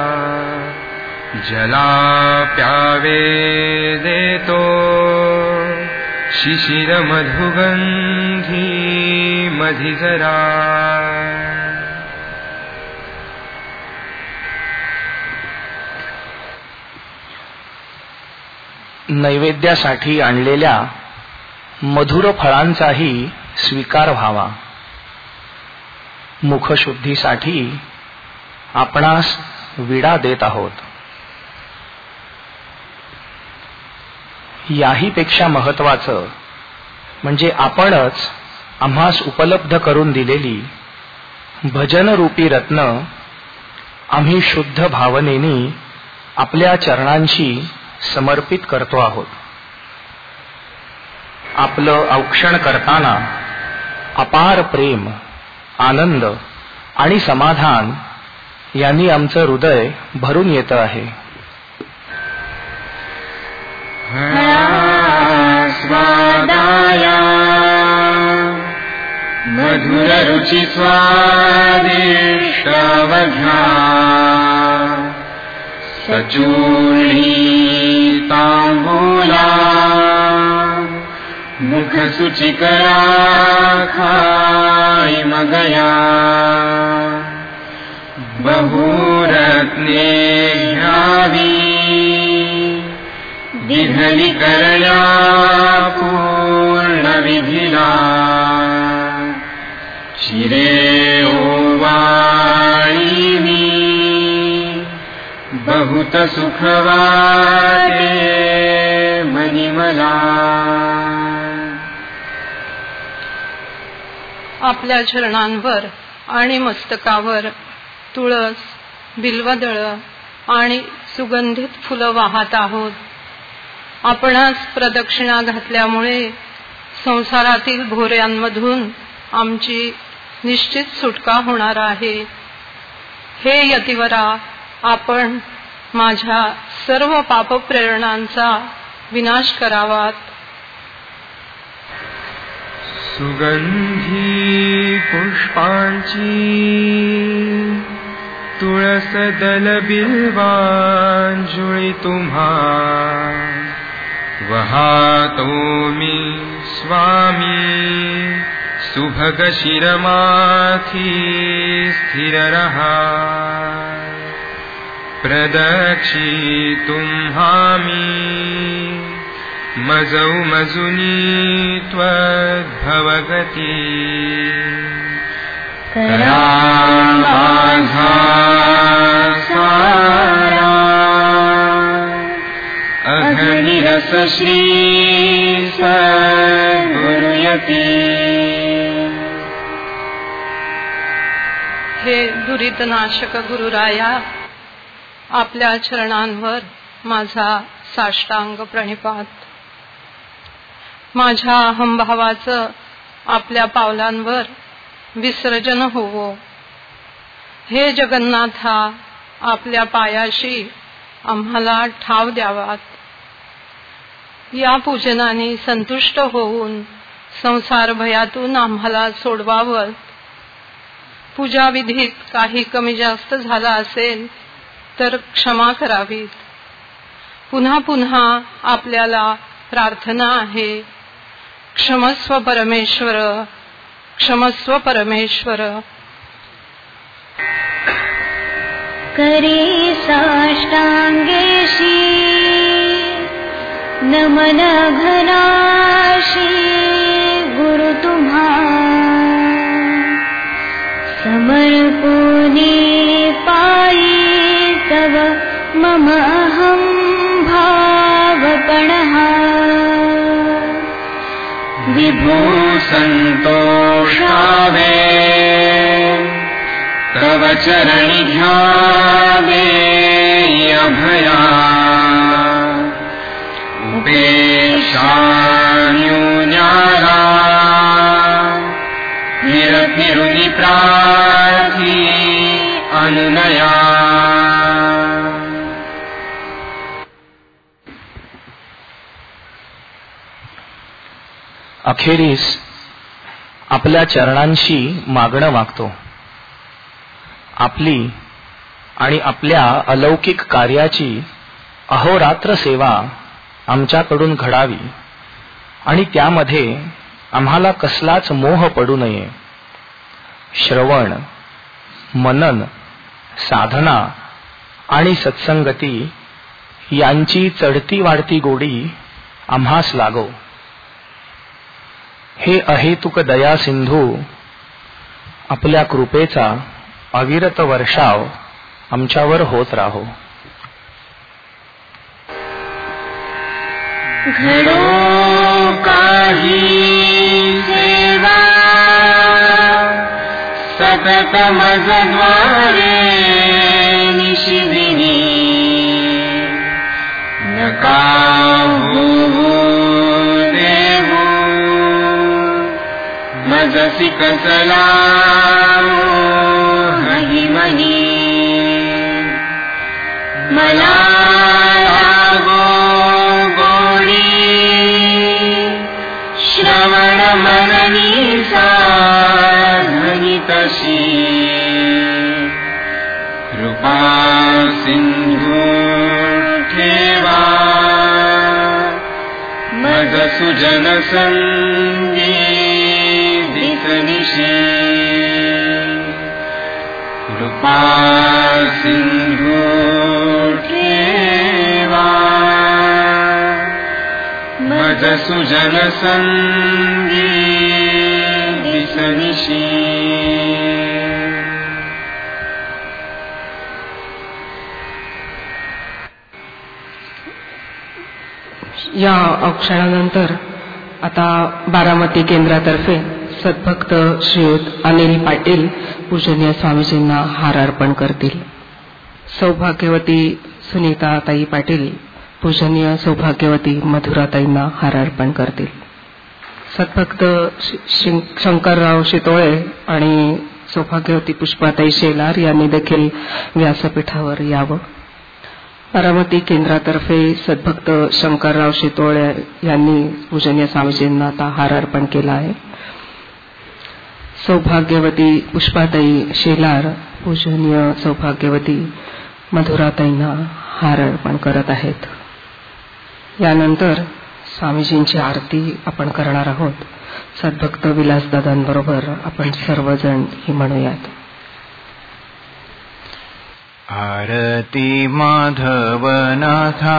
जला प्यावे देतो शिशिर मधुगंधी मधी जरा. नैवेद्यासाठी आणलेल्या मधुर फळांचाही स्वीकार व्हावा. मुखशुद्धीसाठी आपणास विडा देत आहोत. याही पेक्षा महत्वाचं म्हणजे आपणच आम्हास उपलब्ध करून दिलेली भजनरूपी रत्न आम्ही शुद्ध भावनेने आपल्या चरणांशी समर्पित करतो आहोत. आपलं औक्षण करताना अपार प्रेम, आनंद आणि समाधान यांनी आमचं हृदय भरून येतं आहे. स्वादाया मधुर रुचि स्वादिष्टवघ्ना सचूर्णी तांबूला मुख सुचिकरा खाई मगया बहुरत्ने घ्यावी विधली करण्या पूर्ण विधिला चिरे ओवाळीनी बहुत सुख वाटे मनी मला. आपल्या चरणांवर आणि मस्तकावर तुळस, बिल्वदळ आणि सुगंधित फुलं वाहत आहोत. आपणास प्रदक्षिणा घातल्यामुळे संसारातील भोऱ्यांमधून आमची निश्चित सुटका होणार आहे. हे यतिवरा, आपण माझ्या सर्व पापप्रेरणांचा विनाश करावात. सुगंधी पुष्पांची तुळस दल बिल्वांजुळी तुम्हा वहातो मी स्वामी सुभग शिरमाथी स्थिर रहा. प्रदक्षी तुम्हामी मजौ मजुनी त्वद्भवगती. करा माझा सारा अघनिरस श्री सद्गुरुयती. हे दुरितनाशक गुरुराया, आपल्या चरणांवर माझा साष्टांग प्रणिपात. माझ्या अहंभावाचं आपल्या पावलांवर विसर्जन होवो. हे जगन्नाथा, आपल्या पायाशी आम्हाला ठाव द्यावात. या पूजनाने संतुष्ट होऊन संसार भयातून आम्हाला सोडवावं. पूजाविधीत काही कमी जास्त झाला असेल तर क्षमा करावीत. पुन्हा पुन्हा आपल्याला प्रार्थना आहे, क्षमस्व परमेश्वर, क्षमस्व परमेश्वर. करी साष्टांगेशी नमन घनाशी गुरु तुम्हा समर्पुनी पायी तव मम अहं भावपणः. विभू संतोषावे तव चरणी ध्यावे अभया. उपेक्षान्यून्याला फिर फिरुनि प्रार्थी अनुनया. अखेरीस आपल्या चरणांशी मागणं मागतो. आपली आणि आपल्या अलौकिक कार्याची अहोरात्र सेवा आमच्याकडून घडावी आणि त्यामध्ये आम्हाला कसलाच मोह पडू नये. श्रवण, मनन, साधना आणि सत्संगती यांची चढती वाढती गोडी आम्हास लागो. हे अहेतुक दया सिंधू, आपल्या कृपेचा अविरत वर्षाव आमच्यावर होत राहो. घडो काही सेवा सतत मजद्वारे निशिदिनी, नका होऊ देवो मजसी कसला महिमनी. मला लागो श्रवण मननी साधनी तशी, कृपा सिंधू ठेवा मज सुजन संगी दिसनिशी. कृपा सिंधू ठेवा मज सुजन संगी दिसनिशी. या औक्षणानंतर आता बारामती केंद्रातर्फे सद्भक्त श्रीयुत अनिल पाटील पूजनीय स्वामीजींना हार अर्पण करतील. सौभाग्यवती सुनीताताई पाटील पूजनीय सौभाग्यवती मधुराताईंना हार अर्पण करतील. सद्भक्त शंकरराव शितोळे आणि सौभाग्यवती पुष्पाताई शेलार यांनी देखील व्यासपीठावर यावं. बारामती केंद्रातर्फे सद्भक्त शंकरराव शितोळे यांनी पूजनीय स्वामीजींना आता हार अर्पण केला आहे. सौभाग्यवती पुष्पाताई शेलार पूजनीय सौभाग्यवती मधुराताईंना हार अर्पण करत आहेत. यानंतर स्वामीजींची आरती आपण करणार आहोत. सद्भक्त विलासदादांबरोबर आपण सर्वजण ही म्हणूयात. आरती माधवनाथा,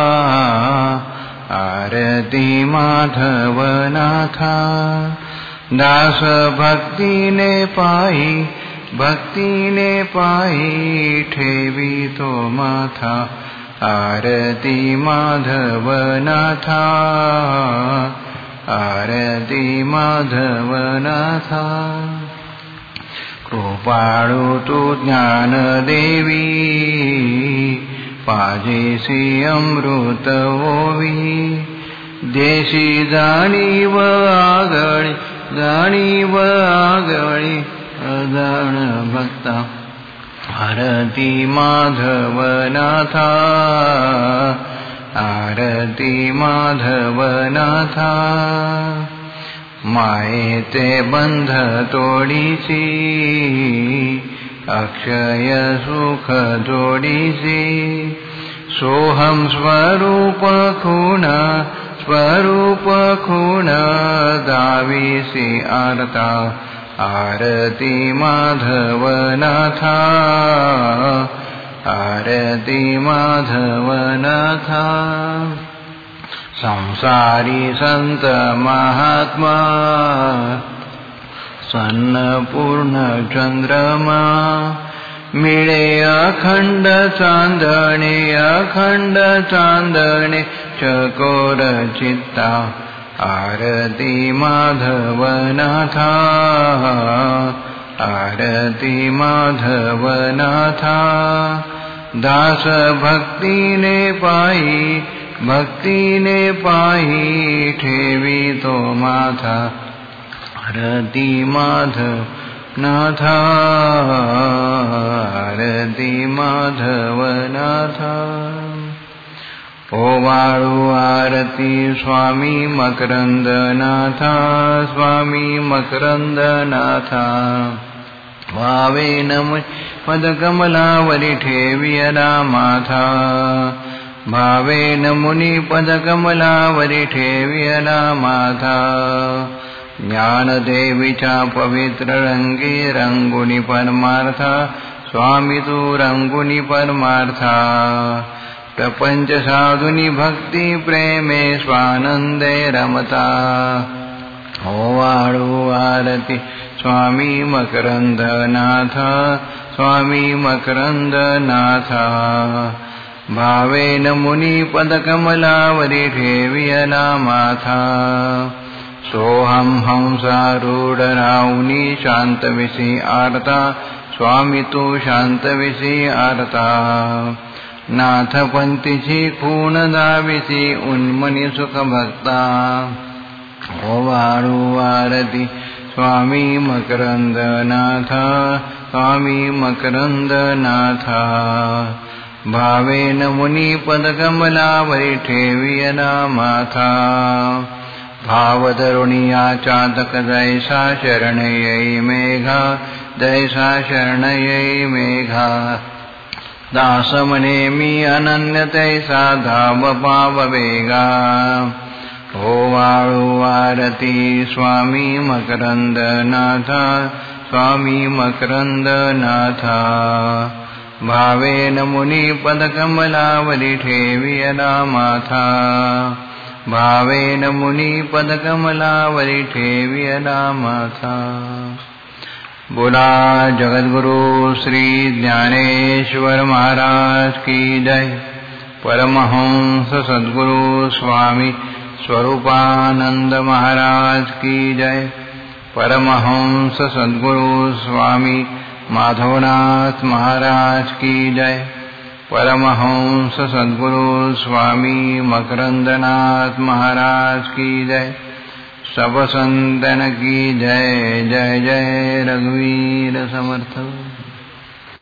आरती माधवनाथा, दास भक्तीने पायी, भक्तीने पायी ठेवी तो माथा. आरती माधवनाथा, आरती माधवनाथा. कृपाळू तू ज्ञानदेवी, पाजेसी अमृत ओवी. देशी जाणीव आगळी, जाणीव आगळी अजाण भक्ता. आरती माधवनाथा, आरती माधवनाथा. मायेचे बंध तोडीसी, अक्षय सुख जोडीसी. सोहम स्वरूप खूण, स्वरूप खूण दावीसी आरता. आरती माधवनाथा, आरती माधवनाथा. संसारी संत महात्मा, सन्नपूर्ण चंद्रमा. मिळे अखंड चांदणे, अखंड चांदणे चकोर चित्ता. आरती माधवनाथा, आरती माधवनाथा. दास भक्तीने पायी, भक्तीने पायी ठेवी तो माथा. आरती माधवनाथा, आरती माधवनाथा. ओवाळू आरती स्वामी मकरंदनाथा, स्वामी मकरंदनाथा. भावे नम पदकमलावरी ठेवियला माथा. भावे नमुनी पदकमलावरी ठेवियला माथा. ज्ञानदेवीच्या पवित्र रंगी रंगुनी परमार्था स्वामी तू रंगुनी परमार्था प्रपंच साधुनी भक्ती प्रेमे स्वानंदे रमता ओवाळू आरती स्वामी मकरंदनाथ स्वामी मकरंदनाथ भावेन मुनी पदकमलावरी ठेवियला माथा सोहम हंसारूढ राऊनी शांतविसी आरता स्वामी तू शांतविसी आरता नाथ पंथीची खूण दाविसी उन्मनी सुख भक्ता ओवाळू आरती स्वामी मकरंदनाथ स्वामी मकरंदनाथ भावेन मुनी पदकमलावरी ठेवियला माथा भावधरुणिया चातक जैसा शरणयै मेघा जैसा शरणयै मेघा दास मने मी अनन्य तैसा धाव पाव वेगा ओवाळू आरती स्वामी मकरंदनाथ स्वामी मकरंदनाथ भावेन मुनी पदकमलावरी ठेवियला माथा भावेन मुनी पदकमलावरी ठेवियला माथा बोला जगद्गुरु श्री ज्ञानेश्वर महाराज की जय परमहंस सद्गुरु स्वामी स्वरूपानंद महाराज की जय परमहंस सद्गुरु स्वामी माधवनाथ महाराज की जय परमहंस सद्गुरु स्वामी मकरंदनाथ महाराज की जय सब संतन की जय जय जय रघुवीर समर्थ।